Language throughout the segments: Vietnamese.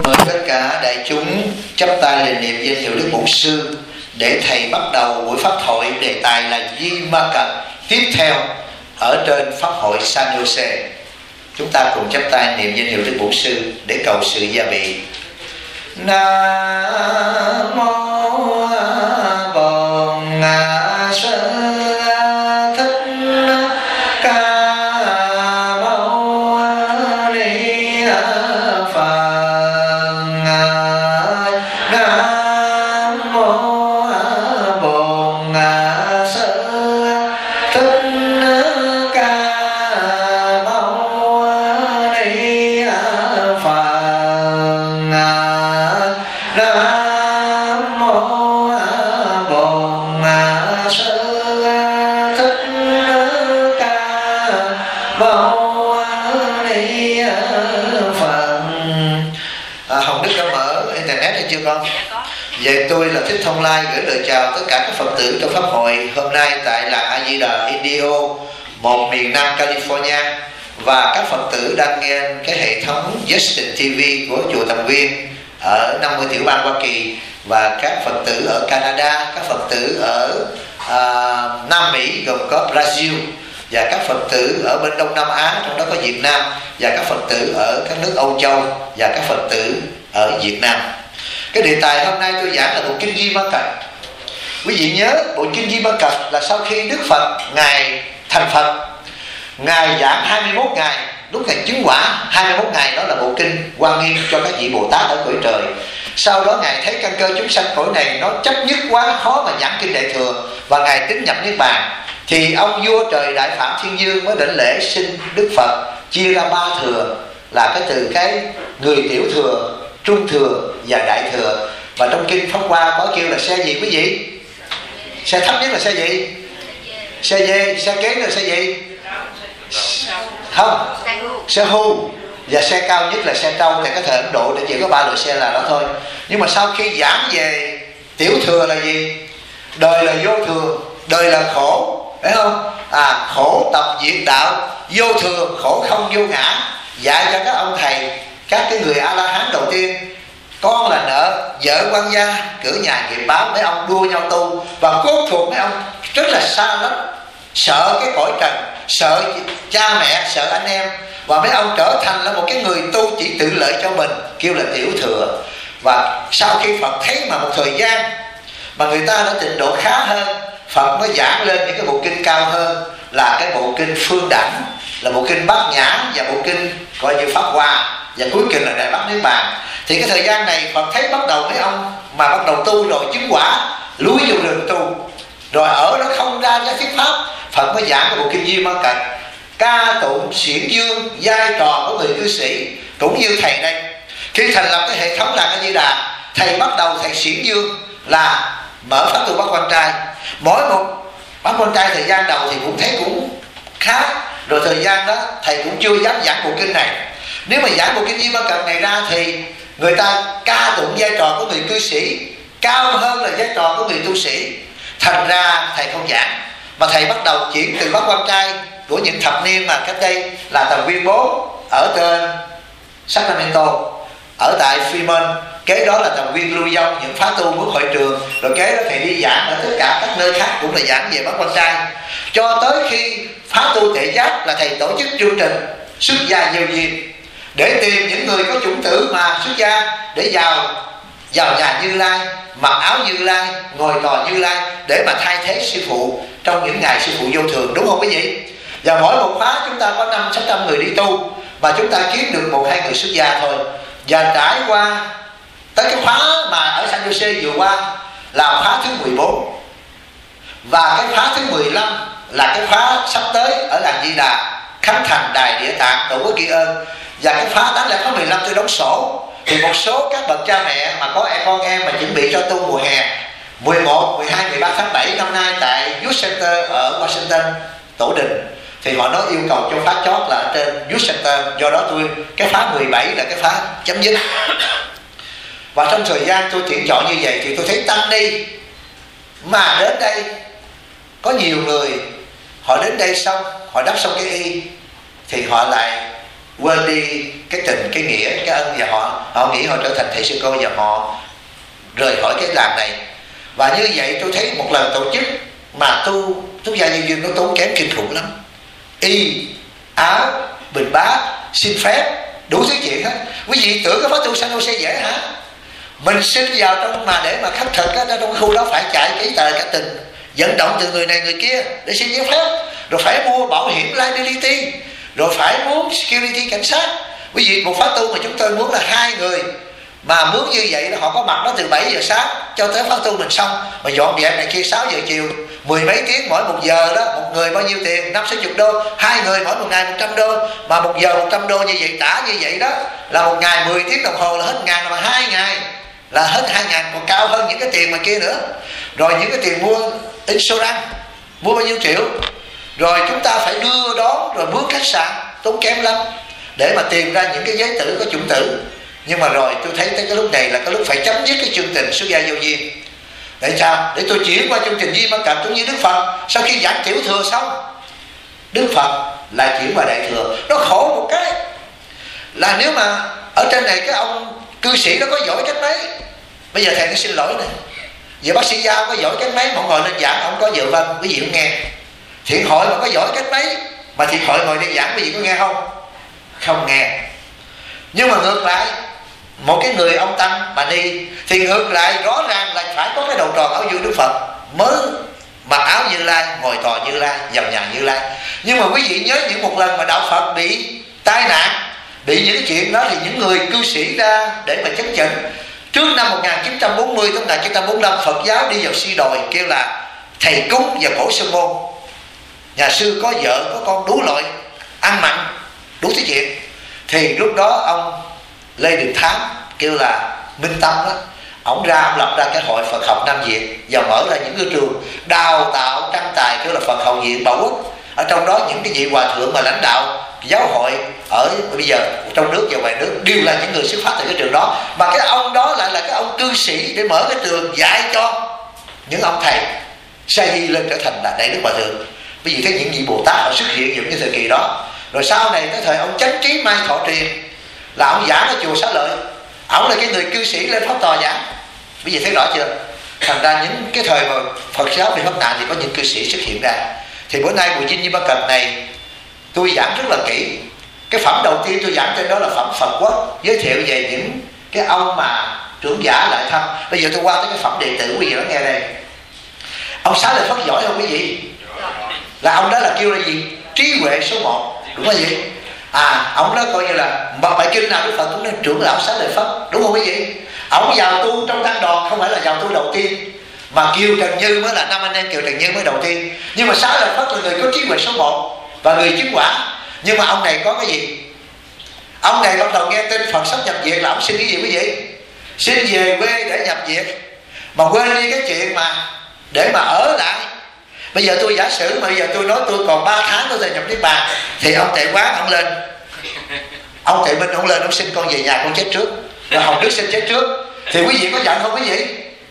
Mời tất cả đại chúng chắp tay lên niệm danh hiệu Đức Bổn Sư để thầy bắt đầu buổi pháp hội. Đề tài là Di Ma Cật tiếp theo ở trên pháp hội San Jose. Chúng ta cùng chắp tay niệm danh hiệu Đức Bổn Sư để cầu sự gia bị. Nam mô Bổn Sư Thích Ca Mâu Ni Phật. Nam mô Bổn Sư Thích Ca Mâu Ni Phật. Nam mô Bổn Sư Thích Ca Mâu Ni Phật. Hồng Đức đã mở internet hay chưa con? Vậy tôi là Thích Thông Lai gửi lời chào tất cả các Phật tử trong pháp hội hôm nay tại làng A Di Đà Indio, một miền Nam California, và các Phật tử đang nghe cái hệ thống Justin TV của chùa Tầm Viên ở 50 tiểu bang Hoa Kỳ, và các Phật tử ở Canada, các Phật tử ở Nam Mỹ gồm có Brazil, và các Phật tử ở bên Đông Nam Á, trong đó có Việt Nam, và các Phật tử ở các nước Âu Châu, và các Phật tử ở Việt Nam. Cái đề tài hôm nay tôi giảng là bộ kinh Di Ma Cật. Quý vị nhớ bộ kinh Di Ma Cật là sau khi Đức Phật Ngài thành Phật, Ngài giảng 21 ngày, lúc Ngài chứng quả 21 ngày, đó là bộ kinh Hoa Nghiêm cho các vị Bồ Tát ở cõi trời. Sau đó Ngài thấy căn cơ chúng sanh cõi này nó chấp nhất quá, khó mà giảng kinh Đại Thừa, và Ngài tính nhập Niết Bàn. Thì ông vua trời Đại Phạm Thiên Dương mới định lễ xin Đức Phật chia ra 3 thừa, là cái từ cái người tiểu thừa, trung thừa và đại thừa. Và trong kinh Pháp Hoa có kêu là xe gì quý vị? Xe thấp nhất là xe gì? Xe dê. Xe kế là xe gì? Không, xe hưu. Và xe cao nhất là xe trâu. Thì cái thời Ấn Độ thì chỉ có 3 loại xe là đó thôi. Nhưng mà sau khi giảng về tiểu thừa là gì? Đời là vô thường, đời là khổ, phải không? Khổ tập diệt đạo, vô thường, khổ không vô ngã. Dạy cho các ông thầy, các cái người A-la-hán đầu tiên: con là nợ, vợ quan gia, cửa nhà nghiệp báo. Mấy ông đua nhau tu, và cốt thuộc mấy ông rất là xa lắm, sợ cái cõi trần, sợ cha mẹ, sợ anh em. Và mấy ông trở thành là một cái người tu chỉ tự lợi cho mình, kêu là tiểu thừa. Và sau khi Phật thấy mà một thời gian mà người ta đã trình độ khá hơn, Phật mới giảng lên những cái bộ kinh cao hơn, là cái bộ kinh Phương Đẳng, là bộ kinh Bát Nhã, và bộ kinh gọi như Pháp Hoa, và cuối cùng là Đại Bát Niết Bàn. Thì cái thời gian này Phật thấy bắt đầu mấy ông mà bắt đầu tu rồi chứng quả, lúi vô đường tu, rồi ở đó không ra cái thuyết pháp, Phật mới giảng cái bộ kinh Di Ma Cật, ca tụng xiển dương vai trò của người cư sĩ. Cũng như thầy đây, khi thành lập cái hệ thống làng A Di Đà, thầy bắt đầu thầy xiển dương là mở pháp tu Bát Quan Trai. Mỗi một Bát Quan Trai thời gian đầu thì cũng thấy cũng khá, rồi thời gian đó thầy cũng chưa dám giảng bộ kinh này. Nếu mà giảng bộ kinh Di Ma Cật này ra thì người ta ca tụng vai trò của người cư sĩ cao hơn là vai trò của người tu sĩ. Thành ra thầy không giảng, mà thầy bắt đầu chuyển từ Bát Quan Trai của những thập niên mà cách đây là Tầm Viên 4 ở trên Sacramento, ở tại Fremont, kế đó là Tầm Viên Lưu Vong, những phá tu của hội trường, rồi kế đó thầy đi giảng ở tất cả các nơi khác cũng là giảng về Bát Quan Trai. Cho tới khi phá tu Tuệ Giác là thầy tổ chức chương trình xuất gia gieo duyên, để tìm những người có chủng tử mà xuất gia để vào nhà Như Lai, mặc áo Như Lai, ngồi tòa Như Lai, để mà thay thế sư phụ trong những ngày sư phụ vô thường, đúng không quý vị? Và mỗi một khóa chúng ta có 500-600 người đi tu, mà chúng ta kiếm được 1-2 người xuất gia thôi. Và trải qua tới cái khóa mà ở San Jose vừa qua là khóa thứ 14, và cái khóa thứ 15 là cái khóa sắp tới ở làng Di Đà khánh thành đài Địa Tạng Tổ quốc Kỳ Ơn. Và cái khóa đáng lẽ khóa 15 tôi đóng sổ, thì một số các bậc cha mẹ mà có con em mà chuẩn bị cho tu mùa hè 11, 12, 13 tháng 7 năm nay tại Youth Center ở Washington, Tổ Đình, thì họ nói yêu cầu cho khóa chót là ở trên Youth Center. Do đó cái khóa 17 là cái khóa chấm dứt. Và trong thời gian tôi tuyển chọn như vậy thì tôi thấy tăng đi. Mà đến đây có nhiều người họ đến đây xong, họ đắp xong cái y thì họ lại quên đi cái tình, cái nghĩa, cái ân, và họ nghĩ họ trở thành thầy sư cô và họ rời khỏi cái làng này. Và như vậy tôi thấy một lần tổ chức mà tu gia nhân duyên nó tốn kém kinh khủng lắm. Y, áo, bình bát, xin phép, đủ thứ chuyện hết. Quý vị tưởng cái pháp tu sanh sẽ dễ hả? Mình xin vào trong mà để mà khắc thực á, trong khu đó phải chạy giấy tờ cả tình, vận động từ người này người kia để xin giấy phép, rồi phải mua bảo hiểm liability, rồi phải muốn security cảnh sát. Quý vị một pháp tu mà chúng tôi muốn là 2 người mà muốn như vậy là họ có mặt đó từ 7 giờ sáng cho tới pháp tu mình xong, mà dọn dẹp này kia 6 giờ chiều, 10 mấy tiếng mỗi 1 giờ đó, một người bao nhiêu tiền? 50-60 đô, 2 người mỗi một ngày 100 đô, mà 1 giờ 100 đô như vậy trả như vậy đó là một ngày 10 tiếng đồng hồ là hết 1.000, mà 2 ngày là hết 2.000, còn cao hơn những cái tiền mà kia nữa. Rồi những cái tiền mua insurance mua bao nhiêu triệu, rồi chúng ta phải đưa đón, rồi mướn khách sạn tốn kém lắm để mà tìm ra những cái giới tử có chủng tử. Nhưng mà rồi tôi thấy tới cái lúc này là cái lúc phải chấm dứt cái chương trình xuất gia vô duyên. Để sao? Để tôi chuyển qua chương trình Di Ma Cật cũng như Đức Phật. Sau khi giảng tiểu thừa xong, Đức Phật lại chuyển qua đại thừa. Nó khổ một cái là nếu mà ở trên này cái ông cư sĩ nó có giỏi cách mấy, bây giờ thầy nó xin lỗi này, vậy bác sĩ Giao có giỏi cách mấy mà ông ngồi lên giảng ông có dự vân, quý vị không nghe. Thiện hội mà có giỏi cách mấy mà thiện hội ngồi lên giảng, quý vị có nghe không? Không nghe. Nhưng mà ngược lại, một cái người ông tăng bà ni thì ngược lại rõ ràng là phải có cái đầu tròn áo vui Đức Phật mới mặc áo Như Lai, ngồi tòa Như Lai, vào nhà Như Lai. Nhưng mà quý vị nhớ những một lần mà đạo Phật bị tai nạn, bị những cái chuyện đó, thì những người cư sĩ ra để mà chấn chỉnh. Trước năm 1940 tới 1945 Phật giáo đi vào suy đồi, kêu là thầy cúng và cổ sư môn, nhà sư có vợ có con đủ loại, ăn mặn đủ thứ chuyện. Thì lúc đó ông Lê Đình Thám kêu là Minh Tâm đó, ông lập ra cái hội Phật học Nam Việt và mở ra những cái trường đào tạo tranh tài, kêu là Phật học viện Bảo Quốc. Ở trong đó những cái vị hòa thượng mà lãnh đạo giáo hội ở bây giờ trong nước và ngoài nước đều là những người xuất phát từ cái trường đó. Mà cái ông đó lại là cái ông cư sĩ để mở cái trường dạy cho những ông thầy sa di lên trở thành là đại đức hòa thượng. Bởi vì thấy những vị Bồ Tát họ xuất hiện những cái thời kỳ đó. Rồi sau này tới thời ông Chánh Trí Mai Thọ Truyền là ông giảng ở chùa Xá Lợi, ông là cái người cư sĩ lên pháp tòa giảng. Bây giờ thấy rõ chưa? Thành ra những cái thời mà Phật giáo bị thoát nạn thì có những cư sĩ xuất hiện ra. Thì bữa nay buổi Dinh Di Ba Cật này tôi giảng rất là kỹ. Cái phẩm đầu tiên tôi giảng trên đó là phẩm Phật Quốc, giới thiệu về những cái ông mà trưởng giả lại thăm. Bây giờ tôi qua tới cái phẩm đệ tử, quý vị lắng nghe đây. Ông Xá Lợi Phất giỏi không quý vị? Là ông đó là kêu là gì? Trí huệ số 1, đúng không gì? Ông đó coi như là bậc bài kinh nào Đức Phật cũng nên trưởng lão Xá Lợi Phất, đúng không quý vị? Ông vào tu trong tăng đoàn không phải là vào tu đầu tiên, mà Kiều Trần Như mới là 5 anh em Kiều Trần Như mới đầu tiên. Nhưng mà Xá Lợi Phất là người có trí huệ số 1 và người chứng quả. Nhưng mà ông này có cái gì? Ông này bắt đầu nghe tin Phật sắp nhập Việt là ông xin cái gì quý vị? Xin về quê để nhập Việt, mà quên đi cái chuyện mà để mà ở lại. Bây giờ tôi giả sử mà bây giờ tôi nói tôi còn 3 tháng tôi sẽ nhập Niết Bàn, thì ông Tệ Quán ông lên, ông Tệ Minh ông lên, ông xin con về nhà con chết trước, rồi Hồng Đức xin chết trước, thì quý vị có giận không quý vị?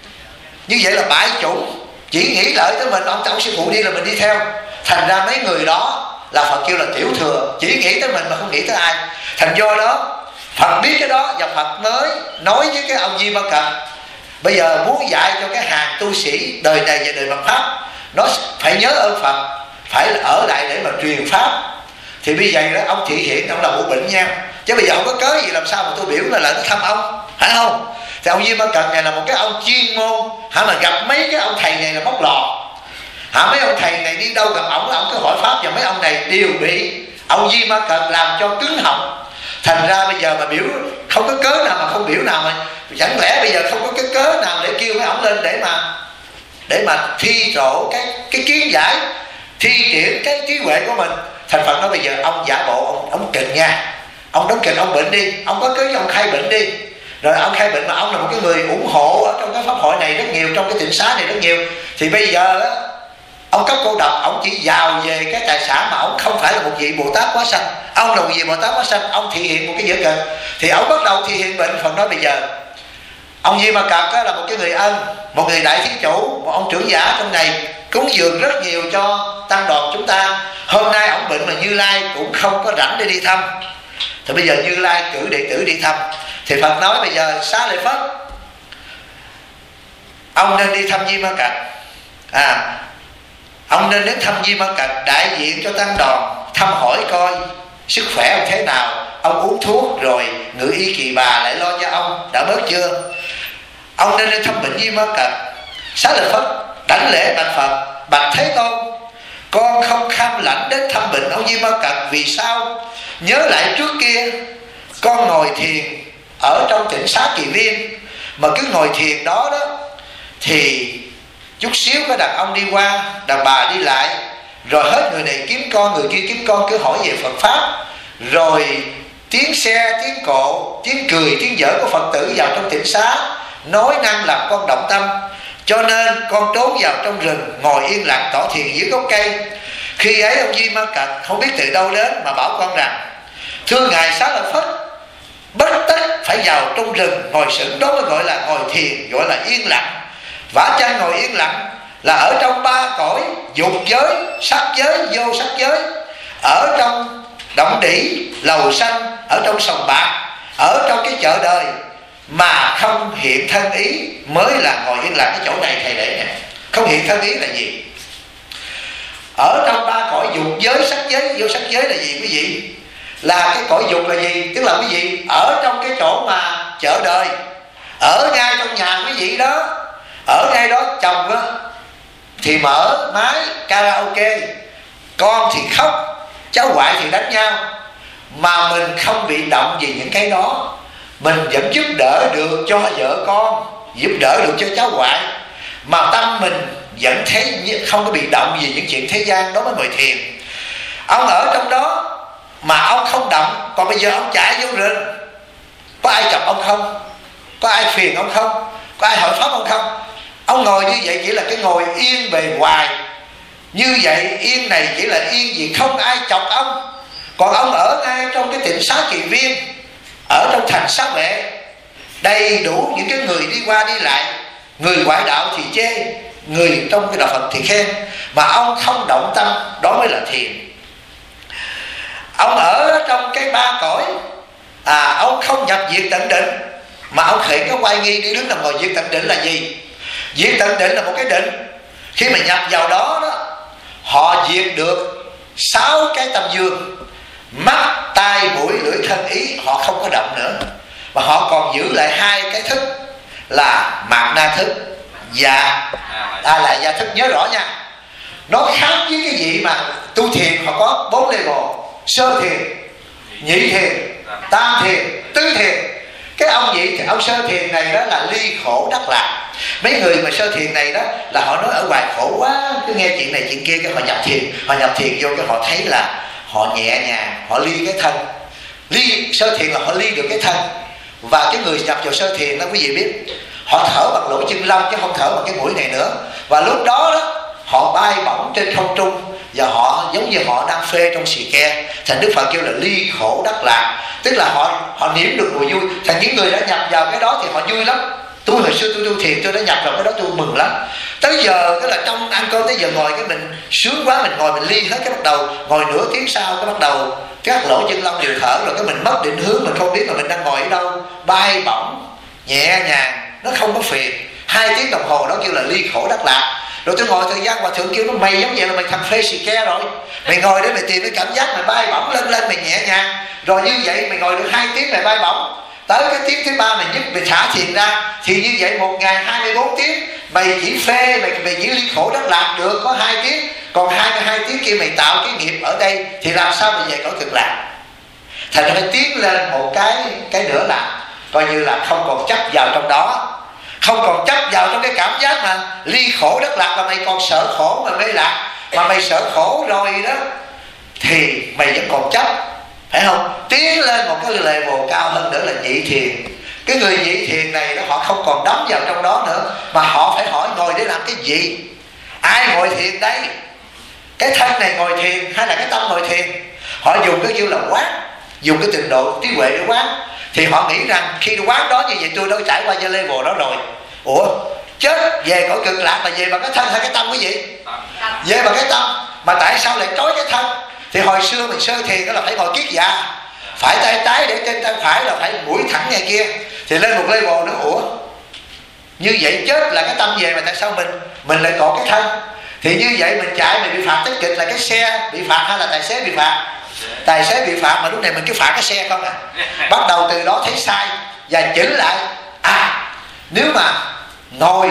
Như vậy là bãi chủ, chỉ nghĩ lợi tới mình, ông sư phụ đi là mình đi theo. Thành ra mấy người đó là Phật kêu là tiểu thừa, chỉ nghĩ tới mình mà không nghĩ tới ai. Thành do đó Phật biết cái đó và Phật mới nói với cái ông Di Ma Cật, bây giờ muốn dạy cho cái hàng tu sĩ đời này và đời mặt Pháp, nó phải nhớ ơn Phật, phải ở lại để mà truyền Pháp. Thì bây giờ đó ông thị hiện ông là một bệnh nhân, chứ bây giờ không có cớ gì làm sao mà tôi biểu là nó thăm ông, phải không? Thì ông Di Ma Cật này là một cái ông chuyên môn, mà gặp mấy cái ông thầy này là móc lò. Mấy ông thầy này đi đâu gặp ổng là ông cứ hỏi Pháp, và mấy ông này đều bị ông Di Ma Cật làm cho cứng họng. Thành ra bây giờ mà biểu không có cớ nào mà không biểu nào, mà chẳng lẽ bây giờ không có cái cớ nào để kêu mấy ông lên để mà thi trổ cái kiến giải, thi triển cái trí huệ của mình. Thành Phật nói bây giờ ông giả bộ ông kịch nha, ông đóng kịch, ông bệnh đi, ông có cớ ông khai bệnh đi. Rồi ông khai bệnh mà ông là một cái người ủng hộ ở trong cái pháp hội này rất nhiều, trong cái tịnh xá này rất nhiều. Thì bây giờ á, ông cấp cô độc, ông chỉ giàu về cái tài sản mà ông không phải là một vị Bồ Tát quá sanh. Ông là một vị Bồ Tát quá sanh, ông thị hiện một cái vở kịch. Thì ông bắt đầu thị hiện bệnh. Phật nói bây giờ ông Di Ma Cật là một cái người ân, một người đại thí chủ, một ông trưởng giả trong này, cúng dường rất nhiều cho tăng đoàn chúng ta. Hôm nay ông bệnh mà Như Lai cũng không có rảnh để đi thăm. Thì bây giờ Như Lai cử đệ tử đi thăm, thì Phật nói bây giờ Xá Lợi Phất, ông nên đi thăm Di Ma Cật. Ông nên đến thăm Di Ma Cật, đại diện cho tăng đoàn thăm hỏi coi sức khỏe ông thế nào, ông uống thuốc rồi ngự y Kỳ Bà lại lo cho ông đã bớt chưa. Ông nên đến thăm bệnh Di Ma Cật. Xá Lợi Phất đảnh lễ bạch Phật: bạch Thế Tôn, con không kham lãnh đến thăm bệnh ông Di Ma Cật. Vì sao? Nhớ lại trước kia con ngồi thiền ở trong tỉnh Xá Kỳ Viên, mà cứ ngồi thiền đó thì chút xíu có đàn ông đi qua, đàn bà đi lại, rồi hết người này kiếm con, người kia kiếm con, cứ hỏi về Phật Pháp. Rồi tiếng xe, tiếng cộ, tiếng cười, tiếng giỡn của Phật tử vào trong tỉnh Xá, nói năng làm con động tâm. Cho nên con trốn vào trong rừng, ngồi yên lặng tỏ thiền dưới gốc cây. Khi ấy ông Di Ma Cật không biết từ đâu đến mà bảo con rằng: thưa ngài Xá Lợi Phất, bất tất phải vào trong rừng ngồi sững, đó mới gọi là ngồi thiền, gọi là yên lặng. Vả chăng ngồi yên lặng là ở trong ba cõi dục giới, sắc giới, vô sắc giới, ở trong động đỉ, lầu xanh, ở trong sòng bạc, ở trong cái chợ đời mà không hiện thân ý mới là ngồi yên lặng. Cái chỗ này thầy để nè, không hiện thân ý là gì? Ở trong ba cõi dục giới, sắc giới, vô sắc giới là gì quý vị? Là cái cõi dục là gì? Tức là quý vị ở trong cái chỗ mà chợ đời, ở ngay trong nhà quý vị đó, ở ngay đó chồng á thì mở máy karaoke, con thì khóc, cháu ngoại thì đánh nhau, mà mình không bị động vì những cái đó. Mình vẫn giúp đỡ được cho vợ con, giúp đỡ được cho cháu ngoại, mà tâm mình vẫn thấy không có bị động vì những chuyện thế gian. Đó mới ngồi thiền. Ông ở trong đó mà ông không động. Còn bây giờ ông chạy vô rừng, có ai chọc ông không? Có ai phiền ông không? Có ai hỏi pháp ông không? Ông ngồi như vậy chỉ là cái ngồi yên bề ngoài. Như vậy yên này chỉ là yên vì không ai chọc ông. Còn ông ở ngay trong cái tỉnh Xá Kỳ Viên, ở trong thành Xá Vệ, đầy đủ những cái người đi qua đi lại, người ngoại đạo thì chê, người trong cái đạo Phật thì khen, mà ông không động tâm. Đó mới là thiền. Ông ở trong cái ba cõi, ông không nhập diệt tận định, mà ông khởi cái oai nghi đi đứng nằm ngồi. Diệt tận định là gì? Diệt tận định là một cái định, khi mà nhập vào đó, họ diệt được 6 cái tâm dương: mắt, tai, mũi, lưỡi, thân, ý. Họ không có động nữa, mà họ còn giữ lại 2 cái thức là mạt na thức và là gia thức. Nhớ rõ nha, nó khác với cái gì mà tu thiền họ có 4 level: sơ thiền, nhị thiền, tam thiền, tứ thiền. Cái ông sơ thiền này đó là ly khổ đắc lạc. Mấy người mà sơ thiền này đó là họ nói ở ngoài khổ quá, cứ nghe chuyện này chuyện kia, cái họ nhập thiền. Họ nhập thiền vô cái họ thấy là họ nhẹ nhàng, họ ly cái thân. Ly sơ thiền là họ ly được cái thân. Và cái người nhập vào sơ thiền đó quý vị biết, họ thở bằng lỗ chân lông chứ không thở bằng cái mũi này nữa. Và lúc đó họ bay bổng trên không trung, và họ giống như họ đang phê trong xì ke. Thành Đức Phật kêu là ly khổ đắc lạc. Tức là họ nếm được mùi vui. Thành những người đã nhập vào cái đó thì họ vui lắm. Tôi hồi xưa tôi tu thiền, tôi đã nhập vào cái đó, tôi mừng lắm. Tới giờ cái là trong ăn cơm tới giờ ngồi cái mình sướng quá, mình ngồi mình ly hết, cái bắt đầu ngồi nửa tiếng sau cái bắt đầu các lỗ chân lông đều thở, rồi cái mình mất định hướng, mình không biết là mình đang ngồi ở đâu, bay bổng nhẹ nhàng, nó không có phiền. 2 tiếng đồng hồ đó kêu là ly khổ đắc lạc. Rồi tôi ngồi thời gian Hòa Thượng kêu nó mày giống vậy là mày thằng phê xì ke rồi. Mày ngồi để mày tìm cái cảm giác mày bay bổng lên mày nhẹ nhàng. Rồi như vậy mày ngồi được 2 tiếng mày bay bổng. Tới cái tiếng thứ 3 mày nhức mày thả thiền ra. Thì như vậy một ngày 24 tiếng mày chỉ phê, mày chỉ ly khổ đắc lạc được có 2 tiếng. Còn 22 tiếng kia mày tạo cái nghiệp ở đây thì làm sao mày về cõi cực lạc. Thành ra phải tiến lên một cái nữa là coi như là không còn chấp vào trong đó, không còn chấp vào trong cái cảm giác mà ly khổ đắc lạc, là mày còn sợ khổ mà mê lạc. Mà mày sợ khổ rồi đó thì mày vẫn còn chấp, phải không? Tiến lên một cái level cao hơn nữa là nhị thiền. Cái người nhị thiền này đó, họ không còn đắm vào trong đó nữa, mà họ phải hỏi ngồi để làm cái gì? Ai ngồi thiền đây? Cái thân này ngồi thiền hay là cái tâm ngồi thiền? Họ dùng cái kêu là quán, dùng cái trình độ trí huệ để quán. Thì họ nghĩ rằng khi quán đó như vậy tôi đã trải qua cái level đó rồi. Ủa chết về cõi cực lạc là về bằng cái thân hay cái tâm quý vị? Về bằng cái tâm. Mà tại sao lại trói cái thân? Thì hồi xưa mình sơ thiền đó là phải ngồi kiết già, phải tay trái để trên tay phải là phải mũi thẳng ngay kia, thì lên một level nữa. Ủa như vậy chết là cái tâm về, mà tại sao mình lại còn cái thân? Thì như vậy mình chạy mình bị phạt tích cực là cái xe bị phạt hay là tài xế bị phạt? Tài xế bị phạt, mà lúc này mình cứ phạt cái xe không à. Bắt đầu từ đó thấy sai và chỉnh lại. Nếu mà ngồi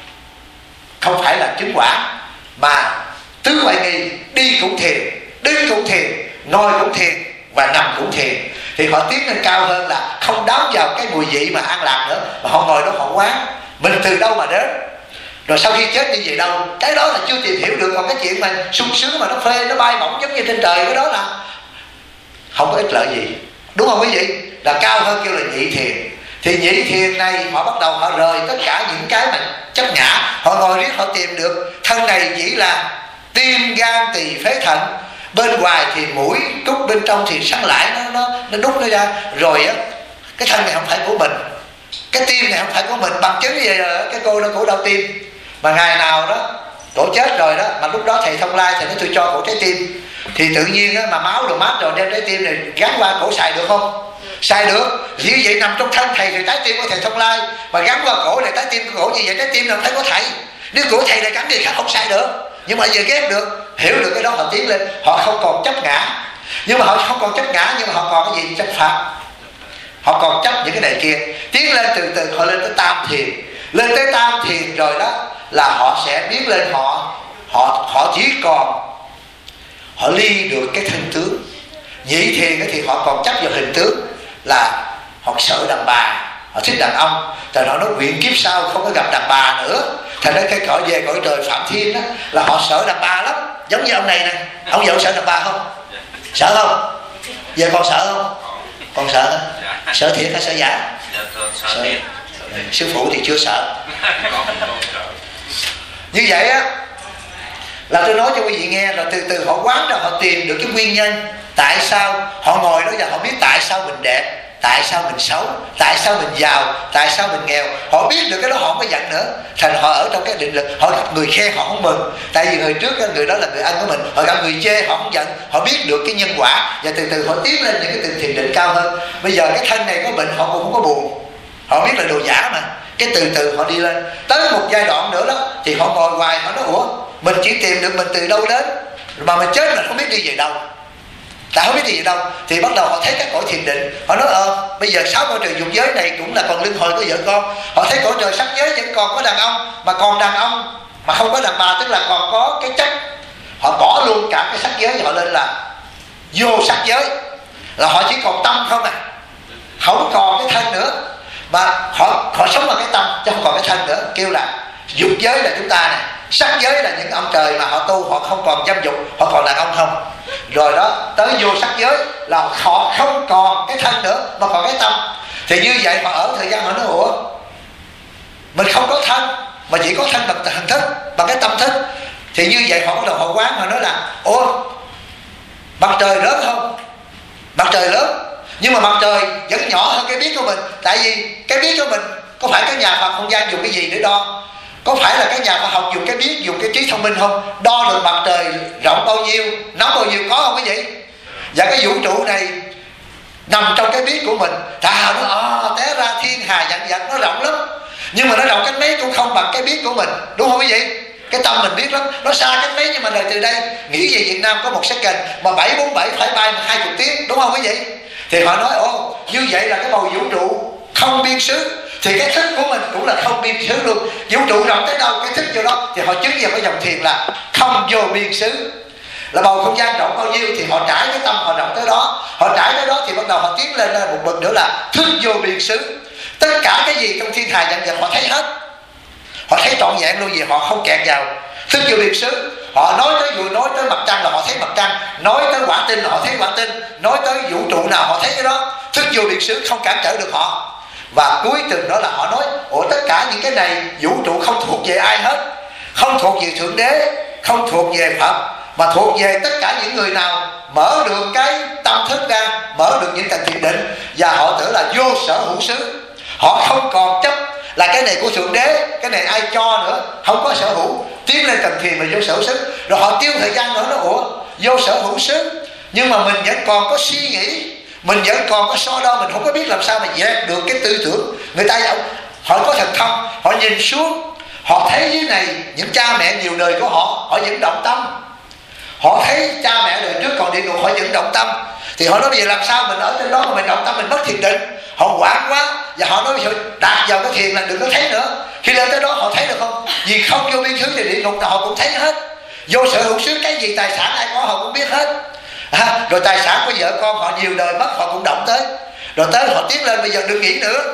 không phải là chứng quả, mà tứ ngoại nghi, đi cũng thiền, đứng cũng thiền, ngồi cũng thiền và nằm cũng thiền, thì họ tiến lên cao hơn là không đắm vào cái mùi vị mà an lạc nữa, mà họ ngồi đó họ quán mình từ đâu mà đến, rồi sau khi chết đi về đâu. Cái đó là chưa tìm hiểu được. Còn cái chuyện mà sung sướng mà nó phê, nó bay bổng giống như trên trời, cái đó là không có ích lợi gì, đúng không quý vị? Là cao hơn kêu là nhị thiền. Thì nhị thiền này họ bắt đầu họ rời tất cả những cái mà chấp ngã, họ ngồi riết họ tìm được thân này chỉ là tim gan tỳ phế thận, bên ngoài thì mũi trút, bên trong thì sắn lại, nó đút nó ra. Rồi á, cái thân này không phải của mình, cái tim này không phải của mình. Bằng chứng gì cái cô đó cổ đau tim, mà ngày nào đó cổ chết rồi đó, mà lúc đó thầy Thông Lai thầy nói tôi cho cổ trái tim, thì tự nhiên á, mà máu đồ mát rồi đem trái tim này gắn qua cổ xài được không? Xài được. Như vậy nằm trong thân thầy thì trái tim của thầy Thông Lai, mà gắn qua cổ này trái tim của cổ, như vậy trái tim làm phải của thầy. Nếu của thầy này gắn thì khác không xài được. Nhưng mà giờ ghép được, hiểu được cái đó họ tiến lên, họ không còn chấp ngã. Nhưng mà họ không còn chấp ngã, nhưng mà họ còn cái gì? Chấp pháp. Họ còn chấp những cái này kia. Tiến lên từ từ họ lên tới tam thiền. Lên tới tam thiền rồi đó là họ sẽ biết lên, họ chỉ còn họ ly được cái thân tướng. Nhị thiền thì họ còn chấp vào hình tướng, là họ sợ đàn bà, họ thích đàn ông, tại nó nói nguyện kiếp sau không có gặp đàn bà nữa. Thành ra cái cõi về cõi trời Phạm Thiên đó là họ sợ đàn bà lắm. Giống như ông này nè, ông vợ sợ đàn bà không? Sợ không? Về còn sợ không? Còn sợ hả? Sợ thiệt hay sợ giả? Sợ. Sư phụ thì chưa sợ. Như vậy á, là tôi nói cho quý vị nghe, rồi từ từ họ quán ra, họ tìm được cái nguyên nhân. Tại sao họ ngồi đó và họ biết tại sao mình đẹp, tại sao mình xấu, tại sao mình giàu, tại sao mình nghèo. Họ biết được cái đó họ không có giận nữa. Thành họ ở trong cái định lực. Họ gặp người khen họ không mừng, tại vì người trước người đó là người ăn của mình. Họ gặp người chê họ không giận. Họ biết được cái nhân quả, và từ từ họ tiến lên những cái thiền định cao hơn. Bây giờ cái thân này có bệnh họ cũng không có buồn, họ biết là đồ giả mà. Cái từ từ họ đi lên tới một giai đoạn nữa đó, thì họ ngồi hoài, họ nói ủa mình chỉ tìm được mình từ đâu đến, mà mình chết mình không biết đi về đâu. Tại không biết đi về đâu thì bắt đầu họ thấy các cõi thiền định. Họ nói bây giờ 6 cõi trời dục giới này cũng là còn luân hồi của vợ con. Họ thấy cõi trời sắc giới vẫn còn có đàn ông, mà còn đàn ông mà không có đàn bà, tức là còn có cái chất. Họ bỏ luôn cả cái sắc giới, họ lên là vô sắc giới, là họ chỉ còn tâm không à, không còn cái thân nữa. Mà họ sống bằng cái tâm chứ không còn cái thân nữa. Kêu là dục giới là chúng ta nè, sắc giới là những ông trời mà họ tu, họ không còn dâm dục, họ còn đàn ông không. Rồi đó tới vô sắc giới là họ không còn cái thân nữa mà còn cái tâm. Thì như vậy họ ở thời gian họ nói ủa mình không có thân mà chỉ có thân bằng thần thức, bằng cái tâm thức. Thì như vậy họ bắt đầu họ quán, họ nói là ủa mặt trời lớn không? Mặt trời lớn, nhưng mà mặt trời vẫn nhỏ hơn cái biết của mình. Tại vì cái biết của mình có phải cái nhà khoa học không gian dùng cái gì để đo? Có phải là các nhà khoa học dùng cái biết, dùng cái trí thông minh không? Đo được mặt trời rộng bao nhiêu, nóng bao nhiêu, có không quý vị? Và cái vũ trụ này nằm trong cái biết của mình. Thà nó té ra thiên hà vạn vật, nó rộng lắm, nhưng mà nó rộng cách mấy cũng không bằng cái biết của mình, đúng không quý vị? Cái tâm mình biết lắm, nó xa cách mấy, nhưng mà đời từ đây nghĩ về Việt Nam có một second mà 747 phải bay 20 tiếng, đúng không quý vị? Thì họ nói như vậy là cái bầu vũ trụ không biên xứ, thì cái thức của mình cũng là không biên xứ luôn. Vũ trụ rộng tới đâu cái thức vô đó. Thì họ chứng vào cái dòng thiền là không vô biên xứ, là bầu không gian rộng bao nhiêu thì họ trải cái tâm họ rộng tới đó. Họ trải tới đó thì bắt đầu họ tiến lên một bậc nữa là thức vô biên xứ. Tất cả cái gì trong thiên hà vạn vật họ thấy hết, họ thấy trọn vẹn luôn, vì họ không kẹt vào thức vô biên xứ. Họ nói tới mặt trăng là họ thấy mặt trăng, nói tới quả tinh là họ thấy quả tinh, nói tới vũ trụ nào họ thấy cái đó. Thức vô biên xứ không cản trở được họ. Và cuối cùng đó là họ nói tất cả những cái này vũ trụ không thuộc về ai hết, không thuộc về Thượng Đế, không thuộc về Phật, mà thuộc về tất cả những người nào mở được cái tâm thức ra, mở được những tầng thiền định, và họ tưởng là vô sở hữu xứ. Họ không còn chấp là cái này của Thượng Đế, cái này ai cho nữa, không có sở hữu. Tiến lên tầng thiền là vô sở hữu xứ. Rồi họ tiêu thời gian nữa nó vô sở hữu xứ, nhưng mà mình vẫn còn có suy nghĩ, mình vẫn còn có so đo, mình không có biết làm sao mà dẹp được cái tư tưởng. Người ta họ có thần thông, họ nhìn xuống, họ thấy dưới này những cha mẹ nhiều đời của họ, họ vẫn động tâm. Họ thấy cha mẹ đời trước còn địa ngục, họ vẫn động tâm. Thì họ nói bây giờ làm sao mình ở trên đó mà mình động tâm, mình mất thiền định. Họ hoảng quá và họ nói bây giờ đạt vào cái thiền là đừng có thấy nữa. Khi lên tới đó họ thấy được không? Vì không vô biên xứ thì địa ngục nào họ cũng thấy hết. Vô sở hữu xứ cái gì tài sản ai có họ cũng biết hết. Rồi tài sản của vợ con họ nhiều đời mất họ cũng động tới. Rồi tới họ tiến lên bây giờ đừng nghĩ nữa.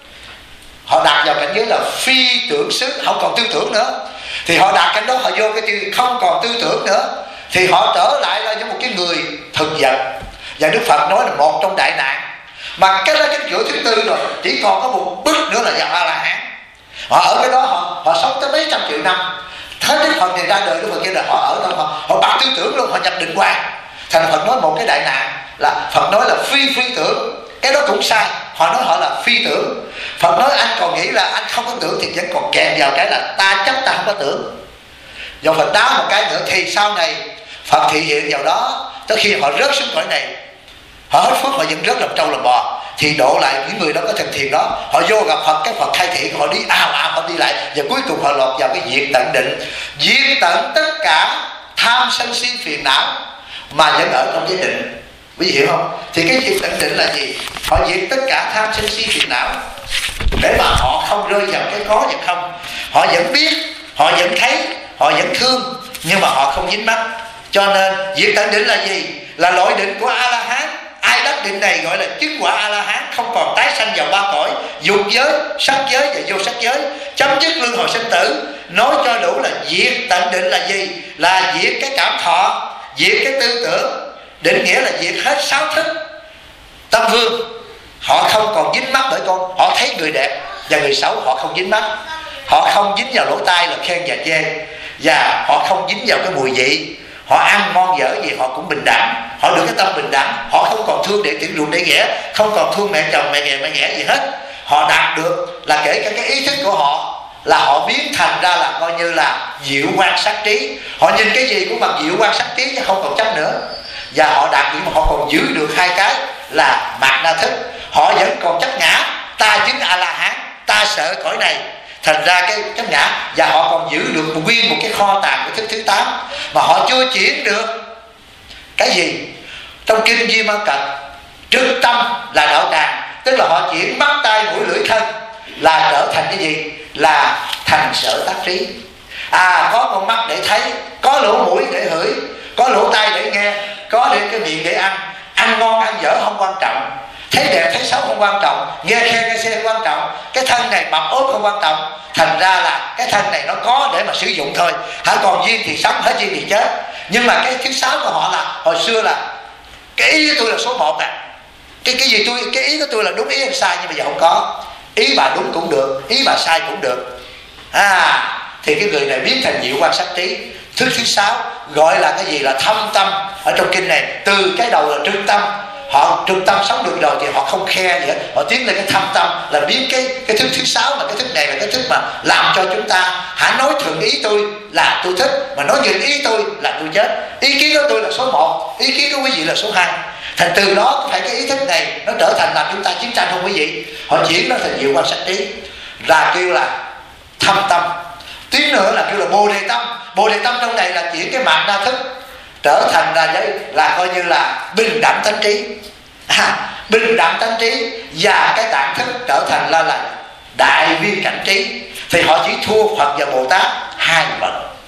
Họ đạt vào cảnh giới là phi tưởng xứ, không còn tư tưởng nữa. Thì họ đạt cảnh đó, họ vô cái tư không còn tư tưởng nữa, thì họ trở lại là như một cái người thực vật. Và Đức Phật nói là một trong đại nạn. Mà cái đó cái cửa thứ tư rồi, chỉ còn có một bước nữa là vào A-la-hán. Họ ở cái đó họ sống tới mấy trăm triệu năm. Thế Đức Phật này ra đời, Đức Phật kia là họ ở đó, họ bắt tư tưởng luôn, họ nhập định hoài. Thành Phật nói một cái đại nạn là Phật nói là phi tưởng. Cái đó cũng sai, họ nói họ là phi tưởng. Phật nói anh còn nghĩ là anh không có tưởng thì vẫn còn kèm vào cái là ta chấp ta không có tưởng. Do Phật đáo một cái nữa thì sau này Phật thị hiện vào đó, tới khi họ rớt xuống cõi này, họ hết phước họ vẫn rớt làm trâu làm bò, thì độ lại những người đó có thần thiền đó, họ vô gặp Phật, cái Phật khai thị, họ đi ào họ đi lại, và cuối cùng họ lọt vào cái diệt tận định, diệt tận tất cả tham sân si phiền não mà vẫn ở trong cái định. Quý vị hiểu không? Thì cái diệt tận định là gì? Họ diệt tất cả tham sân si phiền não để mà họ không rơi vào cái có và không. Họ vẫn biết, họ vẫn thấy, họ vẫn thương, nhưng mà họ không dính mắc. Cho nên diệt tận định là gì? Là loại định của A-la-hán. Ai đắc định này gọi là chứng quả A-la-hán, không còn tái sanh vào ba cõi, dục giới, sắc giới và vô sắc giới, chấm dứt luân hồi sinh tử. Nói cho đủ là diệt tận định là gì? Là diệt cái cảm thọ, diệt cái tư tưởng. Định nghĩa là diệt hết sáu thức tâm vương. Họ không còn dính mắc bởi con. Họ thấy người đẹp và người xấu họ không dính mắc. Họ không dính vào lỗ tai là khen và chê, và họ không dính vào cái mùi vị. Họ ăn ngon dở gì họ cũng bình đẳng. Họ được cái tâm bình đẳng. Họ không còn thương đệ tiểu ruột đệ ghẻ, không còn thương mẹ chồng mẹ ghẻ gì hết. Họ đạt được là kể cả cái ý thức của họ là họ biến thành ra là coi như là diệu quan sát trí. Họ nhìn cái gì cũng bằng diệu quan sát trí chứ không còn chấp nữa. Và họ đạt được mà họ còn giữ được hai cái là mạt na thức. Họ vẫn còn chấp ngã, ta chứng A-la-hán, ta sợ cõi này, thành ra cái chấp ngã. Và họ còn giữ được nguyên một cái kho tàng của thức thứ 8 mà họ chưa chuyển được. Cái gì? Trong kinh Di Ma Cật, trực tâm là đạo tràng, tức là họ chuyển mắt tay mũi lưỡi thân là trở thành cái gì? Là thành sở tác trí. Có con mắt để thấy, có lỗ mũi để hửi, có lỗ tai để nghe, có để cái miệng để ăn. Ăn ngon ăn dở không quan trọng, thấy đẹp thấy xấu không quan trọng, nghe khen nghe xe không quan trọng, cái thân này mập ốm không quan trọng. Thành ra là cái thân này nó có để mà sử dụng thôi. Còn duyên thì sống, hết duyên thì chết. Nhưng mà cái thứ 6 của họ là hồi xưa là cái ý của tôi là số 1 cái gì tôi, cái ý của tôi là đúng, ý anh sai, nhưng bây giờ không có. Ý bà đúng cũng được, ý bà sai cũng được. Thì cái người này biến thành diệu quan sát trí. Thức thứ 6 gọi là cái gì? Là thâm tâm. Ở trong kinh này từ cái đầu là trực tâm. Họ trực tâm sống được rồi thì họ không khe gì hết, họ tiến lên cái thâm tâm, là biến cái thức thứ 6 mà cái thức này là cái thức mà làm cho chúng ta nói thuận ý tôi là tôi thích, mà nói nghịch ý tôi là tôi chết. Ý kiến của tôi là số 1, ý kiến của quý vị là số 2. Thành từ đó phải cái ý thức này nó trở thành làm chúng ta chiến tranh không quý vị. Họ chuyển nó thành diệu quan sát trí, là kêu là thâm tâm. Tiếng nữa là kêu là bồ đề tâm. Bồ đề tâm trong này là chuyển cái mạt na thức trở thành là coi như là bình đẳng tánh trí. Bình đẳng tánh trí và cái tạng thức trở thành là đại viên cảnh trí. Thì họ chỉ thua Phật và Bồ Tát 2 bậc.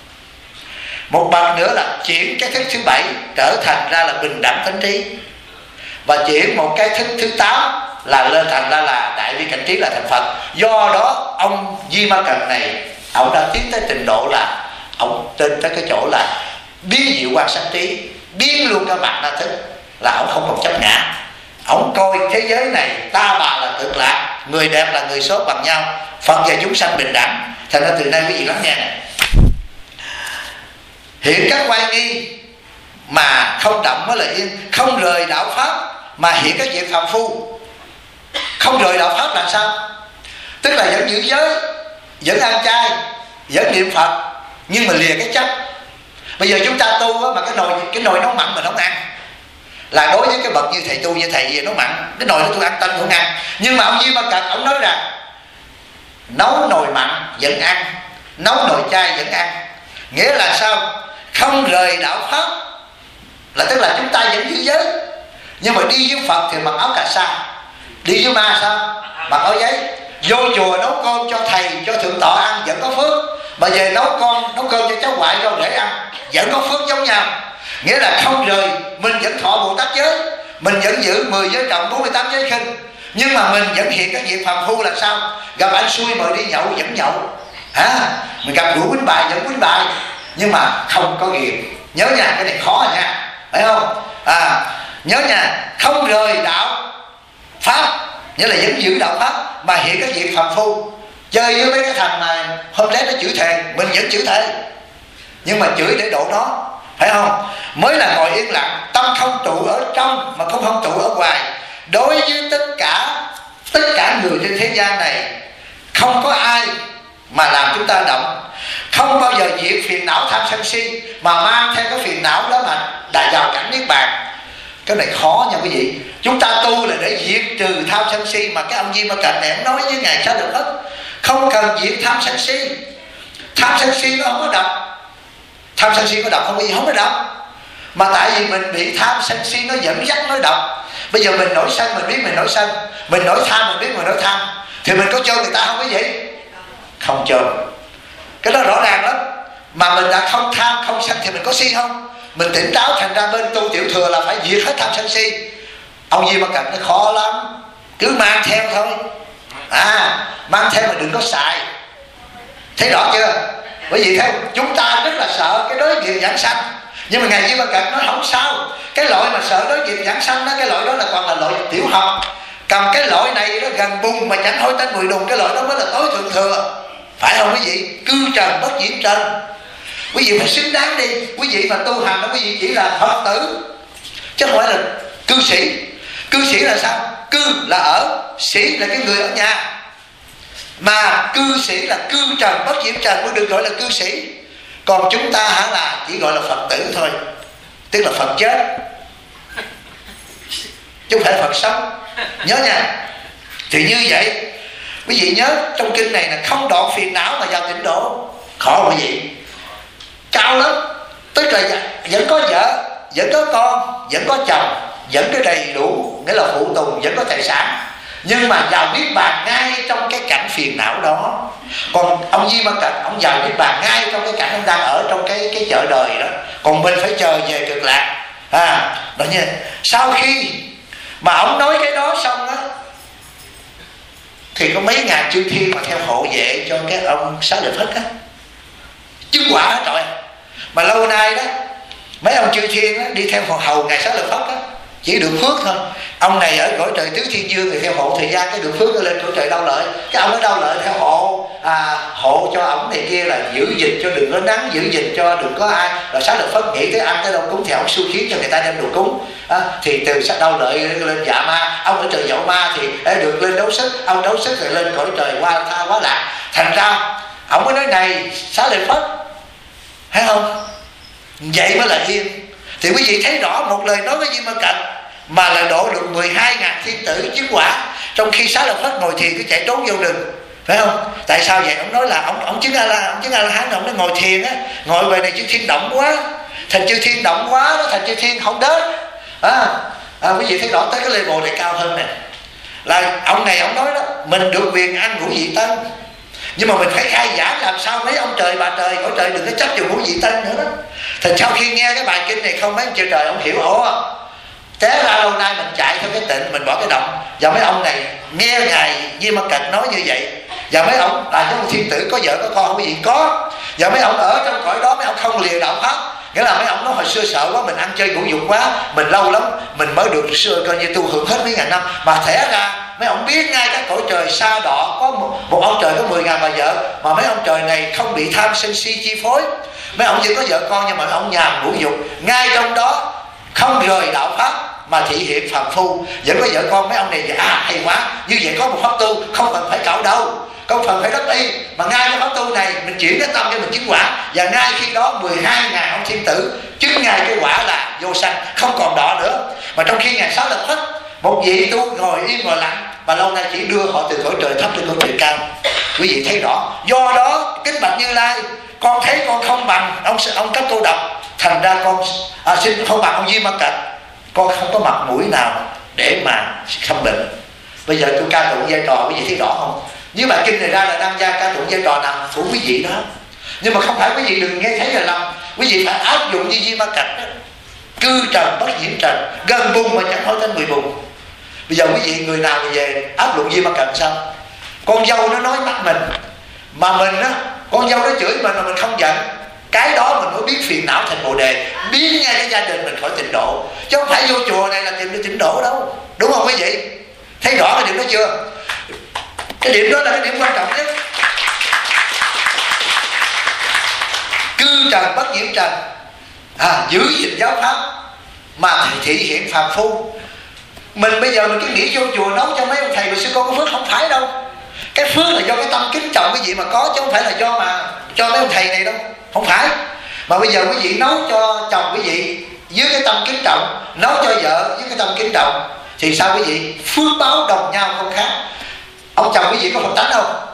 Một bậc nữa là chuyển cái thức thứ 7 trở thành ra là bình đẳng tánh trí, và chuyển một cái thức thứ 8 là lên thành ra là đại viên cảnh trí, là thành Phật. Do đó ông Di Ma Cật này ông đã tiến tới trình độ là ông tên tới cái chỗ là biến diệu quan sát trí, biến luôn cái mặt na thức, là ông không còn chấp ngã. Ông coi thế giới này ta bà là cực lạc, người đẹp là người xấu bằng nhau, Phật và chúng sanh bình đẳng. Thành ra từ nay quý vị lắng nghe này, hiện các oai nghi mà không động mới là yên, không rời đạo pháp mà hiện các việc phàm phu. Không rời đạo pháp là sao? Tức là vẫn giữ giới, vẫn ăn chay, vẫn niệm Phật, nhưng mà lìa cái chấp. Bây giờ chúng ta tu mà cái nồi nấu mặn mình không ăn, là đối với cái bậc như thầy tu như thầy gì nó mặn, cái nồi đó tôi ăn tanh cũng ăn. Nhưng mà ông Di Ma Cật ông nói rằng nấu nồi mặn vẫn ăn, nấu nồi chay vẫn ăn. Nghĩa là sao? Không rời đạo pháp, là tức là chúng ta vẫn giữ giới, nhưng mà đi với Phật thì mặc áo cà sa, đi với ma sao? Mặc áo giấy. Vô chùa nấu cơm cho thầy, cho thượng tọa ăn vẫn có phước, mà về nấu cơm cho cháu ngoại cho rể ăn vẫn có phước giống nhau. Nghĩa là không rời, mình vẫn thọ Bồ Tát giới, mình vẫn giữ 10 giới trọng, 48 giới khinh, nhưng mà mình vẫn hiện cái việc phàm phu là sao? Gặp anh xui mời đi nhậu vẫn nhậu, mình gặp rượu quýnh bài vẫn quýnh bài, nhưng mà không có ghiền. Nhớ nha, cái này khó nha, phải không? Nhớ nha, không rời đạo pháp, nghĩa là vẫn giữ đạo pháp mà hiện cái việc phàm phu. Chơi với mấy cái thằng mà hôm nay nó chửi thề, mình vẫn chửi thề, nhưng mà chửi để độ nó, phải không? Mới là ngồi yên lặng, tâm không trụ ở trong mà cũng không trụ ở ngoài. Đối với tất cả người trên thế gian này, không có ai mà làm chúng ta động. Không bao giờ diệt phiền não tham sân si mà mang theo cái phiền não đó mà đã vào cảnh niết bàn. Cái này khó nha quý vị. Chúng ta tu là để diệt trừ tham sân si, mà cái ông Di Ma Cật này ông nói với ngài Xá Lợi Phất không cần diệt tham sân si. Tham sân si nó không có độc. Tham sân si có độc không? Gì không có độc, mà tại vì mình bị tham sân si nó dẫn dắt nói độc. Bây giờ mình nổi sân, mình biết mình nổi sân, mình nổi tham, mình biết mình nổi tham, thì mình có chơi người ta không? Cái gì không chơi, cái đó rõ ràng lắm. Mà mình đã không tham không sân thì mình có si không? Mình tỉnh táo, thành ra bên tu tiểu thừa là phải diệt hết tham sân si. Ông Di Ma Cật nó khó lắm, cứ mang theo thôi, mang theo mà đừng có xài. Thấy rõ chưa? Bởi vì theo chúng ta rất là sợ cái đối diện giảng sanh, nhưng mà ngài Di Ma Cật nói không sao. Cái loại mà sợ đối diện giảng sanh đó, cái loại đó là còn là loại tiểu học. Cầm cái loại này nó gần bùn mà chẳng hôi tanh mùi đùng, cái loại đó mới là tối thượng thừa, phải không quý vị? Cư trần bất diễn trần. Quý vị phải xứng đáng đi. Quý vị mà tu hành đó, quý vị chỉ là Phật tử chứ không phải là cư sĩ. Cư sĩ là sao? Cư là ở, sĩ là cái người ở nhà. Mà cư sĩ là cư trần bất diễn trần mới được gọi là cư sĩ. Còn chúng ta là chỉ gọi là Phật tử thôi, tức là Phật chết chứ không phải Phật sống. Nhớ nha. Thì như vậy quý vị nhớ trong kinh này là không đoạn phiền não mà vào tịnh độ. Khó quý vị, cao lắm. Tức là vẫn có vợ, vẫn có con, vẫn có chồng, vẫn có đầy đủ, nghĩa là phụ tùng, vẫn có tài sản, nhưng mà vào niết bàn ngay trong cái cảnh phiền não đó. Còn ông Di Ma Cật ông vào niết bàn ngay trong cái cảnh ông đang ở trong cái chợ đời đó. Còn mình phải chờ về cực lạc. Đó nha. Sau khi mà ông nói cái đó xong á, thì có mấy ngàn chư thiên mà theo hộ vệ cho cái ông Xá Lợi Phất á, chứng quả hết rồi. Mà lâu nay đó mấy ông chư thiên á, đi theo hầu ngài Xá Lợi Phất á, chỉ được phước thôi. Ông này ở cõi trời tứ thiên dương thì theo hộ thời gian, cái được phước lên cõi trời Đau Lợi. Cái ông ở Đau Lợi theo hộ hộ cho ổng này kia là giữ gìn cho đừng có nắng, giữ gìn cho đừng có ai. Rồi Xá Lợi Phất nghĩ tới ăn tới đâu cúng thì ổng xui khiến cho người ta đem đồ cúng. Thì từ Đau Lợi lên Dạ Ma, ông ở trời Dậu Ma thì được lên Đấu Sức, ông Đấu Sức thì lên cõi trời Hoa Tha Quá Lạc. Thành ra ổng mới nói này Xá Lợi Phất, thấy không? Vậy mới là yên. Thì quý vị thấy rõ một lời nói với Di Ma Cật mà là độ được 12.000 thiên tử chứng quả, trong khi Xá Lợi Phất ngồi thiền cứ chạy trốn vô rừng, phải không? Tại sao vậy? Ông nói là ông chứng A-la-hán, ông nó ngồi thiền á, ngồi về này chư thiên động quá, thành chư thiên động quá, nó thành chư thiên không đến. Quý vị thấy rõ tới cái level này cao hơn nè. Là ông này ông nói đó, mình được quyền ăn ngũ vị tân, nhưng mà mình phải khai giảng làm sao mấy ông trời bà trời cõi trời đừng có chấp vào ngũ vị tân nữa đó. Thì sau khi nghe cái bài kinh này không mấy ông trời trời ông hiểu, té ra lâu nay mình chạy theo cái tịnh, mình bỏ cái động. Và mấy ông này nghe ngài Di Ma Cật nói như vậy, và mấy ông là những thiên tử có vợ có con không có gì có, và mấy ông ở trong cõi đó mấy ông không lìa đạo pháp. Nghĩa là mấy ông nói hồi xưa sợ quá, mình ăn chơi ngũ dục quá, mình lâu lắm mình mới được xưa coi như tu hưởng hết mấy ngàn năm. Mà thế ra mấy ông biết ngay các cõi trời xa đọ có một ông trời có 10.000 bà vợ, mà mấy ông trời này không bị tham sân si chi phối. Mấy ông chỉ có vợ con nhưng mà mấy ông nhàm ngũ dục, ngay trong đó không rời đạo pháp mà thị hiện phàm phu, vẫn có vợ con. Mấy ông này hay quá, như vậy có một pháp tu không cần phải cạo đâu, không cần phải đắc y, mà ngay cái pháp tu này mình chuyển cái tâm cho mình chứng quả. Và ngay khi đó 12.000 ông thiên tử chứng ngay cái quả là vô sanh, không còn đọ nữa. Mà trong khi Ngài Xá Lợi Phất, một vị tu ngồi im ngồi lặng và lâu nay chỉ đưa họ từ cõi trời thấp lên cõi trời cao. Quý vị thấy rõ. Do đó kính bạch Như Lai, con thấy con không bằng ông Cấp Cô Độc, thành ra con xin không bằng ông Di Ma Cật, con không có mặt mũi nào để mà khâm bệnh. Bây giờ tôi ca tụng vai trò, quý vị thấy rõ không? Nếu bài kinh này ra là đang ca tụng vai trò nào của quý vị đó. Nhưng mà không phải quý vị đừng nghe thấy là lầm. Quý vị phải áp dụng như Di Ma Cật đó. Cư trần bất nhiễm trần, gần bùn mà chẳng hỏi tên người bùn. Bây giờ quý vị người nào về áp dụng Di Ma Cật sao? Con dâu nó nói bắt mình, mà mình á, con dâu nó chửi mình mà mình không giận, cái đó mình mới biết phiền não thành Bồ Đề, biến ngay cái gia đình mình khỏi tịnh độ. Chứ không phải vô chùa này là tìm được tịnh độ đâu. Đúng không quý vị? Thấy rõ cái điểm đó chưa? Cái điểm đó là cái điểm quan trọng nhất. Cư trần bất nhiễm trần, giữ gìn giáo pháp mà thị hiện phàm phu. Mình bây giờ mình cứ nghĩ vô chùa nấu cho mấy ông thầy và sư con có phước, không phải đâu. Cái phước là do cái tâm kính trọng cái gì mà có, chứ không phải là do mà cho mấy ông thầy này đâu. Không phải. Mà bây giờ quý vị nấu cho chồng quý vị dưới cái tâm kính trọng, nấu cho vợ dưới cái tâm kính trọng, thì sao quý vị? Phước báo đồng nhau không khác. Ông chồng quý vị có Phật tánh không?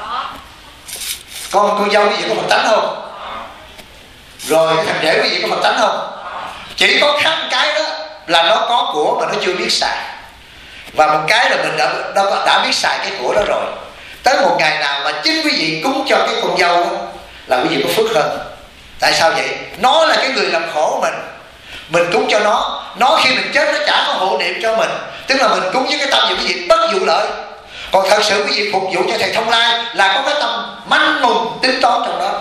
Con dâu quý vị có Phật tánh không? Rồi cái thằng rể quý vị có Phật tánh không? Chỉ có khác cái đó là nó có của mà nó chưa biết xài, và một cái là mình đã biết xài cái của đó rồi. Tới một ngày nào mà chính quý vị cúng cho cái con dâu đó, là quý vị có phước hơn. Tại sao vậy? Nó là cái người làm khổ mình cúng cho nó khi mình chết nó chả có hộ niệm cho mình. Tức là mình cúng với cái tâm gì quý vị? Bất vụ lợi. Còn thật sự quý vị phục vụ cho thầy Thông Lai là có cái tâm manh mùng tính toán trong đó.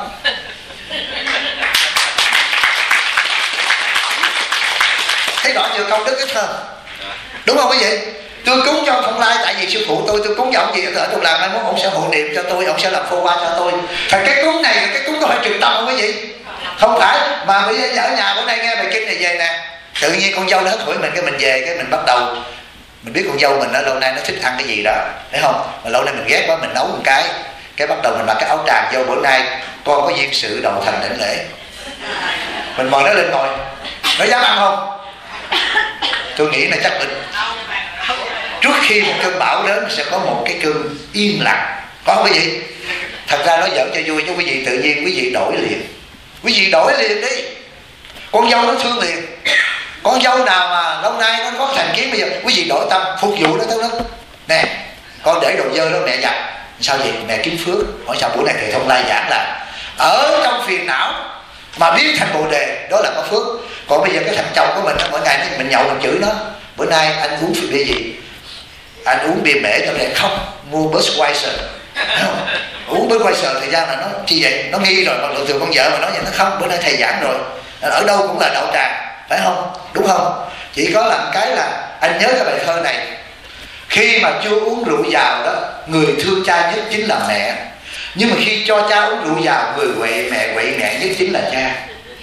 Thấy rõ chưa? Công đức ít hơn. Đúng không quý vị? Tôi cúng cho ông Thông Lai tại vì sư phụ tôi cúng cho ông gì ở trong làng, mai mốt ông sẽ hộ niệm cho tôi, ông sẽ làm phô qua cho tôi. Thật cái cúng này là cái cúng có phải trực tâm không quý vị? Không phải. Mà bây giờ ở nhà bữa nay nghe bài kinh này về nè, tự nhiên con dâu nó hất hủi mình, cái mình về cái mình bắt đầu mình biết con dâu mình đó lâu nay nó thích ăn cái gì đó, thấy không? Mà lâu nay mình ghét quá, mình nấu một cái bắt đầu mình mặc cái áo tràng vô, bữa nay con có duyên sự đầu thành đảnh lễ, mình mời nó lên ngồi, nó dám ăn không? Tôi nghĩ là chắc mình trước khi một cơn bão đến sẽ có một cái cơn yên lặng, có không quý vị? Thật ra nó giỡn cho vui chứ quý vị tự nhiên quý vị đổi liền, quý vị đổi liền đi. Con dâu nó thương liền. Con dâu nào mà lâu nay nó có thành kiến, bây giờ quý vị đổi tâm phục vụ nó tới nó nè, con để đồ dơ đó mẹ giặt, sao vậy? Mẹ kiếm phước. Hỏi sao? Bữa nay thầy Thông Lai giảng là ở trong phiền não mà biết thành Bồ Đề, đó là có phước. Còn bây giờ cái thằng chồng của mình mỗi ngày mình nhậu mình chửi nó, bữa nay anh uống bia gì? Anh uống bia mễ cho nên không mua Budweiser. Uống Budweiser thời gian là nó chi vậy? Nó nghi rồi. Còn thường con vợ mà nói vậy, nó không, bữa nay thầy giảng rồi, ở đâu cũng là đậu trà, phải không? Đúng không? Chỉ có làm cái là anh nhớ cái bài thơ này: khi mà chưa uống rượu vào đó, người thương cha nhất chính là mẹ. Nhưng mà khi cho cha uống rượu vào, người quậy mẹ nhất chính là cha.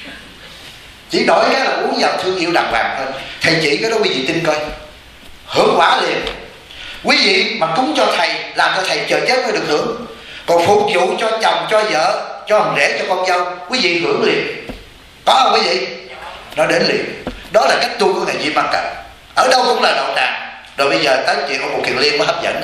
Chỉ đổi cái là uống vào thương yêu đàng hoàng thôi. Thầy chỉ cái đó quý vị tin coi, hưởng quả liền. Quý vị mà cúng cho thầy, làm cho thầy chờ chết mới được hưởng. Còn phục vụ cho chồng, cho vợ, cho thằng rể, cho con dâu, quý vị hưởng liền. Có không quý vị? Nó đến liền. Đó là cách tu của Ngài Di Ma Cật. Ở đâu cũng là đậu tràng. Rồi bây giờ tới chuyện của Một Kiền Liên mới hấp dẫn này.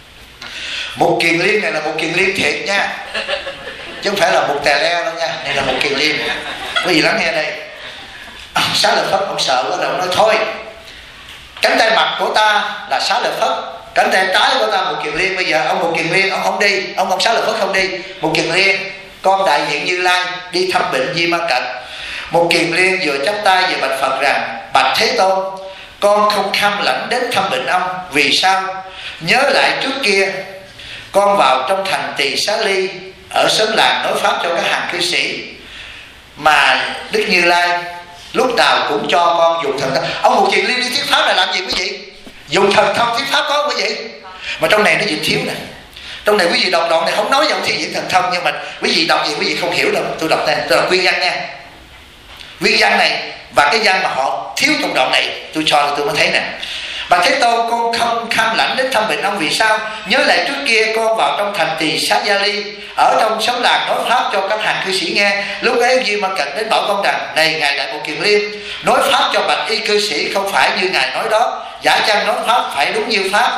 Một Kiền Liên này là Một Kiền Liên thiệt nha, chứ không phải là một tè le đâu nha. Này là Một Kiền Liên. Quý vị lắng nghe đây. Ông Xá Lợi Phất ông sợ quá rồi, ông nói thôi, cánh tay mặt của ta là Xá Lợi Phất, cánh tay trái của ta Một Kiền Liên. Bây giờ ông Một Kiền Liên ông không đi, ông Xá Lợi Phất không đi. Một Kiền Liên, con đại diện Như Lai đi thăm bệnh Di Ma Cật. Một Kiền Liên vừa chắp tay về bạch Phật rằng: bạch Thế Tôn, con không kham lãnh đến thăm bệnh ông. Vì sao? Nhớ lại trước kia con vào trong thành Tỳ Xá Ly ở xóm làng nói pháp cho các hàng cư sĩ, mà Đức Như Lai lúc nào cũng cho con dùng thần thông. Ông Một Kiền Liên đi thuyết pháp là làm gì quý vị? Dùng thần thông thuyết pháp có không quý vị? Mà trong này nó dịch thiếu nè. Trong này quý vị đọc đoạn này không nói dòng thiền diễn thần thông, nhưng mà quý vị đọc gì quý vị không hiểu đâu. Tôi đọc này, tôi đọc nguyên văn nha. Nguyên văn này và cái văn mà họ thiếu trong đoạn này tôi cho là tôi mới thấy nè. Bà Thế Tôn, con không kham lãnh đến thăm bệnh ông vì sao? Nhớ lại trước kia con vào trong thành trì Xá Gia Ly, ở trong xóm làng nói pháp cho các hàng cư sĩ nghe. Lúc ấy Di Ma Cật đến bảo con rằng: này ngài Đại Bộ Kiền Liên, nói pháp cho bạch y cư sĩ không phải như ngài nói đó. Giả chăng nói pháp phải đúng như pháp,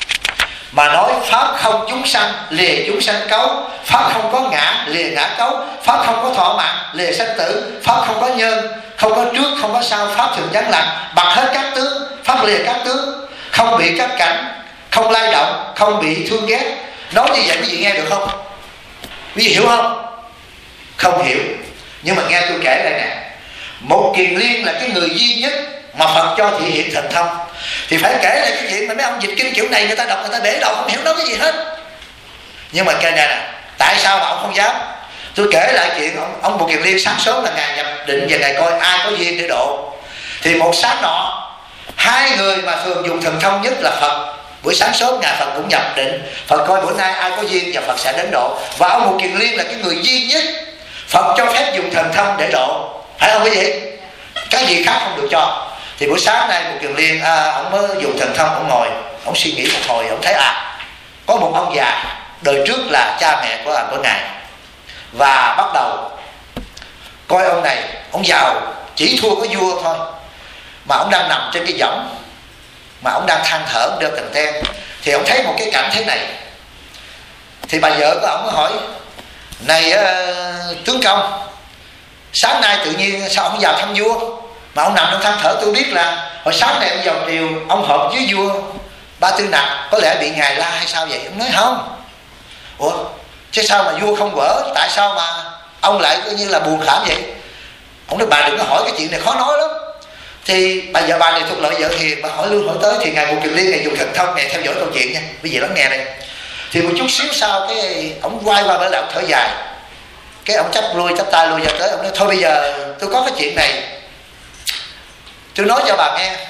mà nói pháp không chúng sanh lìa chúng sanh cấu, pháp không có ngã lìa ngã cấu, pháp không có thọ mạng lìa sanh tử, pháp không có nhân, không có trước không có sau, pháp thường vắng lặng, bật hết các tướng, pháp lìa các tướng, không bị các cảnh, không lay động, không bị thương ghét. Nói như vậy quý vị nghe được không? Quý vị hiểu không? Không hiểu. Nhưng mà nghe tôi kể đây nè, một Kiền Liên là cái người duy nhất mà Phật cho thị hiện thần thông, thì phải kể lại cái chuyện mà mấy ông dịch kinh kiểu này, người ta đọc người ta bể đầu không hiểu nói cái gì hết. Nhưng mà kể này nè, tại sao mà ông không dám? Tôi kể lại chuyện ông Bộ Kiền Liên sáng sớm là ngài nhập định và ngài coi ai có duyên để độ. Thì một sáng nọ, hai người mà thường dùng thần thông nhất là Phật. Buổi sáng sớm ngài Phật cũng nhập định, Phật coi bữa nay ai có duyên và Phật sẽ đến độ. Và ông Bộ Kiền Liên là cái người duy nhất Phật cho phép dùng thần thông để độ, phải không quý vị? Cái gì khác không được cho. Thì buổi sáng nay Bộ Kiền Liên ông mới dùng thần thông, ông ngồi, ông suy nghĩ một hồi, ông thấy có một ông già đời trước là cha mẹ của ngài, và bắt đầu coi ông này, ông giàu chỉ thua có vua thôi, mà ông đang nằm trên cái võng, mà ông đang than thở, đeo cần ten. Thì ông thấy một cái cảnh thế này, thì bà vợ của ông mới hỏi: này tướng công, sáng nay tự nhiên sao ông vào thăm vua mà ông nằm trong than thở? Tôi biết là hồi sáng nay ông vào triều, ông họp với vua Ba Tư Nặc, có lẽ bị ngài la hay sao vậy? Ông nói không. Ủa chứ sao mà vua không quở, tại sao mà ông lại coi như là buồn khảm vậy? Ông nói: bà đừng có hỏi cái chuyện này khó nói lắm. Thì bà vợ bà này thuộc loại vợ hiền, bà hỏi luôn hỏi tới. Thì ngài Bộ Kiền Liên ngài dùng thần thông này, theo dõi câu chuyện nha quý vị lắng nghe đây. Thì một chút xíu sau cái ông quay qua bả lại, ông thở dài, cái ông chắp tay lui ra tới. Ông nói: thôi bây giờ tôi có cái chuyện này tôi nói cho bà nghe.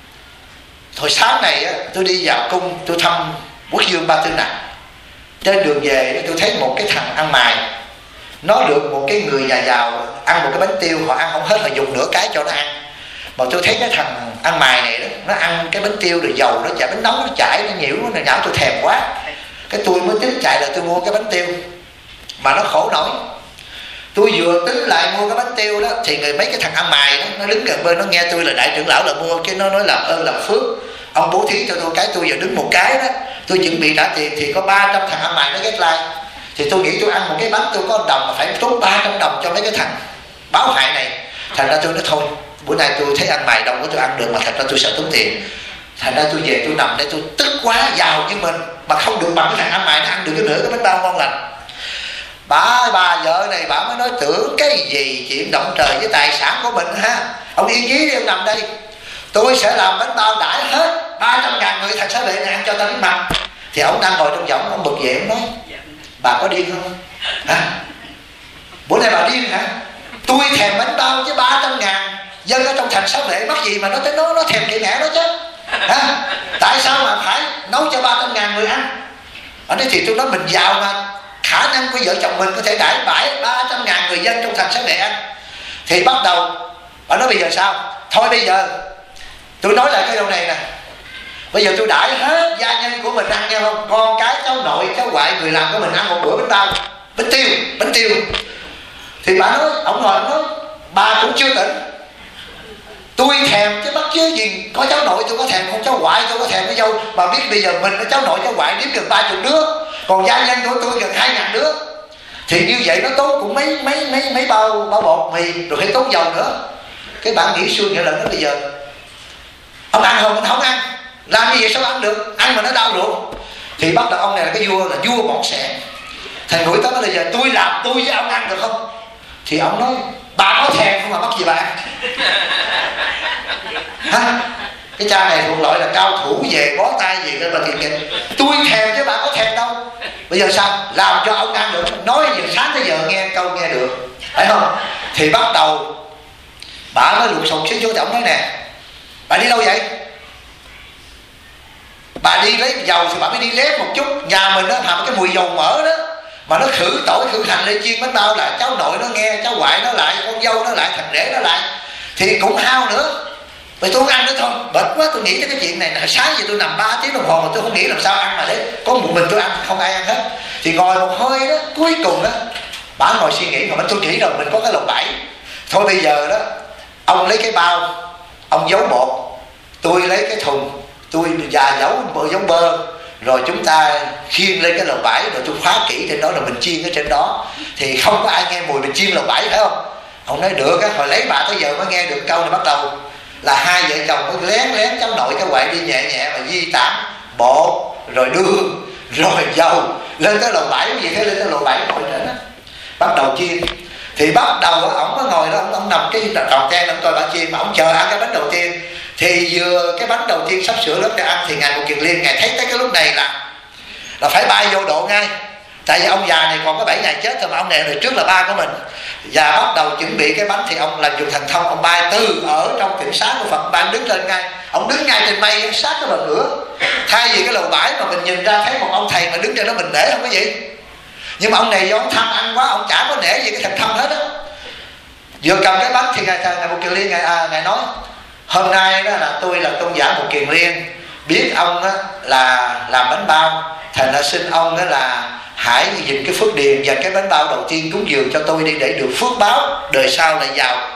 Hồi sáng này tôi đi vào cung, tôi thăm quốc vương Ba Tư Nặc. Trên đường về tôi thấy một cái thằng ăn mày, nó được một cái người nhà giàu ăn một cái bánh tiêu, họ ăn không hết, họ dùng nửa cái cho nó ăn. Mà tôi thấy cái thằng ăn mày này đó, nó ăn cái bánh tiêu rồi dầu nó chảy, bánh nóng nó chảy, nó nhiễu, nó nhão, tôi thèm quá. Cái tôi mới tính chạy là tôi mua cái bánh tiêu, mà nó khổ nổi. Tôi vừa tính lại mua cái bánh tiêu đó, thì mấy cái thằng ăn mày đó, nó đứng gần bên, nó nghe tôi là đại trưởng lão là mua, cái nó nói làm ơn làm phước, ông bố thí cho tôi cái. Tôi giờ đứng một cái đó, tôi chuẩn bị trả tiền, thì có 300 thằng ăn mày nó ghét like. Thì tôi nghĩ tôi ăn một cái bánh tôi có 1 đồng mà phải tốn 300 đồng cho mấy cái thằng báo hại này. Thành ra tôi nói thôi, bữa nay tôi thấy ăn mày đông của tôi ăn được, mà thật ra tôi sợ tốn tiền. Thành ra tôi về tôi nằm đây, tôi tức quá, giàu như mình mà không được bằng cái thằng ăn mày nó ăn được cái nửa cái bánh bao ngon lành. Bà vợ này bà mới nói: tưởng cái gì chuyện động trời với tài sản của mình ha, ông yên chí đi, ông nằm đây, tôi sẽ làm bánh bao đãi hết 300.000 người thành Xá Vệ này ăn cho ta biết mặt. Thì ông đang ngồi trong võng, ông bực về, ông nói: bà có điên không hả? Bữa nay bà điên hả? Tôi thèm bánh bao với 300.000 dân ở trong thành Xá Vệ, mắc gì mà nó tới nó thèm kệ mẹ nó chứ hả? Tại sao mà phải nấu cho 300.000 người ăn? Ở đây thì tôi nói mình giàu mà, khả năng của vợ chồng mình có thể đãi 300.000 người dân trong thành Xá Vệ ăn. Thì bắt đầu bà nói: bây giờ sao? Thôi bây giờ tôi nói lại cái câu này nè, bây giờ tôi đãi hết gia nhân của mình ăn nha, không? Con cái cháu nội cháu ngoại người làm của mình ăn một bữa bánh bao, bánh tiêu. Thì bà nói, ông ngồi ông nói: bà cũng chưa tỉnh, tôi thèm chứ bắt chứ gì, có cháu nội tôi có thèm không, cháu ngoại tôi có thèm cái dâu. Bà biết bây giờ mình cháu nội cháu ngoại đếm gần 30 đứa, còn gia nhân của tôi gần 2.000 đứa. Thì như vậy nó tốn cũng mấy bao bột mì, rồi phải tốn dầu nữa. Cái bạn nghĩ suy nghĩ là nó bây giờ ông ăn không? Ông không ăn, làm như vậy sao ăn được, ăn mà nó đau ruột. Thì bắt đầu ông này là cái vua, là vua bỏng sẻn. Thành ngửi tới nó bây giờ tôi làm tôi với ông ăn được không? Thì ông nói: bà có thèm không mà mắc gì bà ăn hả? Cái cha này thuộc loại là cao thủ về bó tay gì nên bà thiệt kịch. Tôi thèm chứ bà có thèm đâu. Bây giờ sao? Làm cho ông ăn được. Nói từ sáng tới giờ nghe câu nghe được, phải không? Thì bắt đầu bà mới lục sục xíu chỗ, ông nói: nè, bà đi đâu vậy? Bà đi lấy dầu thì bà mới đi lép một chút. Nhà mình nó làm cái mùi dầu mỡ đó, mà nó khử tỏi khử hành lên chiên bánh bao là cháu nội nó nghe, cháu ngoại nó lại, con dâu nó lại, thằng rể nó lại, thì cũng hao nữa. Vậy tôi không ăn nữa thôi, bệnh quá tôi nghĩ tới cái chuyện này. Sáng giờ tôi nằm 3 tiếng đồng hồ mà tôi không nghĩ làm sao ăn, mà đấy có một mình tôi ăn, không ai ăn hết. Thì ngồi một hơi đó, cuối cùng đó bà ngồi suy nghĩ, mà tôi nghĩ rồi mình có cái lồng bẫy. Thôi bây giờ đó ông lấy cái bao ông giấu bột, tôi lấy cái thùng tôi giấu bơ, rồi chúng ta khiêng lên cái lồng bẫy, rồi tôi khóa kỹ trên đó, rồi mình chiên ở trên đó thì không có ai nghe mùi mình chiên lồng bẫy, phải không? Ông nói được á. Hồi lấy bà tới giờ mới nghe được câu này. Bắt đầu là hai vợ chồng mới lén lén cháu nội cháu ngoại đi nhẹ nhẹ mà di tản bột rồi đường rồi dầu lên tới lồng bẫy. Gì thế, lên tới lồng bẫy ngồi trên đó bắt đầu chiên. Thì bắt đầu ổng mới ngồi đó, ông nằm cái tròn ten, ông coi bà chiên, mà ổng chờ ăn cái bánh đầu tiên. Thì vừa cái bánh đầu tiên sắp sửa lớp để ăn thì ngài Một Kiền Liên ngài thấy tới cái lúc này là phải bay vô độ ngay. Tại vì ông già này còn có 7 ngày chết thôi, mà ông này đời trước là ba của mình. Và bắt đầu chuẩn bị cái bánh thì ông làm dùng thần thông, ông bay từ ở trong tỉnh xá của Phật ban đứng lên ngay. Ông đứng ngay trên mây sát cái bờ cửa. Thay vì cái lầu bãi mà mình nhìn ra thấy một ông thầy mà đứng trên đó mình nể không có gì. Nhưng mà ông này do ông tham ăn quá, ông chả có nể gì cái thần thông hết á. Vừa cầm cái bánh thì ngài Một Kiền Liên ngài nói: hôm nay đó là tôi là tôn giả Một Kiền Liên, biết ông đó là làm bánh bao, thành ra xin ông đó là hãy dình cái phước điền và cái bánh bao đầu tiên cúng dường cho tôi đi, để được phước báo đời sau lại giàu.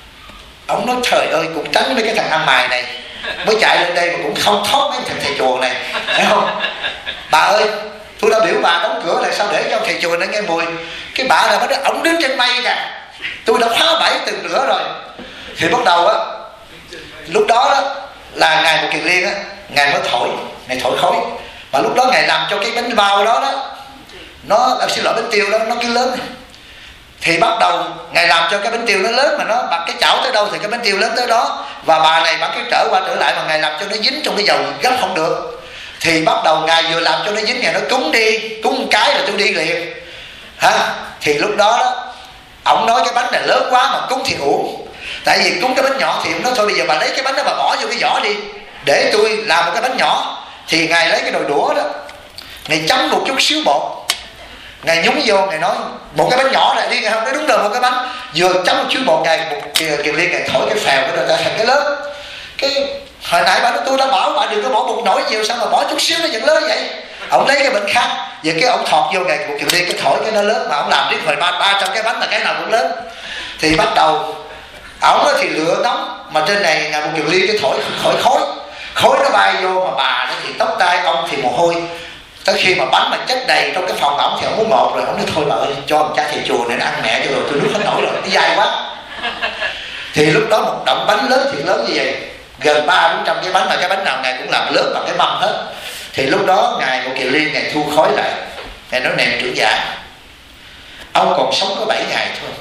Ông nói trời ơi, cũng tránh với cái thằng ăn mày này mới chạy lên đây mà cũng không thoát mấy thằng thầy chùa này, thấy không? Bà ơi, tôi đã biểu bà đóng cửa lại sao để cho thầy chùa nó nghe mùi. Cái bà là nói ổng đứng trên mây kìa, tôi đã khóa bẫy từng nửa rồi. Thì bắt đầu á, lúc đó là ngài Một Kiền Liên á, ngài mới ngài thổi khói. Mà lúc đó ngài làm cho cái bánh bao đó nó xin lỗi, bánh tiêu đó nó cứ lớn. Thì bắt đầu ngài làm cho cái bánh tiêu nó lớn, mà nó bằng cái chảo tới đâu thì cái bánh tiêu lớn tới đó. Và bà này bà cứ trở qua trở lại, mà ngài làm cho nó dính trong cái dầu gấp không được. Thì bắt đầu ngài vừa làm cho nó dính, ngài nó cúng một cái là tôi đi liền ha. Thì lúc đó ổng nói cái bánh này lớn quá mà cúng thì uổng. Tại vì cúng cái bánh nhỏ thì ông nói thôi bây giờ bà lấy cái bánh đó bà bỏ vô cái vỏ đi, để tôi làm một cái bánh nhỏ. Thì ngài lấy cái đồi đũa đó, ngài chấm một chút xíu bột, ngài nhúng vô, ngài nói một cái bánh nhỏ này đi. Ngài không nói đúng rồi, một cái bánh vừa chấm một chút bột, ngài Một Kiền Liên ngài thổi cái phèo cái rồi thành cái lớn. Cái hồi nãy bà nói tôi đã bảo bà đừng có bỏ bột nổi nhiều, sao mà bỏ chút xíu nó vẫn lớn vậy. Ông lấy cái bệnh khác, vậy cái ông thọt vô ngài Một Kiền Liên cái thổi cái nó lớn. Mà ông làm đến hồi 300 cái bánh là cái nào cũng lớn. Thì bắt đầu ổng thì lửa nóng, mà trên này ngài Một Kiền Liên cái thổi khói nó bay vô. Mà bà đó thì tóc tai ông thì mồ hôi. Tới khi mà bánh mà chất đầy trong cái phòng ổng thì ổng muốn ngột rồi. Ổng nói thôi bà ơi, cho một cha thầy chùa này nó ăn mẹ cho rồi, tôi nuốt hết nổi rồi, nó dai quá. Thì lúc đó một đống bánh lớn thì lớn như vậy, gần 300-400 cái bánh, mà cái bánh nào ngài cũng làm lớn bằng cái mâm hết. Thì lúc đó ngài Một Kiền Liên ngài thu khói lại, ngài nói nè trưởng giả, ông còn sống có 7 ngày thôi.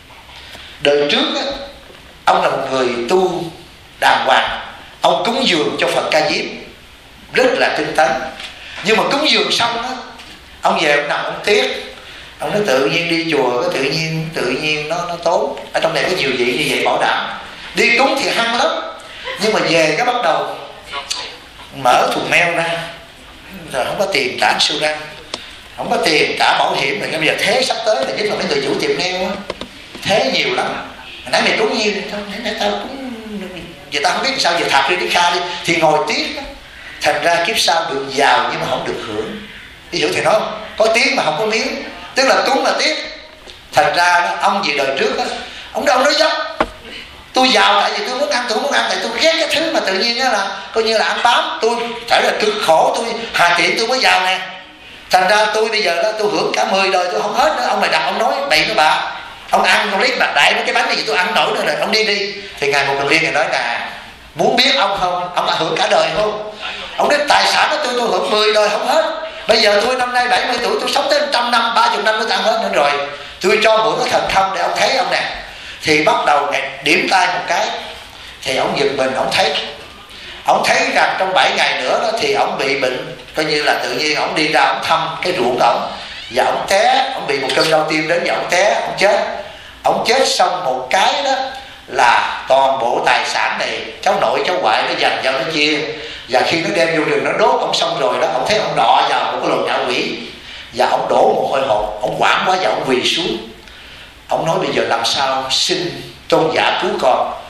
Đời trước á, ông là một người tu đàng hoàng, ông cúng dường cho Phật Ca Diếp rất là tinh tấn. Nhưng mà cúng dường xong á, ông về ông nằm ông tiếc. Ông nói tự nhiên đi chùa cái tự nhiên nó tốn. Ở trong này có nhiều vị như vậy bảo đảm đi cúng thì hăng lắm, nhưng mà về cái bắt đầu mở thùng mail ra, rồi không có tiền trả siêu răng, không có tiền trả bảo hiểm. Rồi bây giờ thế sắp tới là chính là mấy người chủ tiệm nail á, thế nhiều lắm. Nãy mày trúng nhiêu thôi, nãy tao cũng giờ tao không biết sao, giờ thạp đi cái kha đi. Thì ngồi tiếc đó. Thành ra kiếp sau được giàu nhưng mà không được hưởng. Ví dụ thầy nói có tiếng mà không có miếng, tức là cúng là tiếc. Thành ra đó, ông về đời trước đó, ông nói dốc tôi giàu tại vì tôi muốn ăn, tại tôi ghét cái thứ mà tự nhiên đó là coi như là ăn bám. Tôi phải là cực khổ, tôi hà tiện tôi mới giàu nè. Thành ra tôi bây giờ đó tôi hưởng cả 10 đời tôi không hết nữa. Ông này đặt ông nói bậy với bà, ông ăn ông lấy bạc đại mấy cái bánh này tôi ăn nổi nữa rồi, ông đi. Thì ngài Một Kiền Liên ngài nói là muốn biết ông không, ông đã hưởng cả đời không? Ông nói tài sản của tôi hưởng 10 đời không hết. Bây giờ tôi năm nay 70 tuổi, tôi sống tới 100 năm, 30 năm nó ăn hết nữa rồi. Tôi cho mượn cái thần thông để ông thấy ông nè. Thì bắt đầu ngài điểm tay một cái, thì ông giật mình, ông thấy rằng trong 7 ngày nữa đó thì ông bị bệnh, coi như là tự nhiên ông đi ra ông thăm cái ruộng của ông, và ông té, ông bị một cơn đau tim đến và ông té, ông chết. Ông chết xong một cái đó là toàn bộ tài sản này cháu nội cháu ngoại nó dành cho nó chia. Và khi nó đem vô rừng nó đốt ông xong rồi đó, ông thấy ông đọ vào một cái lò ngạ quỷ, và ông đổ mồ hôi hột, ông hoảng quá và ông quỳ xuống. Ông nói bây giờ làm sao xin tôn giả cứu con.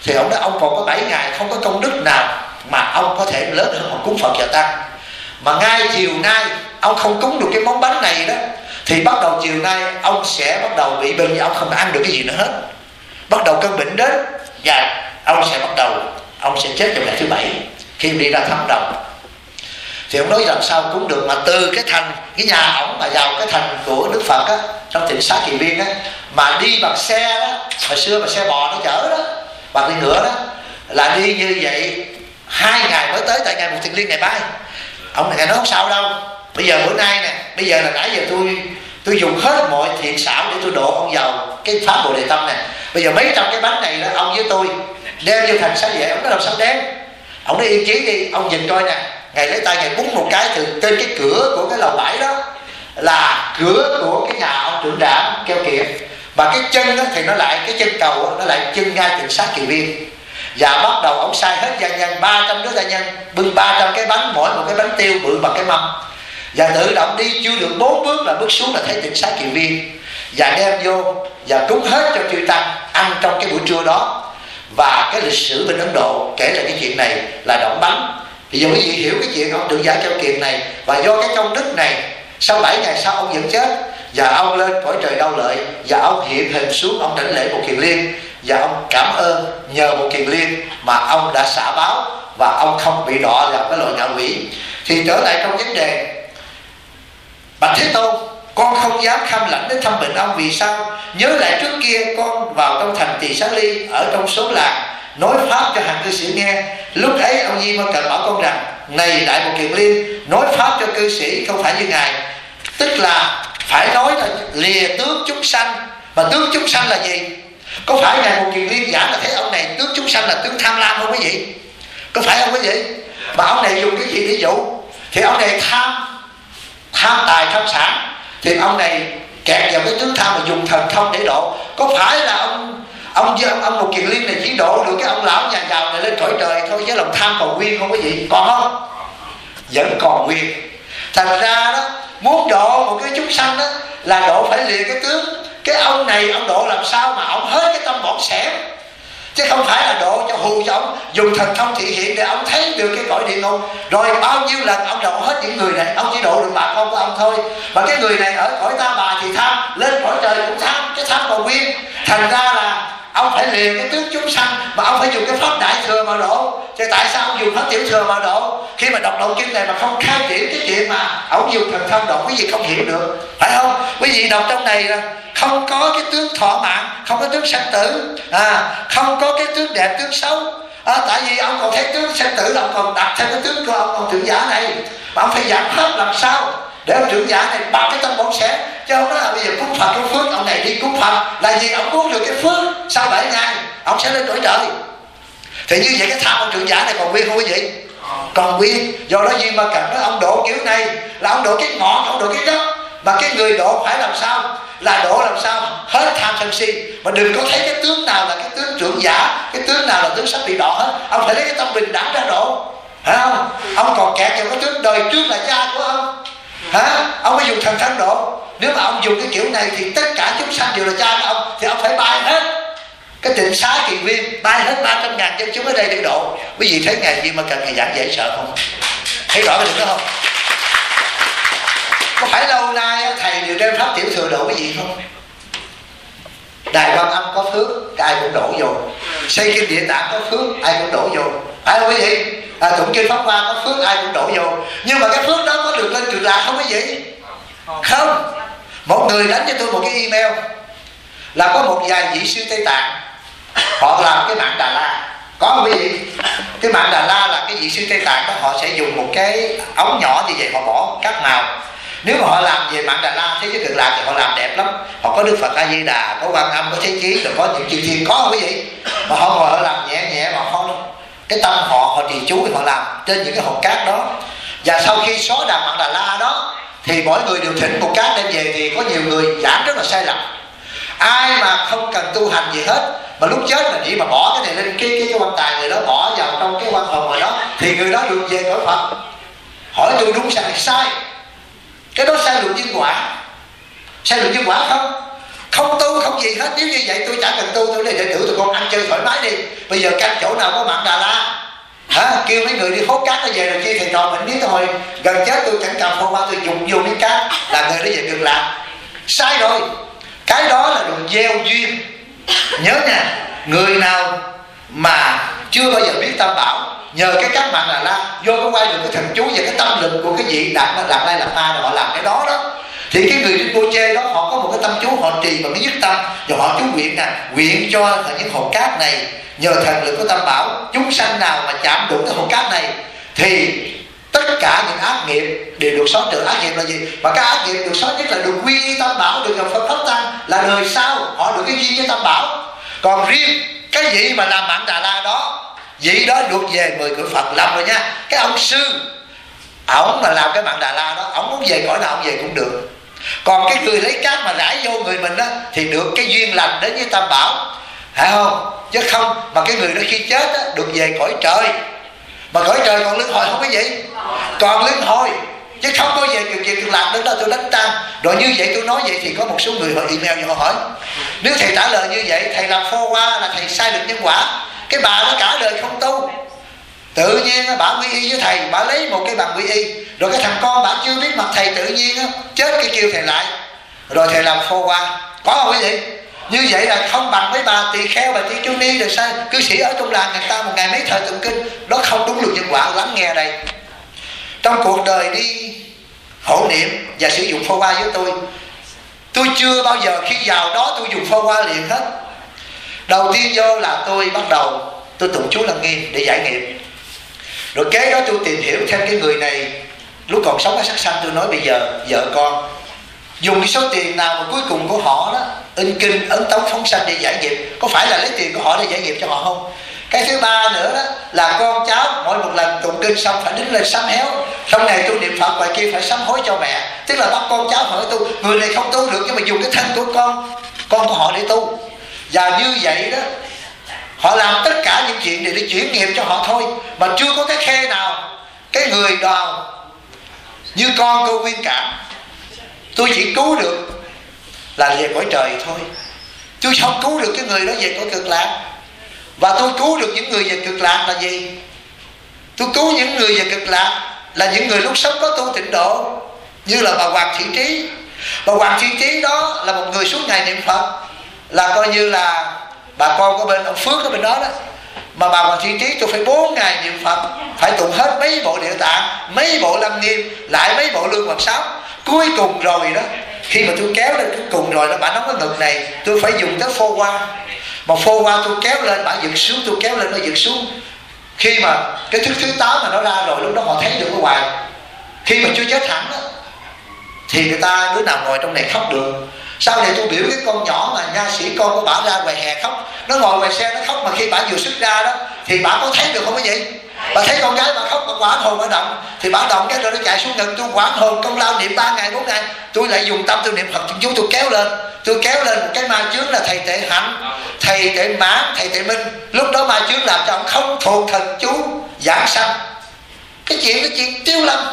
thì ông nói ông còn có 7 ngày không có công đức nào mà ông có thể lớn hơn một cúng Phật và Tăng. Mà ngay chiều nay ông không cúng được cái món bánh này đó, thì bắt đầu chiều nay ông sẽ bắt đầu bị bệnh, ông không ăn được cái gì nữa hết. Bắt đầu cơn bệnh đến và ông sẽ bắt đầu, ông sẽ chết vào ngày thứ 7 khi đi ra thăm đồng. Thì ông nói làm sao cúng được, mà từ cái thành, cái nhà ổng mà vào cái thành của Đức Phật á, trong Tịnh Xá Kỳ Viên á, mà đi bằng xe đó, hồi xưa mà xe bò nó chở đó, bằng đi ngựa đó, là đi như vậy 2 ngày mới tới tại ngày Một Thiền Liên ngày mai. Ông này nói không sao đâu, bây giờ bữa nay nè, bây giờ là nãy giờ tôi dùng hết mọi thiện xảo để tôi độ ông vào cái pháp Bồ Đề Tâm này. Bây giờ mấy trăm cái bánh này đó, ông với tôi đem vô thành Xá Vệ. Ông nói làm sao đem? Ông nói yên chí đi, ông nhìn coi nè, ngày lấy tay ngày búng một cái từ trên cái cửa của cái lầu 7 đó là cửa của cái nhà ông trưởng đảm keo kiệt, và cái chân đó thì nó lại, cái chân cầu đó, nó lại chân ngay Tịnh Xá Kỳ Viên. Và bắt đầu ông sai hết gia nhân, 300 đứa gia nhân bưng 300 cái bánh, mỗi một cái bánh tiêu bự bằng cái mâm, và tự động đi chưa được 4 bước là bước xuống là thấy Tịnh Xá Kỳ Viên, và đem vô và cúng hết cho chư tăng ăn trong cái buổi trưa đó. Và cái lịch sử bên Ấn Độ kể lại cái chuyện này là động bánh. Thì giờ quý vị hiểu cái chuyện ông trưởng giả keo kiệt này, và do cái công đức này, sau 7 ngày sau ông vẫn chết, và ông lên cõi trời Đau Lợi, và ông hiện hình xuống, ông đảnh lễ Một Kiền Liên, và ông cảm ơn nhờ Một Kiền Liên mà ông đã xả báo và ông không bị đọa vào cái loại ngạ quỷ. Thì trở lại trong vấn đề, bạch Thế Tôn, con không dám kham lãnh đến thăm bệnh ông. Vì sao? Nhớ lại trước kia con vào trong thành Tỳ Xá Ly, ở trong số làng nói pháp cho hàng cư sĩ nghe. Lúc ấy ông Di Ma Cật bảo con rằng: này Đại Một Kiền Liên, nói pháp cho cư sĩ không phải như ngài, tức là phải nói là lìa tướng chúng sanh. Mà tướng chúng sanh là gì? Có phải ngài Một Kiền Liên giảng là thấy ông này tướng chúng sanh là tướng tham lam không quý vị? Có phải không quý vị? Mà ông này dùng cái gì để dụ? Thì ông này tham tài tham sản, thì ông này kẹt vào cái tướng tham mà dùng thần thông để độ. Có phải là ông Một Kiền Liên này chỉ độ được cái ông lão nhà giàu này lên cõi trời thôi, chứ lòng tham còn nguyên không quý vị? Còn không? Vẫn còn nguyên. Thành ra đó, muốn độ một cái chúng sanh đó là độ phải lìa cái tướng. Cái ông này ông độ làm sao mà ông hết cái tâm bỏng sẻn, chứ không phải là độ cho hù cho ông dùng thần thông thị hiện để ông thấy được cái cõi địa ngục. Rồi bao nhiêu lần ông độ hết những người này, ông chỉ độ được bà con của ông thôi. Mà cái người này ở cõi Ta Bà thì tham, lên cõi trời cũng tham, cái tham còn nguyên. Thành ra là ông phải lìa cái tướng chúng sanh, mà ông phải dùng cái pháp đại thừa mà độ. Thì tại sao ông dùng pháp tiểu thừa mà độ? Khi mà đọc nội kinh này mà không khai triển cái chuyện mà ông dùng thần thông độ, quý vị không hiểu được, phải không? Quý vị đọc trong này là không có cái tướng thọ mạng, không có tướng sanh tử, không có cái tướng đẹp tướng xấu. Tại vì ông còn thấy tướng sanh tử là ông còn đặt theo cái tướng của ông trưởng giả này, mà ông phải giảng pháp làm sao để ông trưởng giả này bằng cái tâm bổn sẽ. Chứ không nói là bây giờ cúng Phật có phước, ông này đi cúng Phật là gì? Ông muốn được cái phước sau 7 ngày ông sẽ lên cõi trời. Thì như vậy cái tham ông trưởng giả này còn nguyên không quý vị? Còn nguyên. Do đó Di Ma Cật nói ông độ kiểu này là ông độ cái ngọn, ông độ cái gốc. Mà cái người độ phải làm sao? Là độ làm sao hết tham sân si. Mà đừng có thấy cái tướng nào là cái tướng trưởng giả, cái tướng nào là tướng sắp bị đọa hết. Ông phải lấy cái tâm bình đẳng ra độ, phải không? Ông còn kẹt vào cái tướng đời trước là cha của ông, ông mới dùng thần thánh độ. Nếu mà ông dùng cái kiểu này thì tất cả chúng sanh đều là cha của ông, thì ông phải bay hết cái Tịnh Xá Kỳ Viên, bay hết 300.000 dân chúng ở đây để độ. Quý vị thấy ngày Di Ma Cật ngày giảng dễ sợ không? Thấy rõ cái điều đó không? Có phải lâu nay thầy đều đem pháp tiểu thừa độ cái gì không? Đài Quan Âm có phước, ai cũng đổ vô. Xây Kinh Địa Tạng có phước, ai cũng đổ vô, phải không quý vị? Tụng Kinh Pháp Hoa có phước, ai cũng đổ vô. Nhưng mà cái phước đó có được lên Cực Lạc không quý vị? Không. Một người đánh cho tôi một cái email là có một vài vị sư Tây Tạng họ làm cái mạng Đà La. Có không quý vị? Cái mạng Đà La là cái vị sư Tây Tạng đó, họ sẽ dùng một cái ống nhỏ như vậy, họ bỏ các màu. Nếu mà họ làm về mạng Đà La, thế giới Cực Lạc thì họ làm đẹp lắm. Họ có Đức Phật A Di Đà, có Quan Âm, có Thế Chí, rồi có những chư thiên, có không quý vị? Mà họ ngồi họ làm nhẹ nhẹ mà không, cái tâm họ trì chú thì họ làm trên những cái hòn cát đó. Và sau khi xóa đàn mạng Đà La đó thì mỗi người đều thỉnh một cát đem về. Thì có nhiều người giảng rất là sai lầm. Ai mà không cần tu hành gì hết, mà lúc chết là chỉ mà bỏ cái này lên cái quan tài người đó, bỏ vào trong cái quan hồn rồi đó, thì người đó được về cõi Phật. Hỏi tôi đúng sai? Sai. Cái đó sai luật nhân quả. Sai luật nhân quả không? không tu không gì hết. Nếu như vậy tôi chẳng cần tu, tôi để đệ tử tụi con ăn chơi thoải mái đi. Bây giờ canh chỗ nào có mặn Đà La kêu mấy người đi hốt cát nó về rồi kia, thầy trò mình biết thôi, gần chết tôi chẳng cầm phong qua tôi dùng vô miếng cát là người đó về Cực Lạc. Sai rồi, cái đó là đường gieo duyên. Nhớ nha, người nào mà chưa bao giờ biết Tam Bảo, nhờ cái các bạn là la vô có quay được cái thần chú và cái tâm lực của cái vị Đạt Lai Lạt Ma, họ làm cái đó đó, thì cái người Rinpoche đó họ có một cái tâm chú, họ trì bằng cái dứt tâm và họ chú nguyện nguyện cho những hòn cát này nhờ thần lực của Tam Bảo, chúng sanh nào mà chạm đụng cái hòn cát này thì tất cả những ác nghiệp đều được xóa trừ. Ác nghiệp là gì? Mà cái ác nghiệp được xóa nhất là được quy y Tam Bảo, được gặp Phật Pháp Tăng, là đời sau họ được cái duyên với Tam Bảo. Còn riêng cái vị mà làm mặn Đà La đó, vị đó được về 10 cửa Phật. Lầm rồi nha. Cái ông sư ổng mà làm cái mặn Đà La đó, ổng muốn về cõi nào ổng về cũng được. Còn cái người lấy cát mà rải vô người mình đó thì được cái duyên lành đến với Tam Bảo, phải không? Chứ không mà cái người đó khi chết đó, được về cõi trời. Mà cõi trời còn luân hồi không, cái gì còn luân hồi, chứ không có về Cực Lạc. Đến đó tôi đánh tan rồi. Như vậy tôi nói vậy thì có một số người họ email cho họ hỏi, nếu thầy trả lời như vậy thầy làm phô qua là thầy sai được nhân quả. Cái bà đó cả đời không tu, tự nhiên bà quy y với thầy, bà lấy một cái bằng quy y, rồi cái thằng con bà chưa biết mặt thầy, tự nhiên chết cái kêu thầy lại, rồi thầy làm phô qua. Có không quý vị? Như vậy là không bằng mấy bà tỳ kheo, bà Tỳ Chu Ni rồi sao cư sĩ ở trong làng người ta một ngày mấy thời tụng kinh. Đó không đúng luật nhân quả. Lắng nghe đây, trong cuộc đời đi hộ niệm và sử dụng phô qua với tôi chưa bao giờ khi vào đó tôi dùng phô qua liền hết. Đầu tiên vô là tôi bắt đầu tôi tụng chú Lăng Nghiêm để giải nghiệp. Rồi kế đó tôi tìm hiểu thêm cái người này lúc còn sống ở sắc sanh. Tôi nói bây giờ vợ con dùng cái số tiền nào mà cuối cùng của họ đó in kinh ấn tống phóng sanh để giải nghiệp, có phải là lấy tiền của họ để giải nghiệp cho họ không? Cái thứ ba nữa đó là con cháu mỗi một lần tụng kinh xong phải đứng lên sám héo, trong này tôi niệm Phật, ngoài kia phải sám hối cho mẹ. Tức là bắt con cháu hỏi tu. Người này không tu được nhưng mà dùng cái thân của con của họ để tu. Và như vậy đó họ làm tất cả những chuyện để chuyển nghiệp cho họ thôi, mà chưa có cái khe nào. Cái người đoàn như con cô Nguyên Cảm, tôi chỉ cứu được là về cõi trời thôi, tôi không cứu được cái người đó về cõi Cực Lạc. Và tôi cứu được những người về Cực Lạc là gì? Tôi cứu những người về Cực Lạc là những người lúc sống có tu tịnh độ, như là bà Hoàng Thị Trí. Bà Hoàng Thị Trí đó là một người suốt ngày niệm Phật, là coi như là bà con của bên ông Phước ở bên đó đó. Mà bà Hoàng Thị Trí tôi phải 4 ngày niệm Phật, phải tụng hết mấy bộ Địa Tạng, mấy bộ Lăng Nghiêm, lại mấy bộ Lương Hoàng Sáu. Cuối cùng rồi đó, khi mà tôi kéo lên cuối cùng rồi đó, bà nóng cái ngực này, tôi phải dùng tới phô qua. Mà phô qua tôi kéo lên, bà giật xuống, tôi kéo lên, nó giật xuống. Khi mà cái thức thứ 8 mà nó ra rồi, lúc đó họ thấy được ở ngoài. Khi mà chưa chết hẳn đó, thì người ta đứa nào ngồi trong này khóc được. Sau này tôi biểu cái con nhỏ mà nha sĩ con của bà ra ngoài hè khóc, nó ngồi ngoài xe nó khóc, mà khi bà vừa xuất ra đó thì bà có thấy được không cái gì? Bà thấy con gái bà khóc, bà quảng hồn bà động, thì bà động cái rồi nó chạy xuống ngực tôi, quảng hồn công lao niệm 3 ngày 4 ngày. Tôi lại dùng tâm tôi niệm Phật chú, tôi kéo lên một cái ma chướng là thầy Tệ Hạnh, thầy Tệ Mãn, thầy Tệ Minh. Lúc đó ma chướng làm cho ông không thuộc thần chú giảng sanh, cái chuyện tiêu lâm.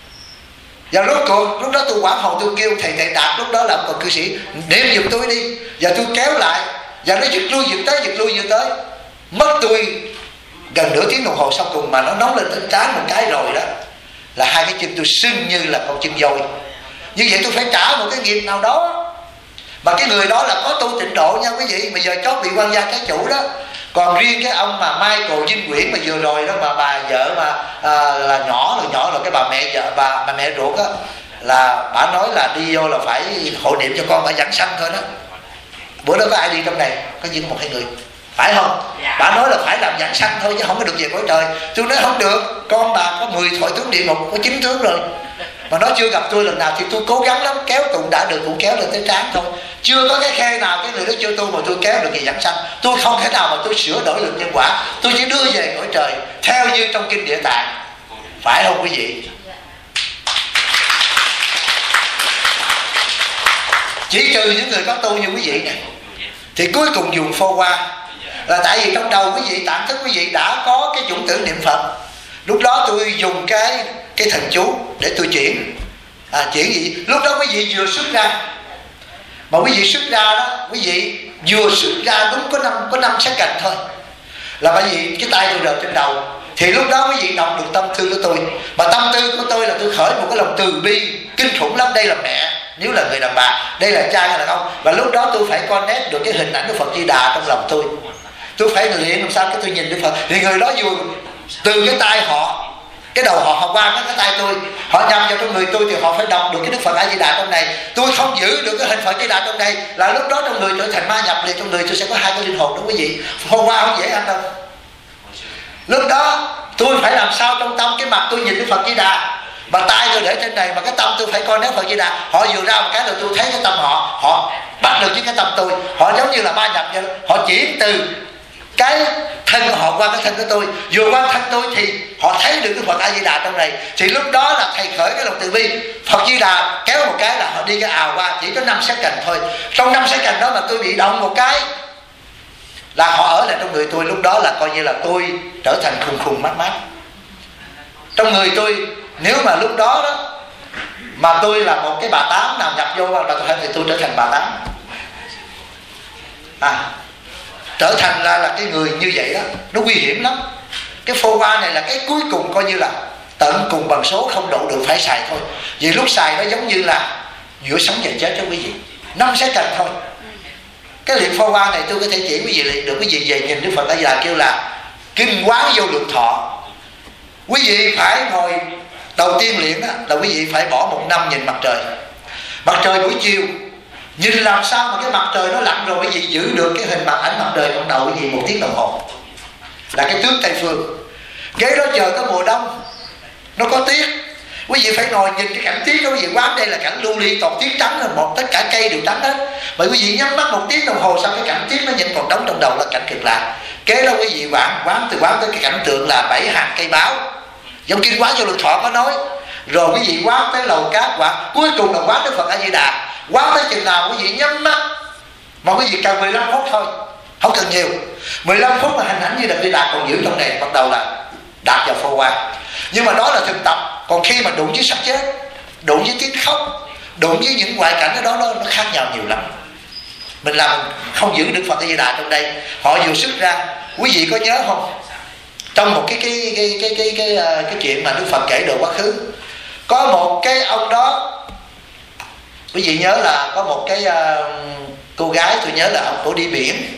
Và lúc đó tôi quảng hồn, tôi kêu thầy Tệ Đạt, lúc đó là một cư sĩ, niệm giùm tôi đi. Và tôi kéo lại, và nó giật lui giật tới, mất tôi gần nửa tiếng đồng hồ. Sau cùng mà nó nóng lên tới trán một cái rồi đó, là hai cái chân tôi sưng như là con chân dôi. Như vậy tôi phải trả một cái nghiệp nào đó. Mà cái người đó là có tu tịnh độ nha quý vị, mà giờ chót bị quan gia cái chủ đó. Còn riêng cái ông mà Michael Vinh Nguyễn mà vừa rồi đó, mà bà vợ mà là nhỏ là cái bà mẹ vợ, bà mẹ ruột á, là bà nói là đi vô là phải hộ niệm cho con bà giảng sanh thôi đó. Bữa đó có ai đi trong này? Có chỉ có 1-2 người, phải không? Bà nói là phải làm giảng sanh thôi chứ không có được về cõi trời. Tôi nói không được, con bà có 10 thoại tướng địa ngục, có 9 tướng rồi. Mà nó chưa gặp tôi lần nào thì tôi cố gắng lắm, kéo tụng đã được cũng kéo lên tới trán thôi. Chưa có cái khe nào cái người đó chưa tu mà tôi kéo được về giảng sanh. Tôi không thể nào mà tôi sửa đổi được nhân quả, tôi chỉ đưa về cõi trời theo như trong kinh Địa Tạng, phải không quý vị? Chỉ trừ những người có tu như quý vị này thì cuối cùng dùng phô qua, là tại vì trong đầu quý vị, tạm thức quý vị đã có cái chủng tử niệm Phật. Lúc đó tôi dùng cái thần chú để tôi chuyển. Chuyển gì? Lúc đó quý vị vừa xuất ra, Mà quý vị xuất ra đó, quý vị vừa xuất ra đúng có 5 sát cành thôi, là bởi vì cái tay tôi rờ trên đầu, thì lúc đó quý vị đọc được tâm tư của tôi. Mà tâm tư của tôi là tôi khởi một cái lòng từ bi kinh khủng lắm. Đây là mẹ, nếu là người đàn bà, đây là cha hay là ông. Và lúc đó tôi phải connect được cái hình ảnh của Phật Di Đà trong lòng tôi. Tôi phải luyện làm sao cái tôi nhìn Đức Phật. Thì người đó vừa từ cái tay họ, cái đầu họ qua cái tay tôi, họ nhằm vào trong người tôi, thì họ phải đọc được cái Đức Phật A Di Đà trong này. Tôi không giữ được cái hình Phật Di Đà trong đây, là lúc đó trong người trở thành ma nhập liền. Trong người tôi sẽ có 2 cái linh hồn đó quý vị. Hôm qua không dễ ăn đâu. Lúc đó tôi phải làm sao trong tâm cái mặt tôi nhìn Đức Phật Di Đà, mà tay tôi để trên này, mà cái tâm tôi phải coi nếu Phật Di Đà. Họ vừa ra một cái là tôi thấy cái tâm họ, họ bắt được với cái tâm tôi. Họ giống như là ma nhập vậy. Họ chuyển từ cái thân của họ qua cái thân của tôi, vừa qua thân tôi thì họ thấy được cái Phật A Di Đà trong này. Thì lúc đó là thầy khởi cái lòng từ bi. Phật Di Đà kéo một cái là họ đi cái ào qua, chỉ có 5 sát cành thôi. Trong 5 sát cành đó mà tôi bị động một cái là họ ở lại trong người tôi. Lúc đó là coi như là tôi trở thành khùng khùng mát mát trong người tôi. Nếu mà lúc đó đó mà tôi là một cái bà tám nào nhập vô vào thì tôi trở thành bà tám, trở thành là cái người như vậy đó. Nó nguy hiểm lắm. Cái phô qua này là cái cuối cùng, coi như là tận cùng bằng số, không độ được phải xài thôi. Vì lúc xài nó giống như là giữa sống và chết đó quý vị. 5 sát cành thôi. Cái liệt phô qua này tôi có thể chỉ quý vị liệt được. Quý vị về nhìn Đức Phật A Di Đà kêu là kinh quán vô lượng thọ. Quý vị phải ngồi đầu tiên luyện đó, là quý vị phải bỏ 1 năm nhìn mặt trời. Mặt trời buổi chiều, nhìn làm sao mà cái mặt trời nó lặn rồi quý vị giữ được cái hình mặt ảnh mặt trời trong đầu quý vị 1 tiếng đồng hồ, là cái tướng Tây Phương. Kế đó chờ tới mùa đông nó có tiết, quý vị phải ngồi nhìn cái cảnh tiết đó. Quý vị quán đây là cảnh lưu ly, toàn tiết trắng là một, tất cả cây đều trắng hết. Mà quý vị nhắm mắt 1 tiếng đồng hồ, sau cái cảnh tiết nó nhìn còn đóng trong đầu là cảnh cực lạ. Kế đó quý vị quán tới cái cảnh tượng là 7 hạt cây báo, trong kinh quán vô lượng thọ có nói. Rồi quý vị quán tới lầu cát, quán cuối cùng là quán Đức Phật A Di Đà. Quán tới chừng nào quý vị nhắm mắt, mà quý vị cần 15 phút thôi, không cần nhiều. 15 phút mà hình ảnh như Đức Di Đà còn giữ trong này, bắt đầu là đạt vào phô qua. Nhưng mà đó là thực tập. Còn khi mà đụng với sắc chết, đụng với tiếng khóc, đụng với những ngoại cảnh đó nó khác nhau nhiều lắm. Mình làm không giữ Đức Phật A Di Đà trong đây. Họ vừa xuất ra, quý vị có nhớ không? Trong một cái chuyện mà Đức Phật kể đồ quá khứ, có một cái ông đó, quý vị nhớ là có một cái cô gái, tôi nhớ là cổ đi biển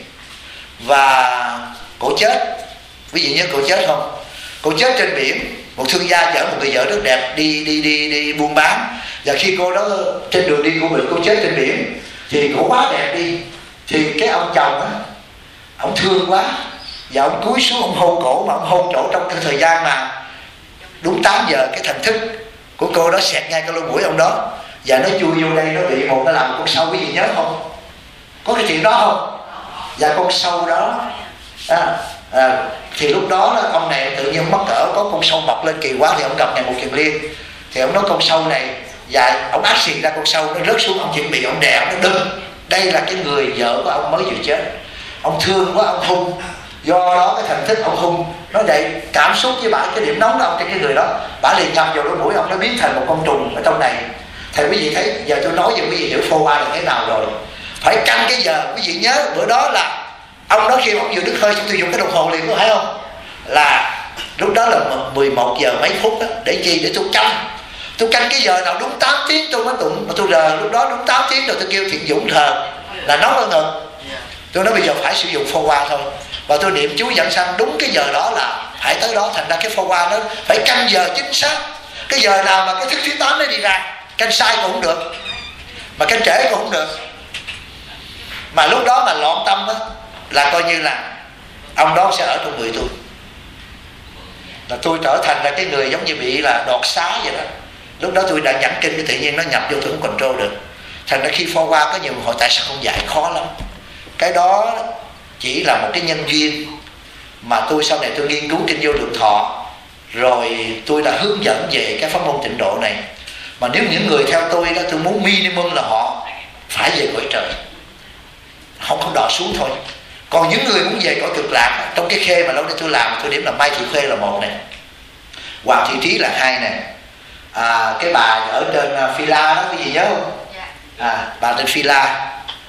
và cổ chết. Quý vị nhớ cổ chết không? Cổ chết trên biển. Một thương gia chở một người vợ rất đẹp đi buôn bán, và khi cô đó trên đường đi của mình, cô chết trên biển, thì cổ quá đẹp đi, thì cái ông chồng á, ông thương quá, và ông cúi xuống ông hôn cổ, mà ông hôn chỗ trong cái thời gian mà đúng 8 giờ cái thần thức của cô đó xẹt ngay cái lỗ mũi ông đó, và nó chui vô đây, nó bị một cái làm con sâu. Quý vị nhớ không? Có cái chuyện đó không? Và con sâu đó thì lúc đó ông này tự nhiên mắc cỡ, có con sâu mọc lên kỳ quá, thì ông gặp ngày một Kiền Liên, thì ông nói con sâu này, và ông ác xì ra con sâu, nó rớt xuống, ông chuẩn bị ông đè, nó đừng, đây là cái người vợ của ông mới vừa chết, ông thương quá ông hung. Do đó cái thần thức ông hung nó đầy cảm xúc với bà, cái điểm nóng đó trên cái người đó, bà liền nhập vào lỗ mũi ông, nó biến thành một con trùng ở trong này. Thì quý vị thấy, giờ tôi nói cho quý vị hiểu phô qua là thế nào rồi. Phải canh cái giờ. Quý vị nhớ bữa đó là ông đó khi ông vừa đứt hơi, xong tôi dùng cái đồng hồ liền, có phải không? Là lúc đó là 11 giờ mấy phút đó. Để chi? Để tôi canh cái giờ nào đúng 8 tiếng tôi mới tụng. Mà tôi rờ lúc đó đúng 8 tiếng rồi tôi kêu Thiện Dũng thờ là nóng ở ngực. Tôi nói bây giờ phải sử dụng phô qua thôi, và tôi niệm chú dẫn sanh đúng cái giờ đó là phải tới đó. Thành ra cái phô qua nó phải canh giờ chính xác. Cái giờ nào mà cái thức thứ 8 nó đi ra, canh sai cũng không được, mà canh trễ cũng không được. Mà lúc đó mà loạn tâm á, là coi như là ông đó sẽ ở trong người tôi, là tôi trở thành là cái người giống như bị là đọt xá vậy đó. Lúc đó tôi đã nhẫn kinh, cái tự nhiên nó nhập vô tôi không control được. Thành ra khi phô qua có nhiều người hỏi tại sao không dạy, khó lắm. Cái đó chỉ là một cái nhân duyên mà tôi sau này tôi nghiên cứu kinh vô lượng thọ, rồi tôi đã hướng dẫn về cái pháp môn tịnh độ này. Mà nếu những người theo tôi đó, tôi muốn minimum là họ phải về cõi trời, không đọt xuống thôi. Còn những người muốn về cõi cực lạc, trong cái khê mà lâu nay tôi làm, tôi điểm là Mai Thị Khuê là 1 này, Hoàng Thị Trí là 2 này, cái bà ở trên Phi La đó, quý vị nhớ không? Bà trên Phi La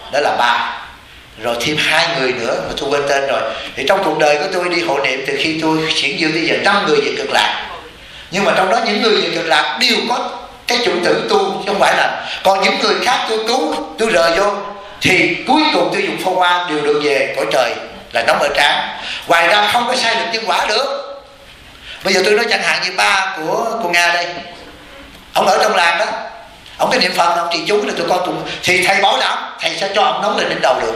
đó là 3. Rồi thêm 2 người nữa mà tôi quên tên rồi. Thì trong cuộc đời của tôi đi hộ niệm từ khi tôi chuyển dương tới giờ 5 người về Cực Lạc. Nhưng mà trong đó những người về Cực Lạc đều có cái chủng tử tu, chứ không phải là còn những người khác tôi cứu, tôi rờ vô thì cuối cùng tôi dùng phong hoa đều được về cõi trời là nóng ở trán. Ngoài ra không có sai được nhân quả được. Bây giờ tôi nói chẳng hạn như ba của cô Nga đây, ông ở trong làng đó, ông cái niệm Phật ông trì chú là tụi con tụng, thì thầy bảo đảm thầy sẽ cho ông nóng lên đến đầu được.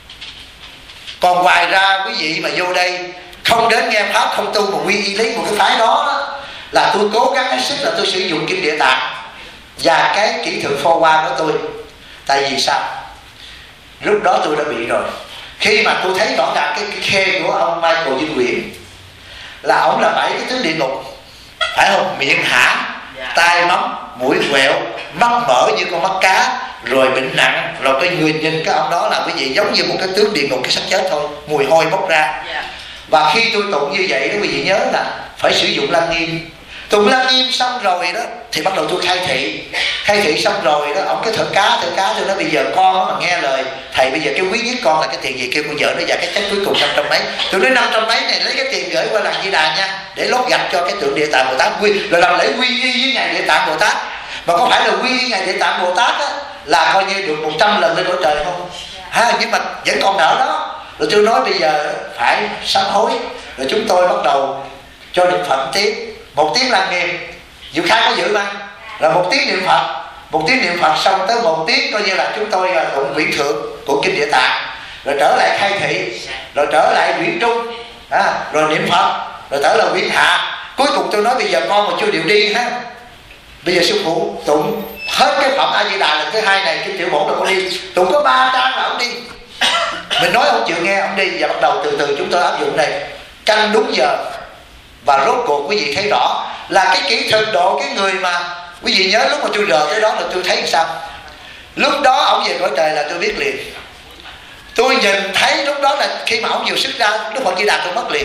Còn ngoài ra quý vị mà vô đây không đến nghe pháp, không tu một quy y lý một cái phái đó, là tôi cố gắng hết sức là tôi sử dụng kinh Địa Tạng và cái kỹ thuật phô qua của tôi. Tại vì sao? Lúc đó tôi đã bị rồi. Khi mà tôi thấy rõ ràng cái khe của ông Michael Vinh Quyện là ông là 7 cái tướng địa ngục, phải không? Miệng hãm, tai móng, mũi quẹo, mắt mở như con mắt cá, rồi bệnh nặng, rồi cái người nhìn cái ông đó là quý vị giống như một cái tướng địa ngục, cái xác chết thôi, mùi hôi bốc ra. Và khi tôi tụng như vậy đó, quý vị nhớ là phải sử dụng Lăng Nghiêm. Tụng Lăng Nghiêm xong rồi đó thì bắt đầu tôi khai thị xong rồi đó, ông cái thợ cá tôi nói bây giờ con mà nghe lời thầy, bây giờ cái quý nhất con là cái tiền gì, kêu con vợ nó và cái check cuối cùng 500 mấy. Tôi nói 500 mấy này lấy cái tiền gửi qua làng Di Đà nha, để lót gạch cho cái tượng Địa Tạng Bồ Tát quy, rồi làm lễ quy y với ngài Địa Tạng Bồ Tát. Mà có phải là quy y ngài Địa Tạng Bồ Tát á là coi như được 100 lần lên cõi trời không? Nhưng mà vẫn còn nợ đó. Rồi tôi nói bây giờ phải sám hối. Rồi chúng tôi bắt đầu cho niệm Phật tiếp, 1 tiếng Lăng Nghiêm, Diệu Khai có giữ mà, rồi 1 tiếng niệm Phật, 1 tiếng niệm Phật xong tới 1 tiếng coi như là chúng tôi tụng quyển thượng của kinh Địa Tạng, rồi trở lại khai thị, rồi trở lại quyển trung, rồi niệm Phật, rồi trở lại quyển hạ. Cuối cùng tôi nói bây giờ con mà chưa điều đi ha, bây giờ sư phụ tụng hết cái phẩm A Di Đà lần thứ 2 này, kinh Tiểu Bổn là con đi, tụng có 3 trang là ông đi. Mình nói ông chịu nghe, ông đi. Và bắt đầu từ từ chúng tôi áp dụng này, canh đúng giờ. Và rốt cuộc quý vị thấy rõ là cái kỹ thuật độ cái người mà quý vị nhớ lúc mà tôi rờ tới đó là tôi thấy làm sao. Lúc đó ông về cõi trời là tôi biết liền. Tôi nhìn thấy lúc đó là khi mà ông vừa xuất ra Đức Phật Di Đà tôi mất liền.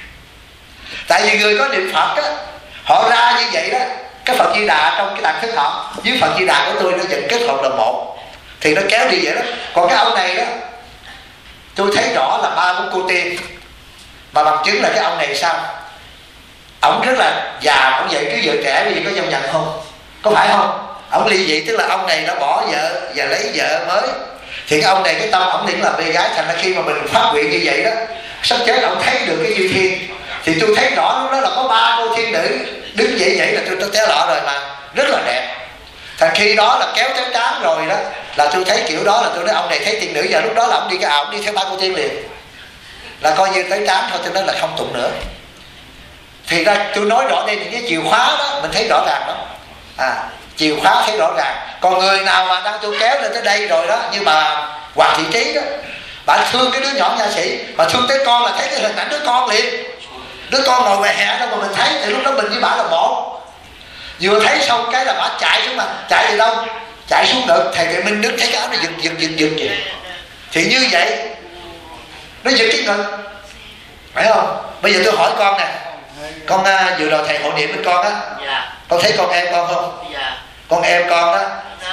Tại vì người có niệm Phật á, họ ra như vậy đó, cái Phật Di Đà trong cái tạng thức họ với Phật Di Đà của tôi nó vẫn kết hợp là một, thì nó kéo đi vậy đó. Còn cái ông này đó tôi thấy rõ là 3-4 cô tiên, mà bằng chứng là cái ông này sao, ông rất là già, ông vậy cứ vợ trẻ bây giờ có giao nhận không? Có phải không? Ông ly dị tức là ông này đã bỏ vợ và lấy vợ mới. Thì cái ông này cái tâm ông định là bê gái, thành ra khi mà mình phát nguyện như vậy đó, sắp chết ông thấy được cái chư thiên. Thì tôi thấy rõ lúc đó là có 3 cô thiên nữ đứng vậy là tôi té lọ rồi mà rất là đẹp. Thành khi đó là kéo tới trán rồi đó là tôi thấy kiểu đó là tôi nói ông này thấy tiên nữ, và lúc đó là ông đi cái ảo, ông đi theo 3 cô tiên liền, là coi như tới trán thôi, tôi nói là không tụng nữa. Thì ra tôi nói rõ đây là cái chìa khóa đó, mình thấy rõ ràng đó, chìa khóa thấy rõ ràng. Còn người nào mà đang tôi kéo lên tới đây rồi đó, như bà Hoàng Thị Trí đó, bà thương cái đứa nhỏ nha sĩ, mà thương tới con là thấy cái hình ảnh đứa con liền, đứa con ngồi ngoài hè đó mà mình thấy, thì lúc đó mình với bà là một. Vừa thấy xong cái là bà chạy xuống, mà chạy từ đâu? Chạy xuống đợt thầy Tuệ Minh đứng thấy cái áo nó giật vậy. Thì như vậy nó giật cái ngực, phải không? Bây giờ tôi hỏi con nè, con vừa rồi thầy hộ niệm với con á, con thấy con em con không? Con em con đó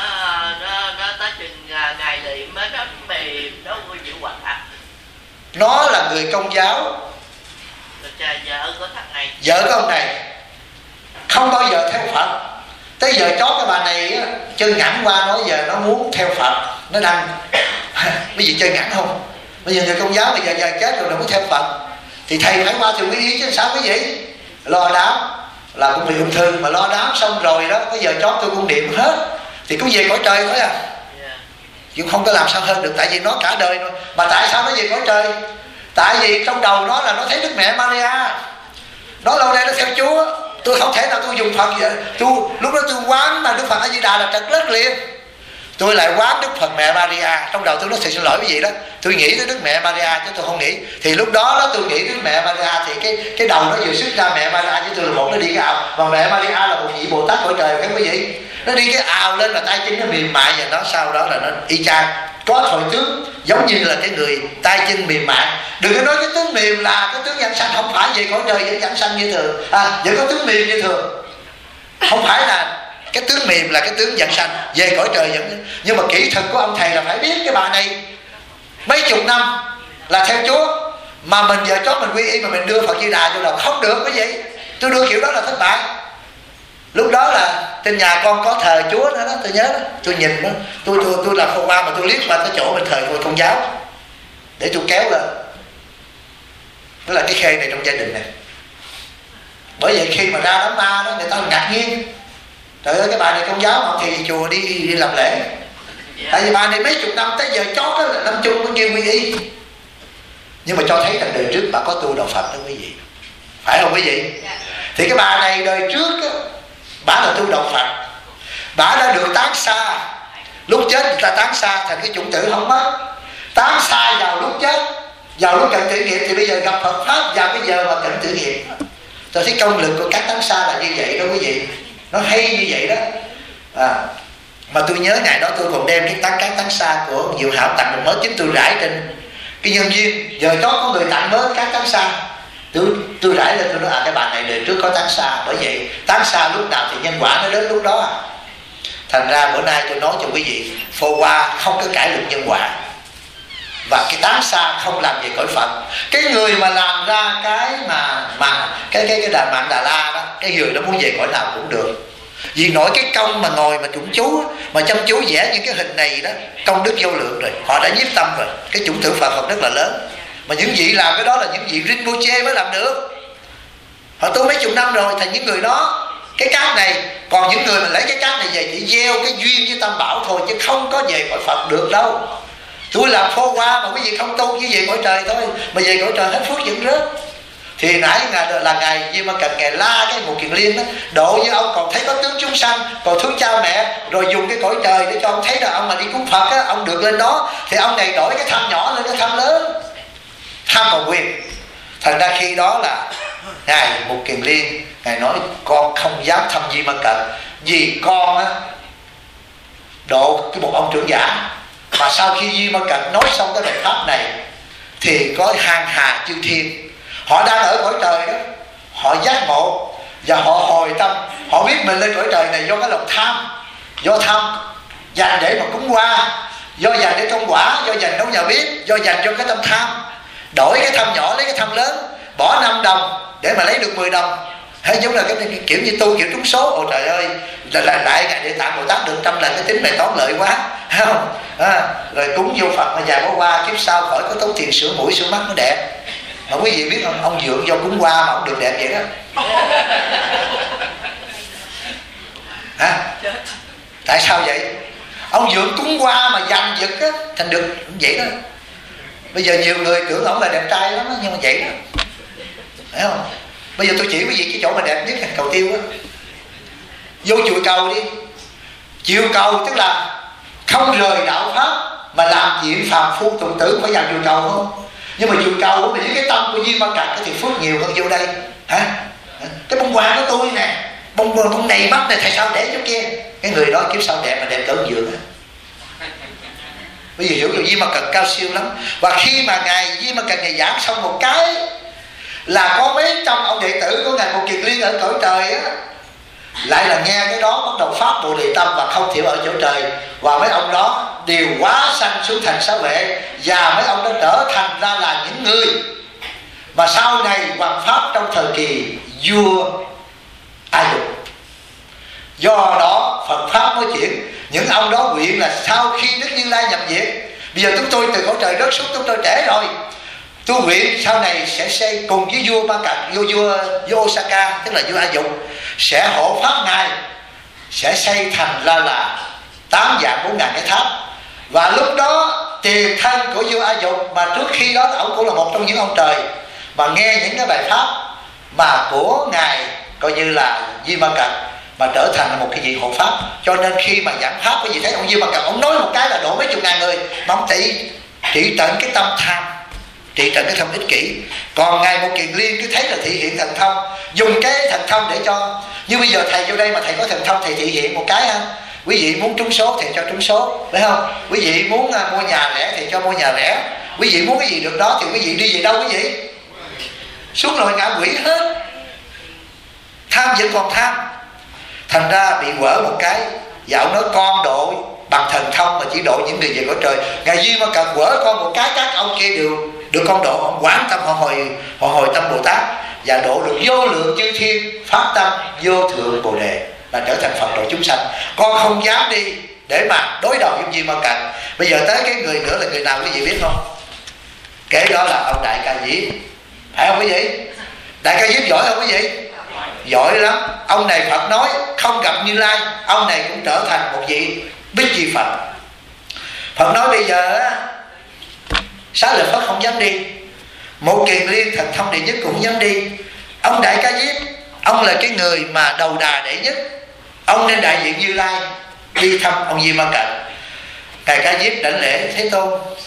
nó tới chừng ngày liệm á, nó mềm, nó có chịu hoạt. Nó là người Công giáo, vợ của thằng này, vợ của ông này không bao giờ theo Phật. Tới giờ chót cái bà này á, chân ngẳng qua nói giờ nó muốn theo Phật, nó đăng bây giờ chơi ngẳng không? Bây giờ người Công giáo bây giờ chết rồi nó muốn theo Phật, thì thầy phải qua thì quý ý chứ sao quý vị? Lo đám là cũng bị ung thư, mà lo đám xong rồi đó, bây giờ chót tôi cũng niệm hết thì cũng về cõi trời thôi chứ không có làm sao hơn được. Tại vì nó cả đời rồi. Mà tại sao nó về cõi trời? Tại vì trong đầu nó là nó thấy Đức Mẹ Maria, nó lâu nay nó theo Chúa. Tôi không thể nào tôi dùng Phật vậy. Lúc đó tôi quán mà Đức Phật A Di Đà là trật lất liền. Tôi lại quán Đức Phật Mẹ Maria. Trong đầu tôi nói xin lỗi cái gì đó, tôi nghĩ tới Đức Mẹ Maria chứ tôi không nghĩ. Thì lúc đó tôi nghĩ Đức Mẹ Maria, thì cái đầu nó vừa xuất ra Mẹ Maria chứ tôi là một, nó đi cái ào. Mà Mẹ Maria là một vị Bồ Tát cõi trời, phải không quý vị? Nó đi cái ào lên là tay chân nó mềm mại, và nó sau đó là nó y chang có thời tướng giống như là cái người tay chân mềm mại. Đừng có nói cái tướng mềm là cái tướng giảng sanh, không phải về cõi trời vẫn giảng sanh như thường, vẫn có tướng mềm như thường, không phải là Cái tướng mềm là cái tướng dẫn sanh, về cõi trời dẫn. Nhưng mà kỹ thuật của ông thầy là phải biết cái bà này mấy chục năm là theo Chúa, mà mình giờ chót mình quy y mà mình đưa Phật Di Đà vô đầu không được. Cái gì tôi đưa kiểu đó là thất bại. Lúc đó là trên nhà con có thờ Chúa nữa đó, tôi nhớ đó. Tôi nhìn đó, tôi làm phô qua mà tôi liếc qua cái chỗ mình thờ Công giáo để tôi kéo lên. Đó là cái khê này trong gia đình này. Bởi vậy khi mà ra đám ma đó, người ta ngạc nhiên, trời ơi cái bà này Công giáo mà thì chùa đi làm lễ. Tại vì bà này mấy chục năm tới giờ chót đó là năm chung có nhiêu quy y. Nhưng mà cho thấy rằng đời trước bà có tu đạo Phật đó quý vị, phải không quý vị? Thì cái bà này đời trước đó, bà là tu đạo Phật, bà đã được tán xa. Lúc chết người ta tán xa thành cái chủng tử không mất. Tán xa vào lúc chết, vào lúc cận tử nghiệp, thì bây giờ gặp Phật Pháp vào cái giờ mà cận tử nghiệp. Tôi thấy công lực của các tán xa là như vậy đó quý vị, nó hay như vậy đó. Mà tôi nhớ ngày đó tôi còn đem cái tán xa của Diệu Hảo tặng một mớ, chính tôi rải trên cái nhân viên. Giờ đó có người tặng mớ các tán xa, tôi rải lên, tôi nói cái bà này đời trước có tán xa. Bởi vậy tán xa lúc nào thì nhân quả nó đến lúc đó. Thành ra bữa nay tôi nói cho quý vị, phô qua không có cải luật nhân quả, và cái tán xa không làm về cõi Phật. Cái người mà làm ra cái cái đà mạng Đà La đó, cái người đó muốn về cõi nào cũng được. Vì nổi cái công mà ngồi mà chủng chú, mà chăm chú vẽ những cái hình này đó, công đức vô lượng rồi, họ đã nhiếp tâm rồi. Cái chủng tử Phật rất là lớn. Mà những vị làm cái đó là những vị Rinpoche mới làm được. Họ tu mấy chục năm rồi thành những người đó. Cái cát này, còn những người mà lấy cái cát này về chỉ gieo cái duyên với Tam Bảo thôi, chứ không có về cõi Phật được đâu. Tôi làm phô qua mà quý vị không tu chỉ về cõi trời thôi, mà về cõi trời hết phước vẫn rớt. Thì nãy là ngày Di Ma Cật ngày la cái Ngũ Kiền Liên đó, độ với ông còn thấy có tướng chúng sanh, còn thương cha mẹ, rồi dùng cái cõi trời để cho ông thấy là ông mà đi cúng Phật á, ông được lên đó. Thì ông này đổi cái tham nhỏ lên cái tham lớn, tham vào quyền. Thành ra khi đó là ngài Ngũ Kiền Liên, ngài nói con không dám thăm Di Ma Cật, vì con á độ cái một ông trưởng giả. Mà sau khi Di Ma Cật nói xong cái bài pháp này thì có hàng hà chư thiên, họ đang ở cõi trời đó, họ giác ngộ và họ hồi tâm. Họ biết mình lên cõi trời này do cái lòng tham, do tham dành để mà cúng qua, do dành để công quả, do dành nấu nhà bếp, do dành cho cái tâm tham. Đổi cái tham nhỏ lấy cái tham lớn, bỏ 5 đồng để mà lấy được 10 đồng. Hay giống là cái kiểu như tu kiểu trúng số. Ôi trời ơi, lại Ngài Địa Tạng Bồ Tát được 100 lần, cái tính này toán lợi quá, thấy không? Rồi cúng vô Phật mà dài bỏ qua, kiếp sau khỏi có tốn tiền sửa mũi sửa mắt nó đẹp. Mà quý vị biết không, ông Dượng do cúng qua mà ông được đẹp vậy đó. Tại sao vậy? Ông Dượng cúng qua mà giành giật á, thành được vậy đó. Bây giờ nhiều người tưởng ông là đẹp trai lắm đó, nhưng mà vậy đó, thấy không? Bây giờ tôi chỉ quý vị cái chỗ mà đẹp nhất là cầu tiêu á. Vô chùa cầu đi. Chịu cầu tức là không rời đạo pháp, mà làm chuyện phàm phu tục tử phải vào chùa cầu không? Nhưng mà chùa cầu mà với cái tâm của Di Ma Cật thì phước nhiều hơn vô đây. Cái bông hoa của tôi nè, bông này mắt này tại sao để chỗ kia? Cái người đó kiếp sau đẹp mà đẹp cỡ Dượng á. Bây giờ hiểu được Di Ma Cật cao siêu lắm. Và khi mà ngài Di Ma Cật ngài giảng xong một cái là có mấy trăm ông đệ tử của ngài Ngũ Kiền Liên ở cõi trời á, lại là nghe cái đó bắt đầu phát Bồ Đề tâm và không thiểu ở chỗ trời. Và mấy ông đó đều hóa sanh xuống thành Xá Vệ, và mấy ông đó trở thành ra là những người mà sau này hoằng pháp trong thời kỳ vua A Dục. Do đó Phật pháp nói chuyện, những ông đó nguyện là sau khi Đức Như Lai nhập viện, bây giờ chúng tôi từ cõi trời rớt xuống, chúng tôi trễ rồi, tôi nguyện sau này sẽ xây cùng với vua Ma Cật, vua Osaka tức là vua A Dục, sẽ hộ pháp ngài, sẽ xây thành ra là 8 vạn 4 ngàn cái tháp. Và lúc đó tiền thân của vua A Dục, mà trước khi đó ông cũng là một trong những ông trời, mà nghe những cái bài pháp mà của ngài coi như là Di Ma Cật, mà trở thành một cái vị hộ pháp. Cho nên khi mà giảng pháp, cái gì thấy ông Di Ma Cật ông nói một cái là độ mấy chục ngàn người, mà ông trị tận cái tâm tham, trị tận cái tâm ích kỷ. Còn ngài Ngũ Kiền Liên cứ thấy là thị hiện thần thông, dùng cái thần thông để cho, như bây giờ thầy vô đây mà thầy có thần thông, thầy thị hiện một cái ha. Quý vị muốn trúng số thì cho trúng số, phải không? Quý vị muốn mua nhà rẻ thì cho mua nhà rẻ. Quý vị muốn cái gì được đó thì quý vị đi về đâu quý vị? Xuống loài ngạ quỷ hết. Tham vẫn còn tham. thành ra bị quở một cái. Và ông nói con độ bằng thần thông mà chỉ độ những người về cõi trời. Ngài Duy Ma Cật quở con một cái, các ông kia đều được con độ. Ông quán tâm họ hồi tâm Bồ Tát và độ được vô lượng chư thiên, phát tâm vô thượng Bồ Đề, là trở thành Phật độ chúng sanh. Con không dám đi để mà đối đầu với Duy Ma Cật. Bây giờ tới cái người nữa là người nào quý vị biết không? Kể đó là ông Đại Ca Diếp. Phải không quý vị? Đại Ca Diếp giỏi không quý vị? Giỏi lắm. Ông này Phật nói không gặp Như Lai, ông này cũng trở thành một vị Bích Chi Phật. Phật nói bây giờ á, Xá Lợi Phất không dám đi, Một Kiền Liên thần thông đệ nhất cũng không dám đi. Ông Đại Ca Diếp, ông là cái người mà đầu đà đệ nhất, ông nên đại diện Như Lai đi thăm ông Di Ma Cật. Ngài Ca Diếp đảnh lễ Thế Tôn.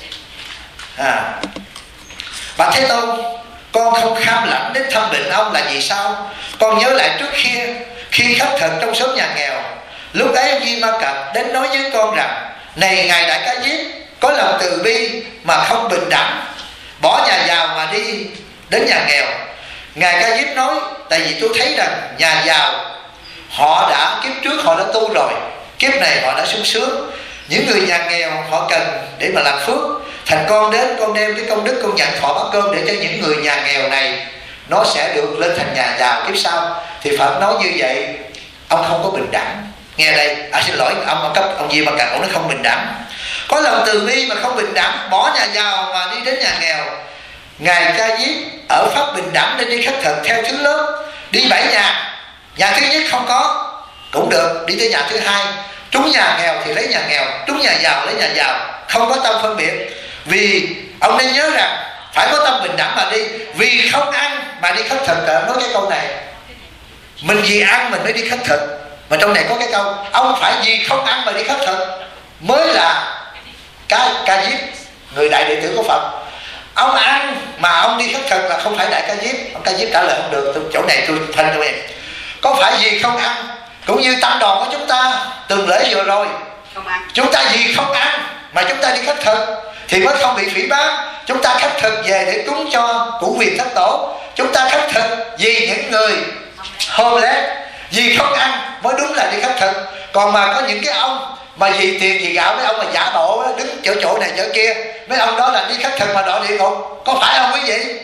Bạch Thế Tôn, con không kham lãnh đến thăm bệnh ông là vì sao? Con nhớ lại trước khi khất thực trong xóm nhà nghèo, lúc ấy ông Di Ma Cật đến nói với con rằng: này Ngài Đại Ca Diếp, có lòng từ bi mà không bình đẳng, bỏ nhà giàu mà đi đến nhà nghèo. Ngài Ca Diếp nói: tại vì tôi thấy rằng nhà giàu họ đã kiếp trước họ đã tu rồi, kiếp này họ đã sung sướng. Những người nhà nghèo họ cần để mà làm phước. Thành con đến, con đem cái công đức con nhận thọ bát cơm để cho những người nhà nghèo này nó sẽ được lên thành nhà giàu kiếp sau. Thì Phật nói như vậy ông không có bình đẳng. Nghe đây, xin lỗi, ông Di Ma Cật ông nói không bình đẳng. Có lòng từ bi mà không bình đẳng, bỏ nhà giàu mà đi đến nhà nghèo. Ngài Ca Diếp ở pháp bình đẳng nên đi khất thực theo thứ lớp, đi 7 nhà. Nhà thứ nhất không có cũng được, đi tới nhà thứ hai. Trúng nhà nghèo thì lấy nhà nghèo, trúng nhà giàu lấy nhà giàu, không có tâm phân biệt. Vì ông nên nhớ rằng phải có tâm bình đẳng mà đi. Vì không ăn mà đi khất thực. Nói cái câu này, mình vì ăn mình mới đi khất thực, mà trong này có cái câu ông phải vì không ăn mà đi khất thực mới là Ca Diếp, người đại đệ tử của Phật. Ông ăn mà ông đi khất thực là không phải Đại Ca Diếp. Ông Ca Diếp trả lời không được, chỗ này tôi thanh cho em. Có phải vì không ăn, cũng như tăng đoàn của chúng ta tuần lễ vừa rồi, chúng ta vì không ăn mà chúng ta đi khất thực thì mới không bị phỉ báng. Chúng ta khất thực về để cúng cho củ quyền thất tổ. Chúng ta khất thực vì những người homeless, vì không ăn mới đúng là đi khất thực. Còn mà có những cái ông mà vì tiền vì gạo, mấy ông mà giả bộ đứng chỗ này chỗ kia, mấy ông đó là đi khất thực mà đọa địa ngục. Có phải không quý vị?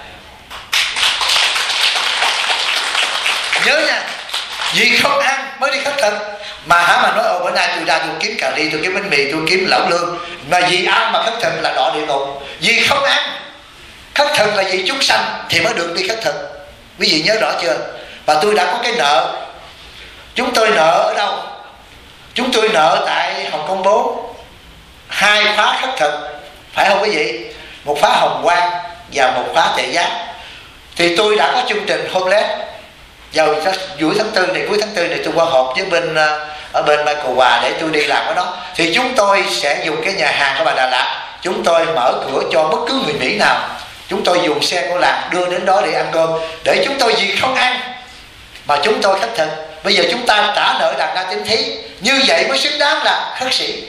Nhớ nha, vì không ăn mới đi khất thực. Mà nói bữa nay tôi ra tôi kiếm cà ri, tôi kiếm bánh mì, tôi kiếm lẩu lương, mà vì ăn mà khất thực là đọa địa ngục. Vì không ăn khất thực là vì chúng sanh thì mới được đi khất thực. Quý vị nhớ rõ chưa? Và tôi đã có cái nợ. Chúng tôi nợ ở đâu? Chúng tôi nợ tại Hồng Kông 4 2 khóa khất thực, phải không quý vị? Một khóa Hồng Quang và một khóa Tệ Giác. Thì tôi đã có chương trình homeless. Vào cuối tháng 4 này, cuối tháng 4 này tôi qua họp với bên ở bên Mai Cồ Hòa để tôi đi làm ở đó. Thì chúng tôi sẽ dùng cái nhà hàng của bà Đà Lạt, chúng tôi mở cửa cho bất cứ người Mỹ nào. Chúng tôi dùng xe của làng đưa đến đó để ăn cơm, để chúng tôi vì không ăn mà chúng tôi khất thực. Bây giờ chúng ta trả nợ Đàn Na Tín Thí, như vậy mới xứng đáng là khất sĩ.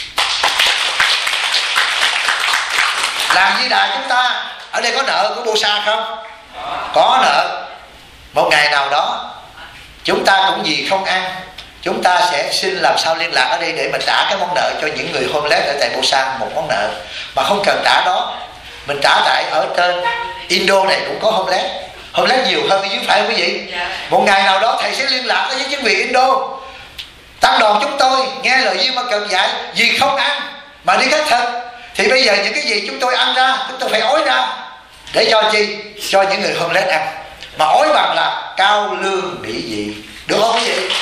Làm Di Đà chúng ta ở đây có nợ của Bồ Sa không? Có nợ. Một ngày nào đó chúng ta cũng vì không ăn, chúng ta sẽ xin làm sao liên lạc ở đây để mình trả cái món nợ cho những người homeless ở tại Bồ Sa, một món nợ mà không cần trả đó. Mình trả tại ở trên Indo này cũng có homeless nhiều hơn ở dưới, phải không quý vị? Một ngày nào đó thầy sẽ liên lạc với chính quyền Indo. Tăng đoàn chúng tôi nghe lời Di Ma Cật dạy, vì không ăn mà đi khất thực thì bây giờ những cái gì chúng tôi ăn ra chúng tôi phải ói ra để cho chi? Cho những người homeless ăn. Mà ói bằng là cao lương mỹ vị, được không quý vị?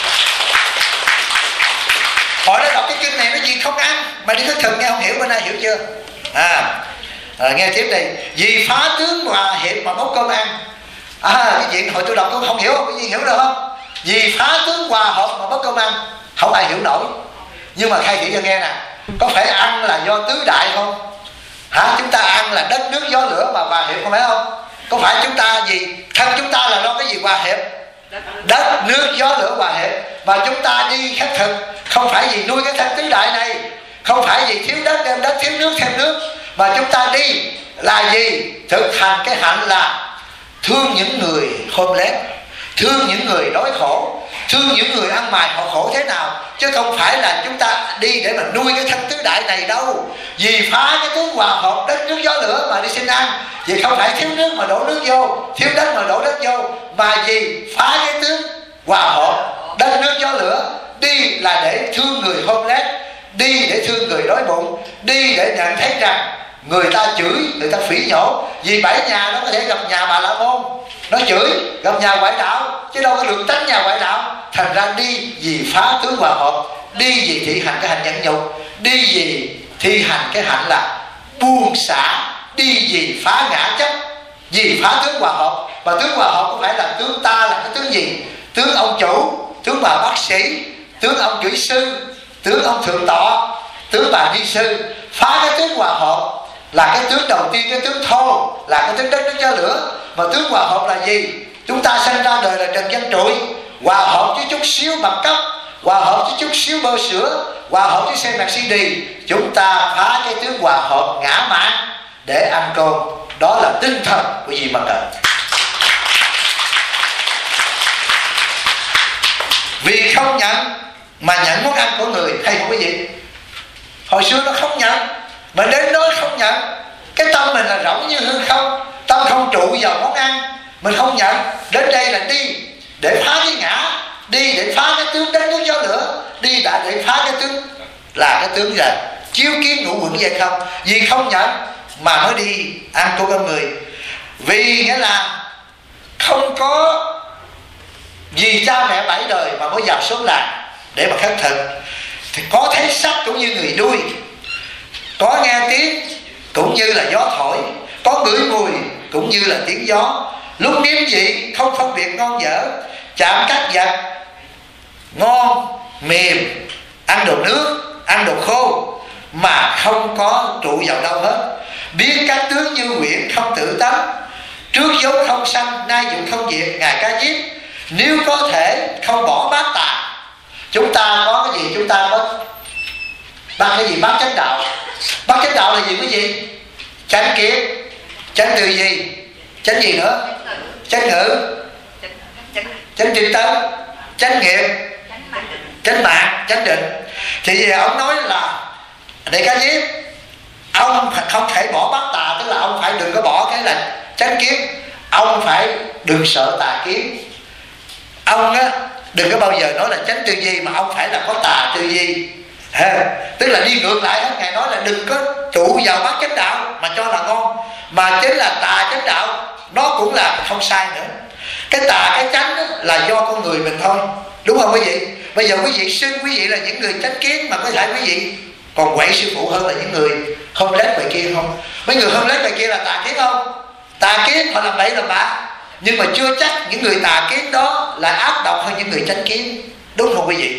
Họ đã đọc cái kinh này, nó gì không ăn mà đi khất thực, nghe không hiểu bữa nay hiểu chưa? Nghe tiếp đây. Vì phá tướng hòa hiệp mà bốc cơm ăn. Cái chuyện hồi tôi đọc tôi không hiểu, không? Cái gì hiểu được không? Vì phá tướng hòa hợp mà bốc cơm ăn, không ai hiểu nổi. Nhưng mà khai thị cho nghe nè, có phải ăn là do tứ đại không? Chúng ta ăn là đất nước gió lửa mà hòa hiệp, không phải không? Có phải chúng ta gì? Thân chúng ta là lo cái gì hòa hiệp? Đất nước gió lửa hòa hiệp. Mà chúng ta đi khất thực không phải vì nuôi cái thân tứ đại này, không phải vì thiếu đất đem đất, thiếu nước thêm nước, mà chúng ta đi là gì? Thực hành cái hạnh là thương những người homeless, thương những người đói khổ, thương những người ăn mày họ khổ thế nào, chứ không phải là chúng ta đi để mà nuôi cái thân tứ đại này đâu. Vì phá cái tướng hòa hợp đất nước gió lửa mà đi xin ăn, vì không phải thiếu nước mà đổ nước vô, thiếu đất mà đổ đất vô, mà vì phá cái tướng hòa hợp đất nước gió lửa. Đi là để thương người homeless, đi để thương người đói bụng, đi để nhận thấy rằng người ta chửi, người ta phỉ nhổ. Vì 7 nhà nó có thể gặp nhà Bà La Môn, nó chửi, gặp nhà ngoại đạo, chứ đâu có được tránh nhà ngoại đạo. Thành ra đi vì phá tướng hòa hợp, đi vì thị hành cái hành nhẫn nhục, đi vì thi hành cái hạnh là buông xả, đi vì phá ngã chấp, vì phá tướng hòa hợp. Mà tướng hòa hợp không phải là tướng ta là cái tướng gì? Tướng ông chủ, tướng bà bác sĩ, tướng ông kỹ sư, tướng ông thượng tọa, tướng bà ni sư. Phá cái tướng hòa hợp là cái tướng đầu tiên, cái tướng thô, là cái tướng đất nước gió lửa. Mà tướng hòa hợp là gì? Chúng ta sinh ra đời là trần gian trụi, hòa hợp với chút xíu bằng cấp, hòa hợp với chút xíu bơ sữa, hòa hợp với xe Mercedes. Chúng ta phá cái tướng hòa hợp ngã mạn để ăn cơm. Đó là tinh thần của gì mà cần. Vì không nhận mà nhận món ăn của người, hay không quý vị? Hồi xưa nó không nhận, mà đến đó không nhận. Cái tâm mình là rỗng như hư không, tâm không trụ vào món ăn, mình không nhận. Đến đây là đi để phá cái ngã, đi để phá cái tướng đất nước gió lửa, đi đã để phá cái tướng là cái tướng là chiếu kiến ngũ quẩn vậy không. Vì không nhận mà mới đi ăn của con người. Vì nghĩa là không có vì cha mẹ 7 đời mà mới vào số làng để mà khất thực. Thì có thấy sắc cũng như người đuôi, có nghe tiếng cũng như là gió thổi, có ngửi mùi cũng như là tiếng gió. Lúc nếm vị không phân biệt ngon dở, chạm các vật ngon mềm, ăn đồ nước, ăn đồ khô mà không có trụ vào đâu hết. Biết các tướng như quyển không tự tánh, trước dấu không sanh, nay dụng không diệt. Ngài Ca Diếp nếu có thể không bỏ bát tà. Chúng ta có cái gì? Chúng ta có bát cái gì? Bát chánh đạo. Bát chánh đạo là gì quý vị? Chánh kiến, chánh từ gì, chánh gì nữa? Chánh ngữ, chánh tinh tấn, chánh nghiệp, chánh mạng, chánh định. Thì vì ông nói là để Ca Diếp, ông không thể bỏ bát tà, tức là ông phải đừng có bỏ cái là chánh kiến, ông phải đừng sợ tà kiến. Ông á đừng có bao giờ nói là chánh tư duy, mà ông phải là có tà tư duy. Tức là đi ngược lại hết. Ngài nói là đừng có trụ vào bát chánh đạo mà cho là ngon, mà chính là tà chánh đạo, nó cũng là không sai nữa. Cái tà cái chánh là do con người mình thôi, đúng không quý vị? Bây giờ quý vị xưng quý vị là những người chánh kiến, mà có thể quý vị còn quậy sư phụ hơn là những người không lết ngoài kia không? Mấy người không lết ngoài kia là tà kiến không? Tà kiến họ làm bậy làm bạ, nhưng mà chưa chắc những người tà kiến đó là ác độc hơn những người chánh kiến, đúng không quý vị?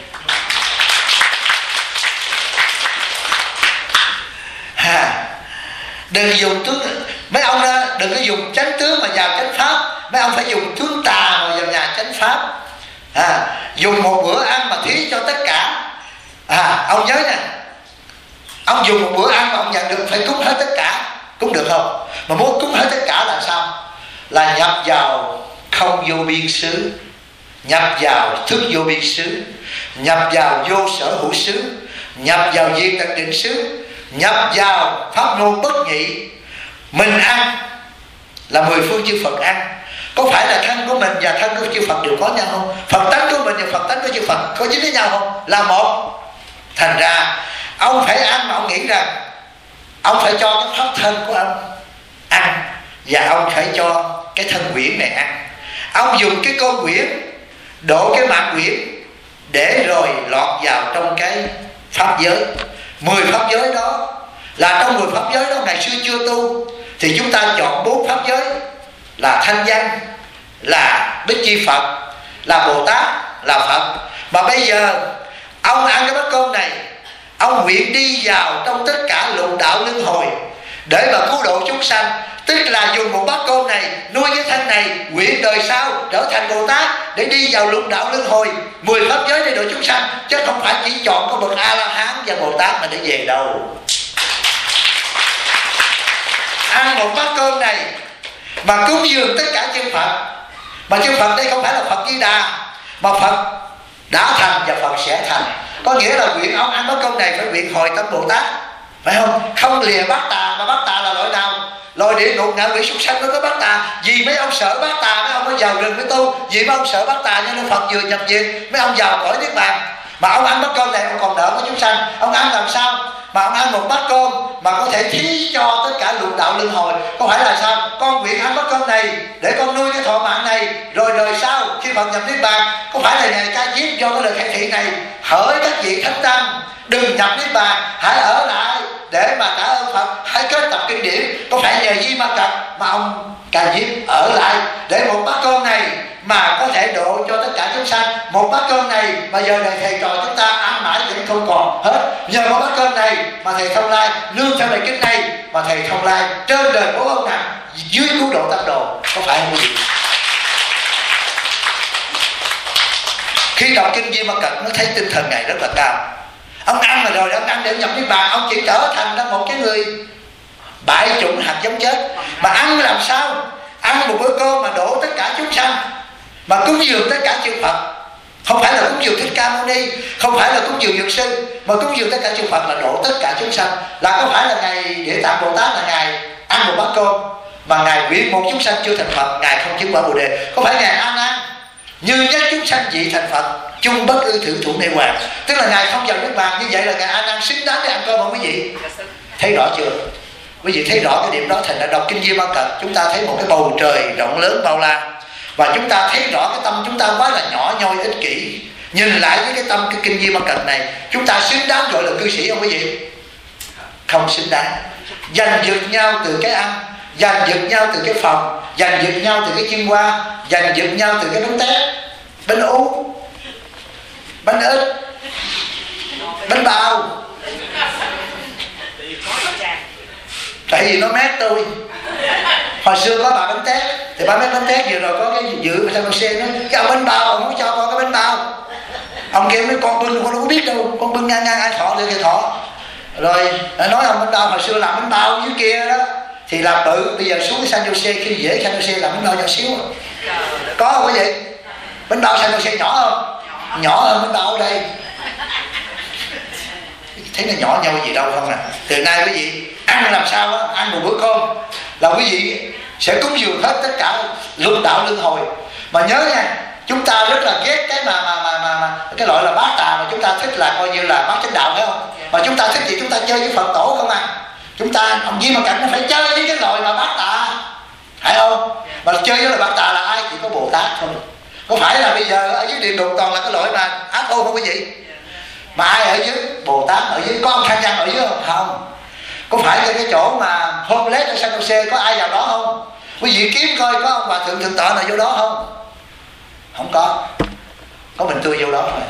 Đừng dùng tướng, mấy ông đó đừng có dùng chánh tướng mà vào chánh pháp. Mấy ông phải dùng tướng tà mà vào nhà chánh pháp. Dùng một bữa ăn mà thí cho tất cả. Ông nhớ nè, ông dùng một bữa ăn mà ông nhận được phải cúng hết tất cả, cúng được không? Mà muốn cúng hết tất cả là sao? Là nhập vào không vô biên xứ, nhập vào thức vô biên xứ, nhập vào vô sở hữu xứ, nhập vào diệt tận định xứ, nhập vào pháp ngôn bất nhị. Mình ăn là 10 phương chư Phật ăn. Có phải là thân của mình và thân của chư Phật đều có nhau không? Phật tánh của mình và Phật tánh của chư Phật có dính với nhau không? Là một. Thành ra ông phải ăn mà ông nghĩ rằng ông phải cho cái pháp thân của ông ăn, và ông phải cho cái thân quyển này ăn. Ông dùng cái con quyển đổ cái mạng quyển để rồi lọt vào trong cái pháp giới. 10 pháp giới đó là trong 10 pháp giới đó ngày xưa chưa tu thì chúng ta chọn 4 pháp giới là thanh văn, là Bích Chi Phật, là Bồ Tát, là Phật. Mà bây giờ ông ăn cái bát cơm này, ông nguyện đi vào trong tất cả lục đạo luân hồi để mà cứu độ chúng sanh. Tức là dùng một bát cơm này nuôi cái thân này, nguyện đời sau trở thành Bồ Tát để đi vào lục đạo luân hồi 10 pháp giới để độ chúng sanh, chứ không phải chỉ chọn có bậc A La Hán và Bồ Tát mà để về đâu. Ăn một bát cơm này mà cúng dường tất cả chư Phật, Mà chư Phật đây không phải là Phật Di Đà, mà Phật đã thành và Phật sẽ thành. Có nghĩa là nguyện ông ăn bát cơm này phải nguyện hồi tâm Bồ Tát, phải không? Không lìa bát tà. Mà bát tà là loại nào? Loại địa ngục, ngạ quỷ, súc sanh mới có bát tà. Vì mấy ông sợ bát tà mấy ông mới vào rừng mới tu. Vì mấy ông sợ bát tà cho nên Phật vừa nhập viện mấy ông vào cõi niết bàn. Mà ông ăn bát cơm này ông còn đỡ có chúng sanh. Ông ăn làm sao mà ông ăn một bát cơm mà có thể thí cho tất cả lục đạo luân hồi? Có phải là sao? Con nguyện ăn bát cơm này để con nuôi cái thọ mạng này, rồi đời sau khi Phật nhập niết bàn, có phải là Ngài ca diếp do cái lời khai thị này: hỡi các vị thánh tăng, đừng nhập niết bàn, hãy ở lại để mà trả ơn Phật, hãy kết tập kinh điển. Có phải nhờ Di Ma Cật mà ông ca diếp ở lại để một bát cơm này mà có thể độ cho tất cả chúng sanh? Một bát cơm này mà giờ này thầy trò chúng ta ăn mãi vẫn không còn hết. Nhờ một bát cơm này mà thầy Thông Lai nương theo bài kinh này mà thầy Thông Lai trên đời bố ông nặng, dưới cứu độ tâm đồ. Có phải không quý vị? Khi đọc kinh Di Ma Cật nó thấy tinh thần Ngài rất là cao. Ông ăn rồi ông ăn để nhập niết bàn, ông chỉ trở thành ra một cái người bại chủng hạt giống chết. Mà ăn làm sao? Ăn một bữa cơm mà đổ tất cả chúng sanh, mà cúng dường tất cả chư Phật. Không phải là cúng dường Thích Ca Mâu Ni, không phải là cúng dường Dược Sư, mà cúng dường tất cả chư Phật là đổ tất cả chúng sanh. Là có phải là Ngài Địa Tạng Bồ Tát là Ngài ăn một bát cơm mà Ngài nguyện một chúng sanh chưa thành Phật, Ngài không chứng quả Bồ Đề? Có phải Ngài A Nan như nhất chúng sanh vị thành Phật, chung bất ư thượng thủ nê hoàng? Tức là Ngài không vào niết bàn. Như vậy là Ngài A Nan xứng đáng để ăn cơm không quý vị? Thấy rõ chưa? Quý vị thấy rõ cái điểm đó. Thành ra đọc kinh Di Ma Cật chúng ta thấy một cái bầu trời rộng lớn bao la, và chúng ta thấy rõ cái tâm chúng ta quá là nhỏ nhoi ích kỷ. Nhìn lại với cái tâm cái kinh Di Ma Cật này, chúng ta xứng đáng gọi là cư sĩ không quý vị? Không xứng đáng. Giành giật nhau từ cái ăn, giành giật nhau từ cái phòng, giành giật nhau từ cái chiên hoa, giành giật nhau từ cái bánh tét, bánh ú, bánh ếch, bánh bao. Tại vì nó mát tôi. Hồi xưa có bà bánh tét thì bà mét bánh tét, vừa rồi có cái dự mà sao con xem đó, cái ông bánh bao ông muốn cho con cái bánh bao, ông kêu mấy con bưng, con đâu có biết đâu, con bưng ngang ngang ai thọ được thì thọ. Rồi nói ông bánh bao hồi xưa làm bánh bao dưới kia đó thì làm bự, bây giờ xuống cái San Jose khi dễ San Jose làm bánh bao nhỏ xíu. Có không quý vị? Bánh bao San Jose nhỏ không? Nhỏ hơn bánh bao ở đây. Thấy nó nhỏ nhau gì đâu không nè. Từ nay quý vị ăn làm sao đó, ăn một bữa cơm là quý vị sẽ cúng dường hết tất cả lục đạo luân hồi. Mà nhớ nha, chúng ta rất là ghét cái mà cái loại là bát tà, mà chúng ta thích là coi như là bát chánh đạo, phải không? Mà chúng ta thích gì chúng ta chơi với Phật tổ không à? Chúng ta ông Di Ma Cật nó phải chơi với cái loại mà bát tà, phải không? Mà chơi với loại bát tà là ai? Chỉ có Bồ Tát thôi. Có phải là bây giờ ở dưới địa ngục toàn là cái loại mà ác ôn không quý vị? Mà ai ở dưới? Bồ Tát ở dưới. Có ông Thanh Văn ở dưới không? Không. Có phải cái chỗ mà homeless ở San Jose có ai vào đó không? Quý vị kiếm coi có ông Hòa Thượng Thượng Tọa nào vô đó không? Không có. Có mình tôi vô đó thôi.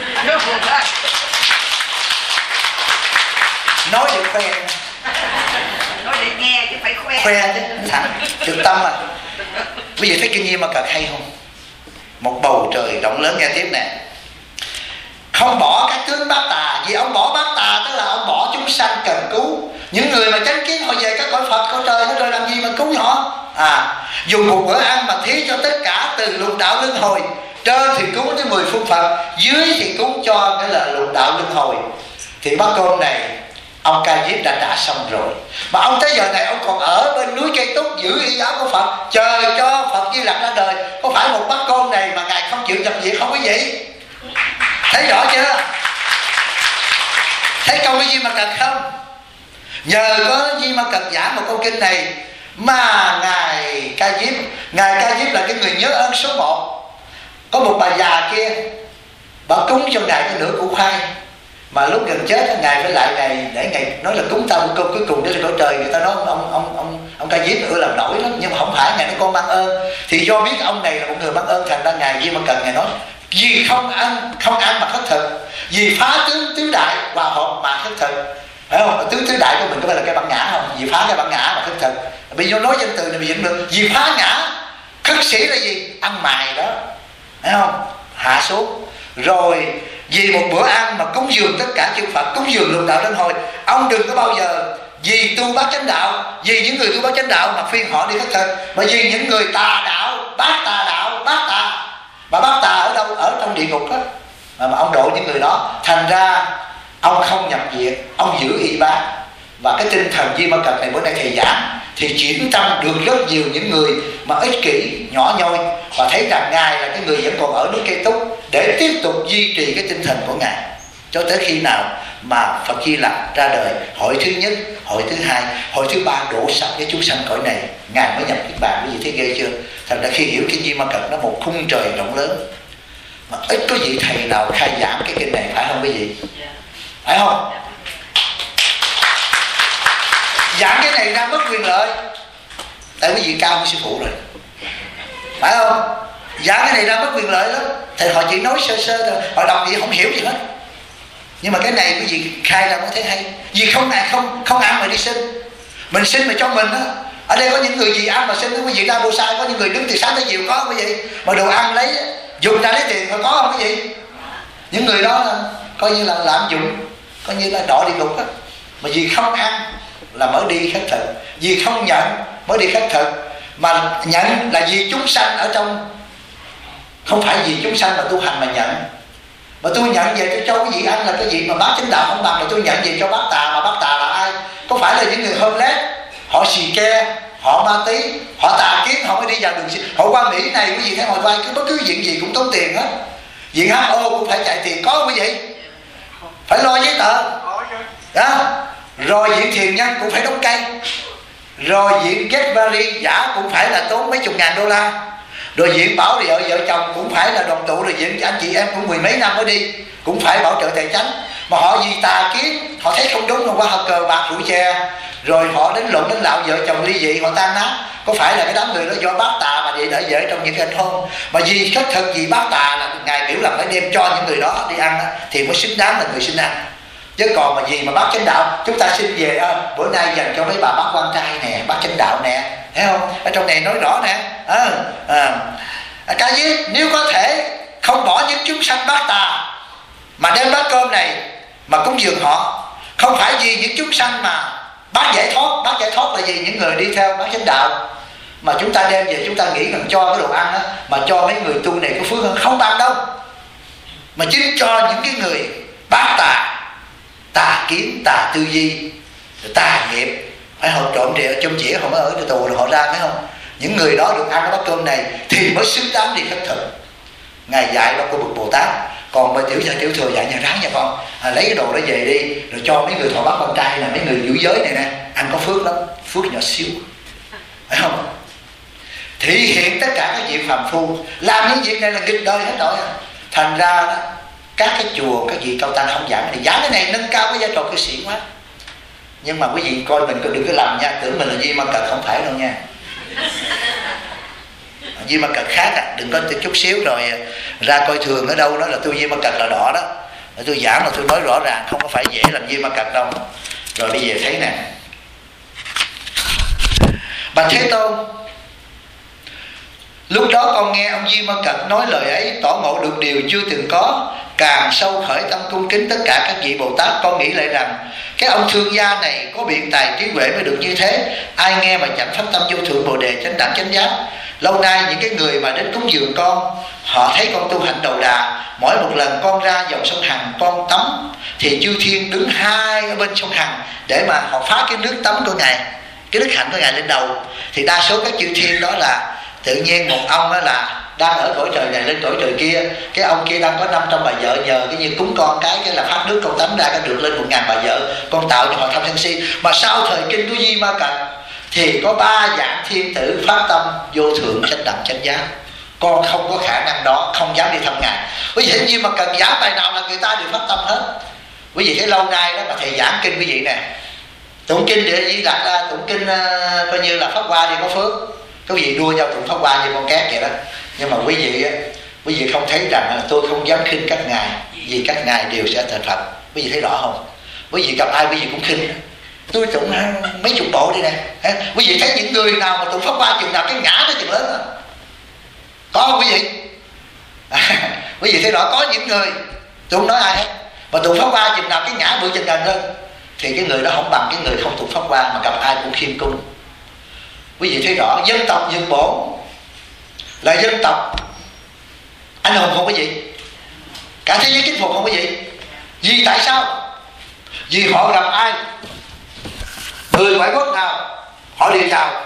Nói được khoe, nói để nghe chứ phải khoe chứ thẳng thực tâm à. Quý vị thấy kinh Di Ma Cật hay không? Một bầu trời rộng lớn. Nghe tiếp nè. Không bỏ các tướng bát tà. Vì ông bỏ bát tà tức là ông bỏ chúng sanh cần cứu. Những người mà chánh kiến họ về các cõi Phật cõi trời hết rồi, làm gì mà cứu họ? Dùng một bữa ăn mà thí cho tất cả từ lục đạo luân hồi. Trên thì cứu tới 10 phương Phật, dưới thì cứu cho cái là lục đạo luân hồi. Thì bát cơm này ông Ca Diếp đã trả xong rồi, mà ông tới giờ này ông còn ở bên núi Cây Túc giữ y áo của Phật, chờ cho Phật Di Lặc ra đời. Có phải một bát cơm này mà Ngài không chịu nhập viện không quý vị? Thấy rõ chưa? Thấy câu cái Di Ma Cật không? Nhờ có Di Ma Cật giảng một câu kinh này mà Ngài Ca Diếp là cái người nhớ ơn số 1. Có một bà già kia, bà cúng cho Ngài cái nửa củ khoai, mà lúc gần chết Ngài phải lại Ngài để Ngài nói là cúng tao một cơm cuối cùng để lên cõi trời. Người ta nói ông Ca Diếp làm nổi lắm, nhưng mà không phải. Ngài nói con ban ơn. Thì do biết ông này là một người ban ơn, thành ra Ngài Di Ma Cật Ngài nói vì không ăn mà khất thực, vì phá tứ đại hòa hợp mà khất thực, phải không? Tứ đại của mình có phải là cái bản ngã không? Vì phá cái bản ngã mà khất thực. Bây giờ nói danh từ này mình dựng được. Vì phá ngã, khất sĩ là gì? Ăn mài đó, phải không? Hạ xuống. Rồi vì một bữa ăn mà cúng dường tất cả chư Phật, cúng dường lục đạo luân hồi. Ông đừng có bao giờ vì tu bát chánh đạo, vì những người tu bát chánh đạo mà khuyên họ đi khất thực, mà vì những người tà đạo, bát tà đạo bát tà. Mà bát tà ở đâu? Ở trong địa ngục đó. Mà ông độ những người đó, thành ra ông không nhập diệt, ông giữ y bát. Và cái tinh thần Di Ma Cật này bữa nay thầy giảng thì chuyển tâm được rất nhiều những người mà ích kỷ, nhỏ nhoi, và thấy rằng Ngài là cái người vẫn còn ở nước Cây Túc để tiếp tục duy trì cái tinh thần của Ngài cho tới khi nào mà Phật Di Lặc ra đời. Hội thứ nhất, hội thứ hai, hội thứ ba đổ sạch cái chúng sanh cõi này, Ngài mới nhập Niết Bàn. Quý vị thấy ghê chưa? Thành ra khi hiểu cái Di Ma Cật nó một khung trời rộng lớn, mà ít có vị thầy nào khai giảng cái kinh này, phải không quý vị? Phải không? Giảng cái này ra mất quyền lợi, tại quý vị cao hơn sư phụ rồi, phải không? Giảng cái này ra mất quyền lợi lắm. Thì họ chỉ nói sơ sơ thôi, họ đọc gì không hiểu gì hết. Nhưng mà cái này quý vị khai ra mới thấy hay. Vì không ăn mà đi xin. Mình xin mà cho mình á. Ở đây có những người gì ăn mà xin đó, quý vị ra vô sai. Có những người đứng từ sáng tới chiều, có không quý vị? Mà đồ ăn lấy dùng ra lấy tiền mà có không quý vị? Những người đó là coi như là lạm dụng, coi như là đọa địa ngục á. Mà vì không ăn là mới đi khất thực, vì không nhận mới đi khất thực. Mà nhận là vì chúng sanh ở trong, không phải vì chúng sanh mà tu hành mà nhận. Mà tôi nhận về tôi cho quý vị ăn là cái gì mà bác chánh đạo không bằng, mà tôi nhận về cho bác tà. Mà bác tà là ai? Có phải là những người homeless, họ xì ke, họ ma tí, họ tà kiến, họ mới đi vào đường. Họ qua Mỹ này quý vị thấy hồi vai cứ bất cứ chuyện gì cũng tốn tiền hết. Viện HO cũng phải chạy tiền, có quý vị? Phải lo giấy tờ đó. Rồi viện thiền nhân cũng phải đóng cây. Rồi viện Get Valley giả cũng phải là tốn mấy chục ngàn đô la. Rồi viện bảo vợ chồng cũng phải là đoàn tụ. Rồi viện anh chị em cũng mười mấy năm mới đi, cũng phải bảo trợ tài chánh. Mà họ vì tà kiến, họ thấy không đúng, qua họ cờ bạc rượu chè, rồi họ đánh lộn đánh lạo vợ chồng ly dị, họ tan nát. Có phải là cái đám người đó do bác tà mà để đỡ vợ trong những cái hôn? Mà vì khất thực vì bác tà là Ngài biểu là phải đem cho những người đó đi ăn đó, thì mới xứng đáng là người xin ăn. Chứ còn mà gì mà bác chánh đạo chúng ta xin về bữa nay dành cho mấy bà bác quan trai nè, bác chánh đạo nè, thấy không? Ở trong này nói rõ nè. Cái gì nếu có thể không bỏ những chúng sanh bát tà mà đem bát cơm này mà cúng dường họ, không phải vì những chúng sanh mà bác giải thoát. Bác giải thoát là gì? Những người đi theo bác chánh đạo mà chúng ta đem về, chúng ta nghĩ rằng cho cái đồ ăn đó, mà cho mấy người tu này có phước hơn, không bằng đâu. Mà chính cho những cái người bát tà, tà kiến, tà tư duy, tà nghiệp, phải họ trộm trong chĩa, họ mới ở tù rồi họ ra, phải không? Những người đó được ăn cái bát cơm này thì mới xứng đáng đi khất thực. Ngài dạy đó của bậc Bồ Tát. Còn mà tiểu thừa dạy nhà ráng nha con, lấy cái đồ đó về đi, rồi cho mấy người thọ bát con trai nè, mấy người giữ giới này nè, ăn có phước lắm, phước nhỏ xíu, phải không? Thị hiện tất cả các vị phàm phu làm những việc này là nghịch đời hết rồi. Thành ra đó, các cái chùa, các vị cao tăng không giảng thì giảng cái này nâng cao cái vai trò cư sĩ quá. Nhưng mà quý vị coi mình đừng có lầm nha, tưởng mình là Di Ma Cật, không phải đâu nha. Di Ma Cật khác đừng có chút xíu rồi ra coi thường ở đâu đó là tôi Di Ma Cật là đỏ đó. Tôi giảng là tôi nói rõ ràng, không có phải dễ làm Di Ma Cật đâu. Rồi đi về thấy nè, Bạch Thế Tôn, lúc đó con nghe ông Di Ma Cật nói lời ấy, tỏ ngộ được điều chưa từng có, càng sâu khởi tâm cung kính tất cả các vị Bồ Tát. Con nghĩ lại rằng cái ông thương gia này có biện tài trí huệ mới được như thế. Ai nghe mà chẳng phát tâm vô thượng Bồ Đề chánh đẳng chánh giác. Lâu nay những cái người mà đến cúng dường con, họ thấy con tu hành đầu đà. Mỗi một lần con ra dòng sông Hằng con tắm thì chư thiên đứng hai ở bên sông Hằng để mà họ phá cái nước tắm của Ngài, cái nước hạnh của Ngài lên đầu. Thì đa số các chư thiên đó là tự nhiên một ông đó là đang ở cõi trời này lên cõi trời kia, cái ông kia đang có 500 bà vợ, nhờ cái như cúng con cái là phát nước con tắm ra cái được lên 1000 bà vợ, con tạo cho họ tham sân si. Mà sau thời kinh của Di Ma Cật thì có 3 dạng thiên tử phát tâm vô thượng chánh đẳng chánh giác. Con không có khả năng đó, không dám đi thăm Ngài. Quý vị Di Ma Cật giảng bài nào là người ta đều phát tâm hết. Quý vị thấy lâu nay đó mà thầy giảng kinh quý vị nè, tụng kinh để Di Lặc ra, tụng kinh coi như là pháp hoa đi có phước. Quý vị đua nhau tụng pháp hoa như con két vậy đó. Nhưng mà quý vị không thấy rằng tôi không dám khinh các ngài, vì các ngài đều sẽ thành Phật. Quý vị thấy rõ không? Quý vị gặp ai quý vị cũng khinh. Tôi tụng mấy chục bộ đi nè. Quý vị thấy những người nào mà tụng pháp hoa chừng nào cái ngã nó chừng lớn à? Có không quý vị? Quý vị thấy rõ có những người, tôi không nói ai hết, mà tụng pháp hoa chừng nào cái ngã bự chừng gần lên, thì cái người đó không bằng cái người không tụng pháp hoa mà gặp ai cũng khiêm cung. Quý vị thấy rõ dân tộc Nhật Bản là dân tộc anh hùng không có gì, cả thế giới chinh phục không có gì. Vì tại sao? Vì họ gặp ai, người ngoại quốc nào họ đều chào,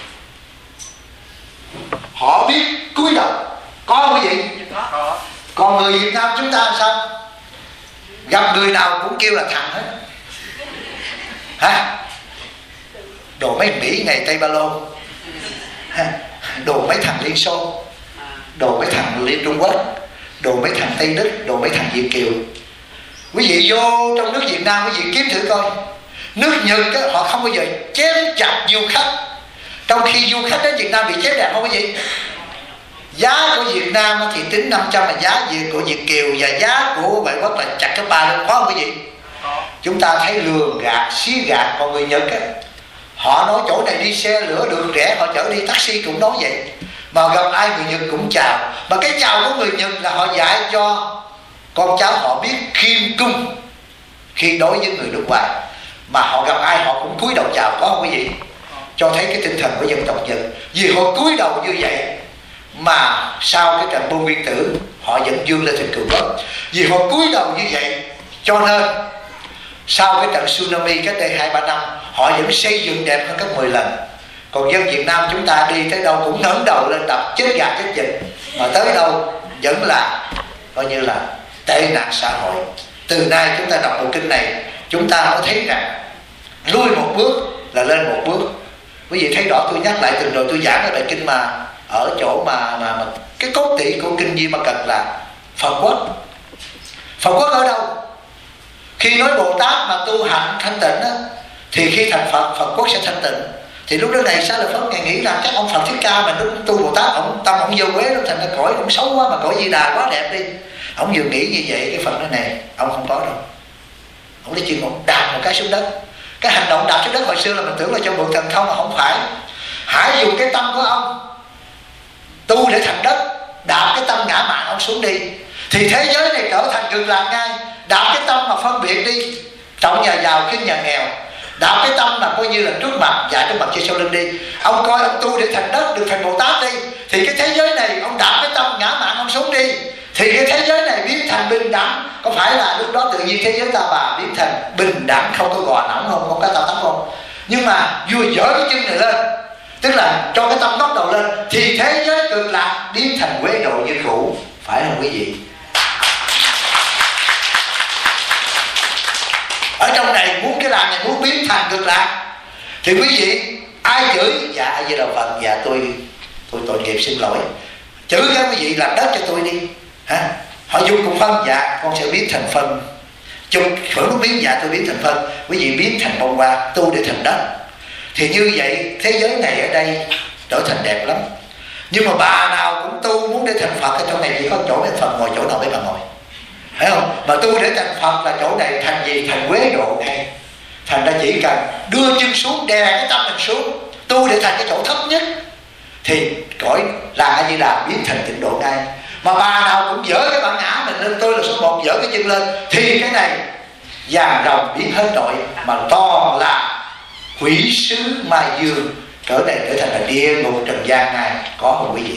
họ biết cúi đầu, có không quý vị? Có. Còn người Việt Nam chúng ta làm sao? Gặp người nào cũng kêu là thằng hết, hả? Đồ mấy Mỹ ngày Tây Ba Lô, đồ mấy thằng Liên Xô, đồ mấy thằng Liên Trung Quốc, đồ mấy thằng Tây Đức, đồ mấy thằng Việt Kiều. Quý vị vô trong nước Việt Nam, quý vị kiếm thử coi, nước Nhật á, họ không bao giờ chém chặt du khách, trong khi du khách đến Việt Nam bị chém đẹp không quý vị? Giá của Việt Nam thì tính 500 là giá của Việt Kiều, và giá của ngoại quốc là chặt cấp 3 lên, có không quý vị? Chúng ta thấy lường gạt, xí gạt. Còn người Nhật á, họ nói chỗ này đi xe lửa được rẻ, họ chở đi taxi cũng nói vậy. Mà gặp ai người Nhật cũng chào. Mà cái chào của người Nhật là họ dạy cho con cháu họ biết khiêm cung khi đối với người nước ngoài. Mà họ gặp ai họ cũng cúi đầu chào, có không quý vị? Cho thấy cái tinh thần của dân tộc Nhật. Vì họ cúi đầu như vậy mà sau cái trận bom nguyên tử họ vẫn vươn lên thành cường quốc. Vì họ cúi đầu như vậy cho nên sau cái trận tsunami cách đây 2-3 năm họ vẫn xây dựng đẹp hơn gấp 10 lần. Còn dân Việt Nam chúng ta đi tới đâu cũng ngẩng đầu lên đập chết gà chết vịt, mà tới đâu vẫn là coi như là tệ nạn xã hội. Từ nay chúng ta đọc bộ kinh này, chúng ta mới thấy rằng lui một bước là lên một bước. Quý vị thấy rõ, tôi nhắc lại từng rồi tôi giảng cái bài kinh mà ở chỗ mà cái cốt tủy của kinh Di Ma Cật là Phật quốc. Phật quốc ở đâu? Khi nói Bồ Tát mà tu hạnh thanh tịnh á, thì khi thành Phật, Phật quốc sẽ thanh tịnh. Thì lúc đó này Xá Lợi Phất ngài nghĩ rằng các ông Phật Thích Ca mà lúc tu Bồ Tát, ông tâm ông vô quế, nó thành ra cõi cũng xấu quá, mà cõi Di Đà quá đẹp đi. Ông vừa nghĩ như vậy, cái Phật nói này, ông không có đâu. Ông lấy chuyện ông đạp một cái xuống đất. Cái hành động đạp xuống đất hồi xưa là mình tưởng là cho mượn thần thông, mà không phải. Hãy dùng cái tâm của ông tu để thành đất, đạp cái tâm ngã mạn ông xuống đi, thì thế giới này trở thành cực lạc ngay. Đạp cái tâm mà phân biệt đi, trọng nhà giàu khinh nhà nghèo. Đạp cái tâm mà coi như là trước mặt, dạ trước mặt chia sau lưng đi. Ông coi ông tu để thành đất, được thành Bồ Tát đi, thì cái thế giới này ông đạp cái tâm ngã mạn ông xuống đi, thì cái thế giới này biến thành bình đẳng. Có phải là lúc đó tự nhiên thế giới ta bà biến thành bình đẳng, không có gò nóng không, không có tao tắm không? Nhưng mà vừa dỡ cái chân này lên, tức là cho cái tâm ngóc đầu lên, thì thế giới cực lạc biến thành quế độ như cũ. Phải không quý vị? Ở trong này muốn cái làng này muốn biến thành cực lạc, thì quý vị ai chửi? Dạ A Di Đà Phật, dạ tôi tội nghiệp xin lỗi. Chửi các quý vị làm đất cho tôi đi, hả? Họ dùng cục phân, dạ con sẽ biến thành phân. Chụp khởi nó biến, dạ tôi biến thành phân. Quý vị biến thành bông hoa, tu để thành đất. Thì như vậy thế giới này ở đây trở thành đẹp lắm. Nhưng mà bà nào cũng tu muốn để thành Phật, ở trong này chỉ có chỗ để Phật ngồi, chỗ nào để bà ngồi, thấy không? Mà tu để thành Phật là chỗ này thành gì? Thành quế độ ngay. Thành ra chỉ cần đưa chân xuống, đè cái tâm mình xuống, tu để thành cái chỗ thấp nhất, thì cõi là A Di Đà biến thành tịnh độ ngay. Mà bà nào cũng dỡ cái bản ngã mình lên, tôi là số 1, dỡ cái chân lên, thì cái này vàng rồng biến hết trọi, mà toàn là quỷ sứ ma dương, cỡ này trở thành là địa ngục trần gian ngay. Có không quý vị?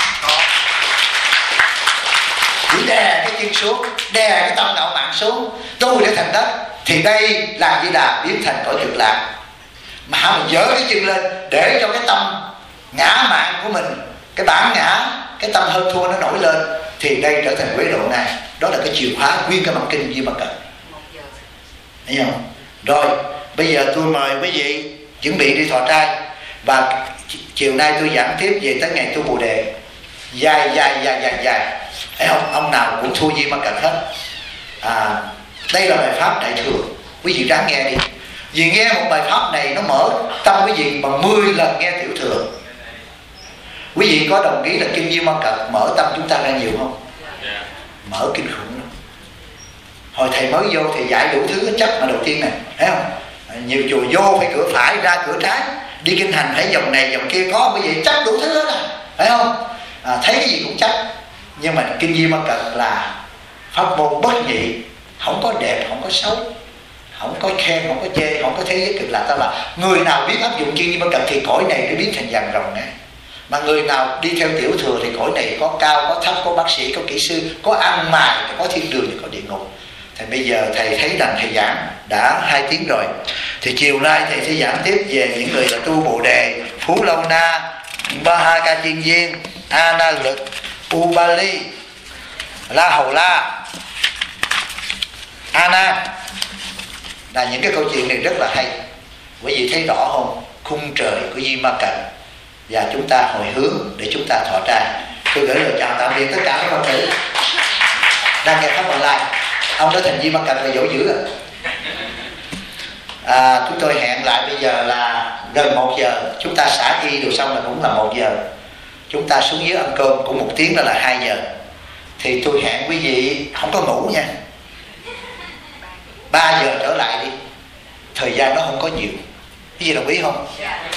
Chỉ đè cái chân xuống, đè cái tâm ngạo mạn xuống, tu để thành đất, thì đây là Di Đà biến thành cõi cực lạc. Mà mình dỡ cái chân lên để cho cái tâm ngã mạn của mình, cái bản ngã, cái tâm hơn thua nó nổi lên, thì đây trở thành quế độ này. Đó là cái chìa khóa nguyên cái bản kinh Di Ma Cật. Thấy không? Rồi bây giờ tôi mời quý vị chuẩn bị đi thọ trai. Và chiều nay tôi giảng tiếp về tới ngày tu Bồ Đề. Dài. Thấy không? Ông nào cũng thua Di Ma Cật hết. Đây là bài pháp đại thừa. Quý vị ráng nghe đi. Vì nghe một bài pháp này nó mở tâm quý vị bằng 10 lần nghe tiểu thừa. Quý vị có đồng ý là kinh Di Ma Cật mở tâm chúng ta ra nhiều không? Mở kinh khủng lắm. Hồi thầy mới vô thì dạy đủ thứ chấp mà đầu tiên này, thấy không? Nhiều chùa vô phải cửa phải ra cửa trái, đi kinh hành phải vòng này vòng kia, có quý vị chấp đủ thứ hết phải không? Thấy cái gì cũng chấp. Nhưng mà kinh Di Ma Cật là pháp môn bất nhị, không có đẹp, không có xấu, không có khen, không có chê, không có thế giới cực lạc. Ta là người nào biết áp dụng kinh Di Ma Cật thì cõi này nó biến thành vàng rồng này. Mà người nào đi theo tiểu thừa thì cõi này có cao, có thấp, có bác sĩ, có kỹ sư, có ăn mày, có thiên đường, có địa ngục. Thì bây giờ thầy thấy rằng thầy giảng đã 2 tiếng rồi, thì chiều nay thầy sẽ giảng tiếp về những người là tu Bồ Đề, Phú Lâu Na, Bahaka Chiên Viên, Ana Lực, Ubali, La Hầu La, Ana. Là những cái câu chuyện này rất là hay. Quý vị thấy rõ không? Khung trời của Di Ma Cật, và chúng ta hồi hướng để chúng ta thọ trai. Tôi gửi lời chào tạm biệt tất cả các Phật tử đang nghe pháp online. Ông đó thành Di Ma Cật là dỗ dữ rồi. Chúng tôi hẹn lại bây giờ là gần 1 giờ. Chúng ta xả y được xong là cũng là 1 giờ. Chúng ta xuống dưới ăn cơm cũng 1 tiếng, đó là 2 giờ. Thì tôi hẹn quý vị không có ngủ nha, 3 giờ trở lại đi. Thời gian nó không có nhiều. Quý vị đồng ý không?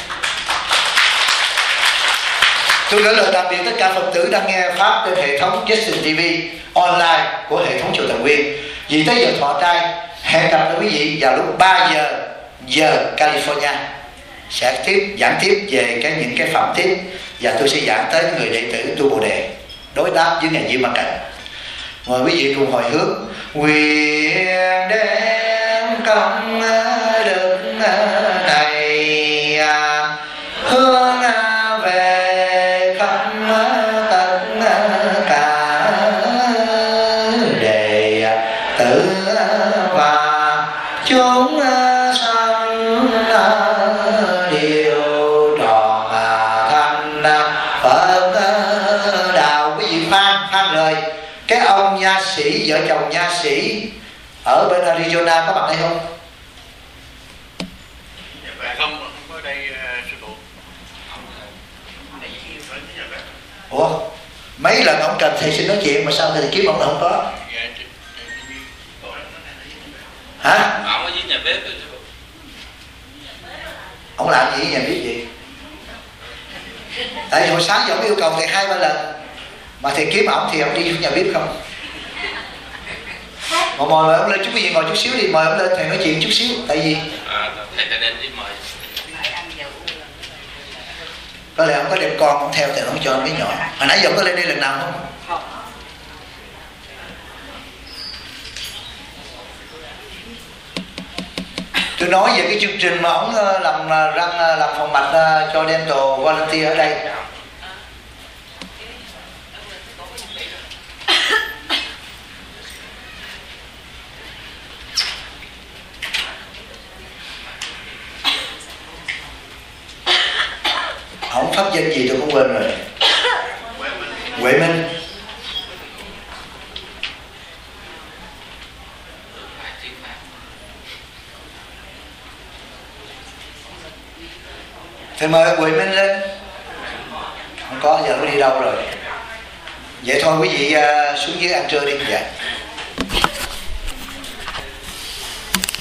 Tôi gửi lời tạm biệt tất cả Phật tử đang nghe pháp trên hệ thống Justin TV online của hệ thống Chùa Thần Nguyên. Vì tới giờ thọ trai, hẹn gặp lại quý vị vào lúc 3 giờ California. Sẽ giảng tiếp về những cái phẩm tiếp, và tôi sẽ giảng tới người đệ tử tu Bồ Đề đối đáp với ngài Di Ma Cật. Mời quý vị cùng hồi hướng. Nguyện đem công đức này hướng về khắp tất cả đệ tử và chúng sanh đều tròn thành Phật đạo. Quý vị Phan rồi, cái ông nha sĩ, vợ chồng nha sĩ ở bên Arizona có mặt đây không? Không có đây sư phụ. Ủa, mấy lần ông Trần thầy xin nói chuyện mà sao thầy kiếm ông là không có? Hả? Ông ở dưới nhà bếp. Ông làm gì nhà bếp gì? Tại vì hồi sáng giờ ông yêu cầu thầy 2-3 lần, mà thầy kiếm ổng thì ông đi nhà bếp không? Mà mời ông lên, chút quý vị ngồi chút xíu đi, mời ông lên thầy nói chuyện chút xíu. Tại vì thầy ta đến đi mời. có lẽ ông có đem con ông theo, thầy không cho mấy nhỏ. Hồi nãy giờ ông có lên đây lần nào không? Tôi nói về cái chương trình mà ông làm răng, làm phòng mạch cho dental volunteer ở đây. Ông pháp danh gì tôi cũng quên rồi. Huệ Minh. Thầy mời Huệ Minh lên. Không có, giờ nó đi đâu rồi? Vậy thôi quý vị xuống dưới ăn trưa đi. Dạ.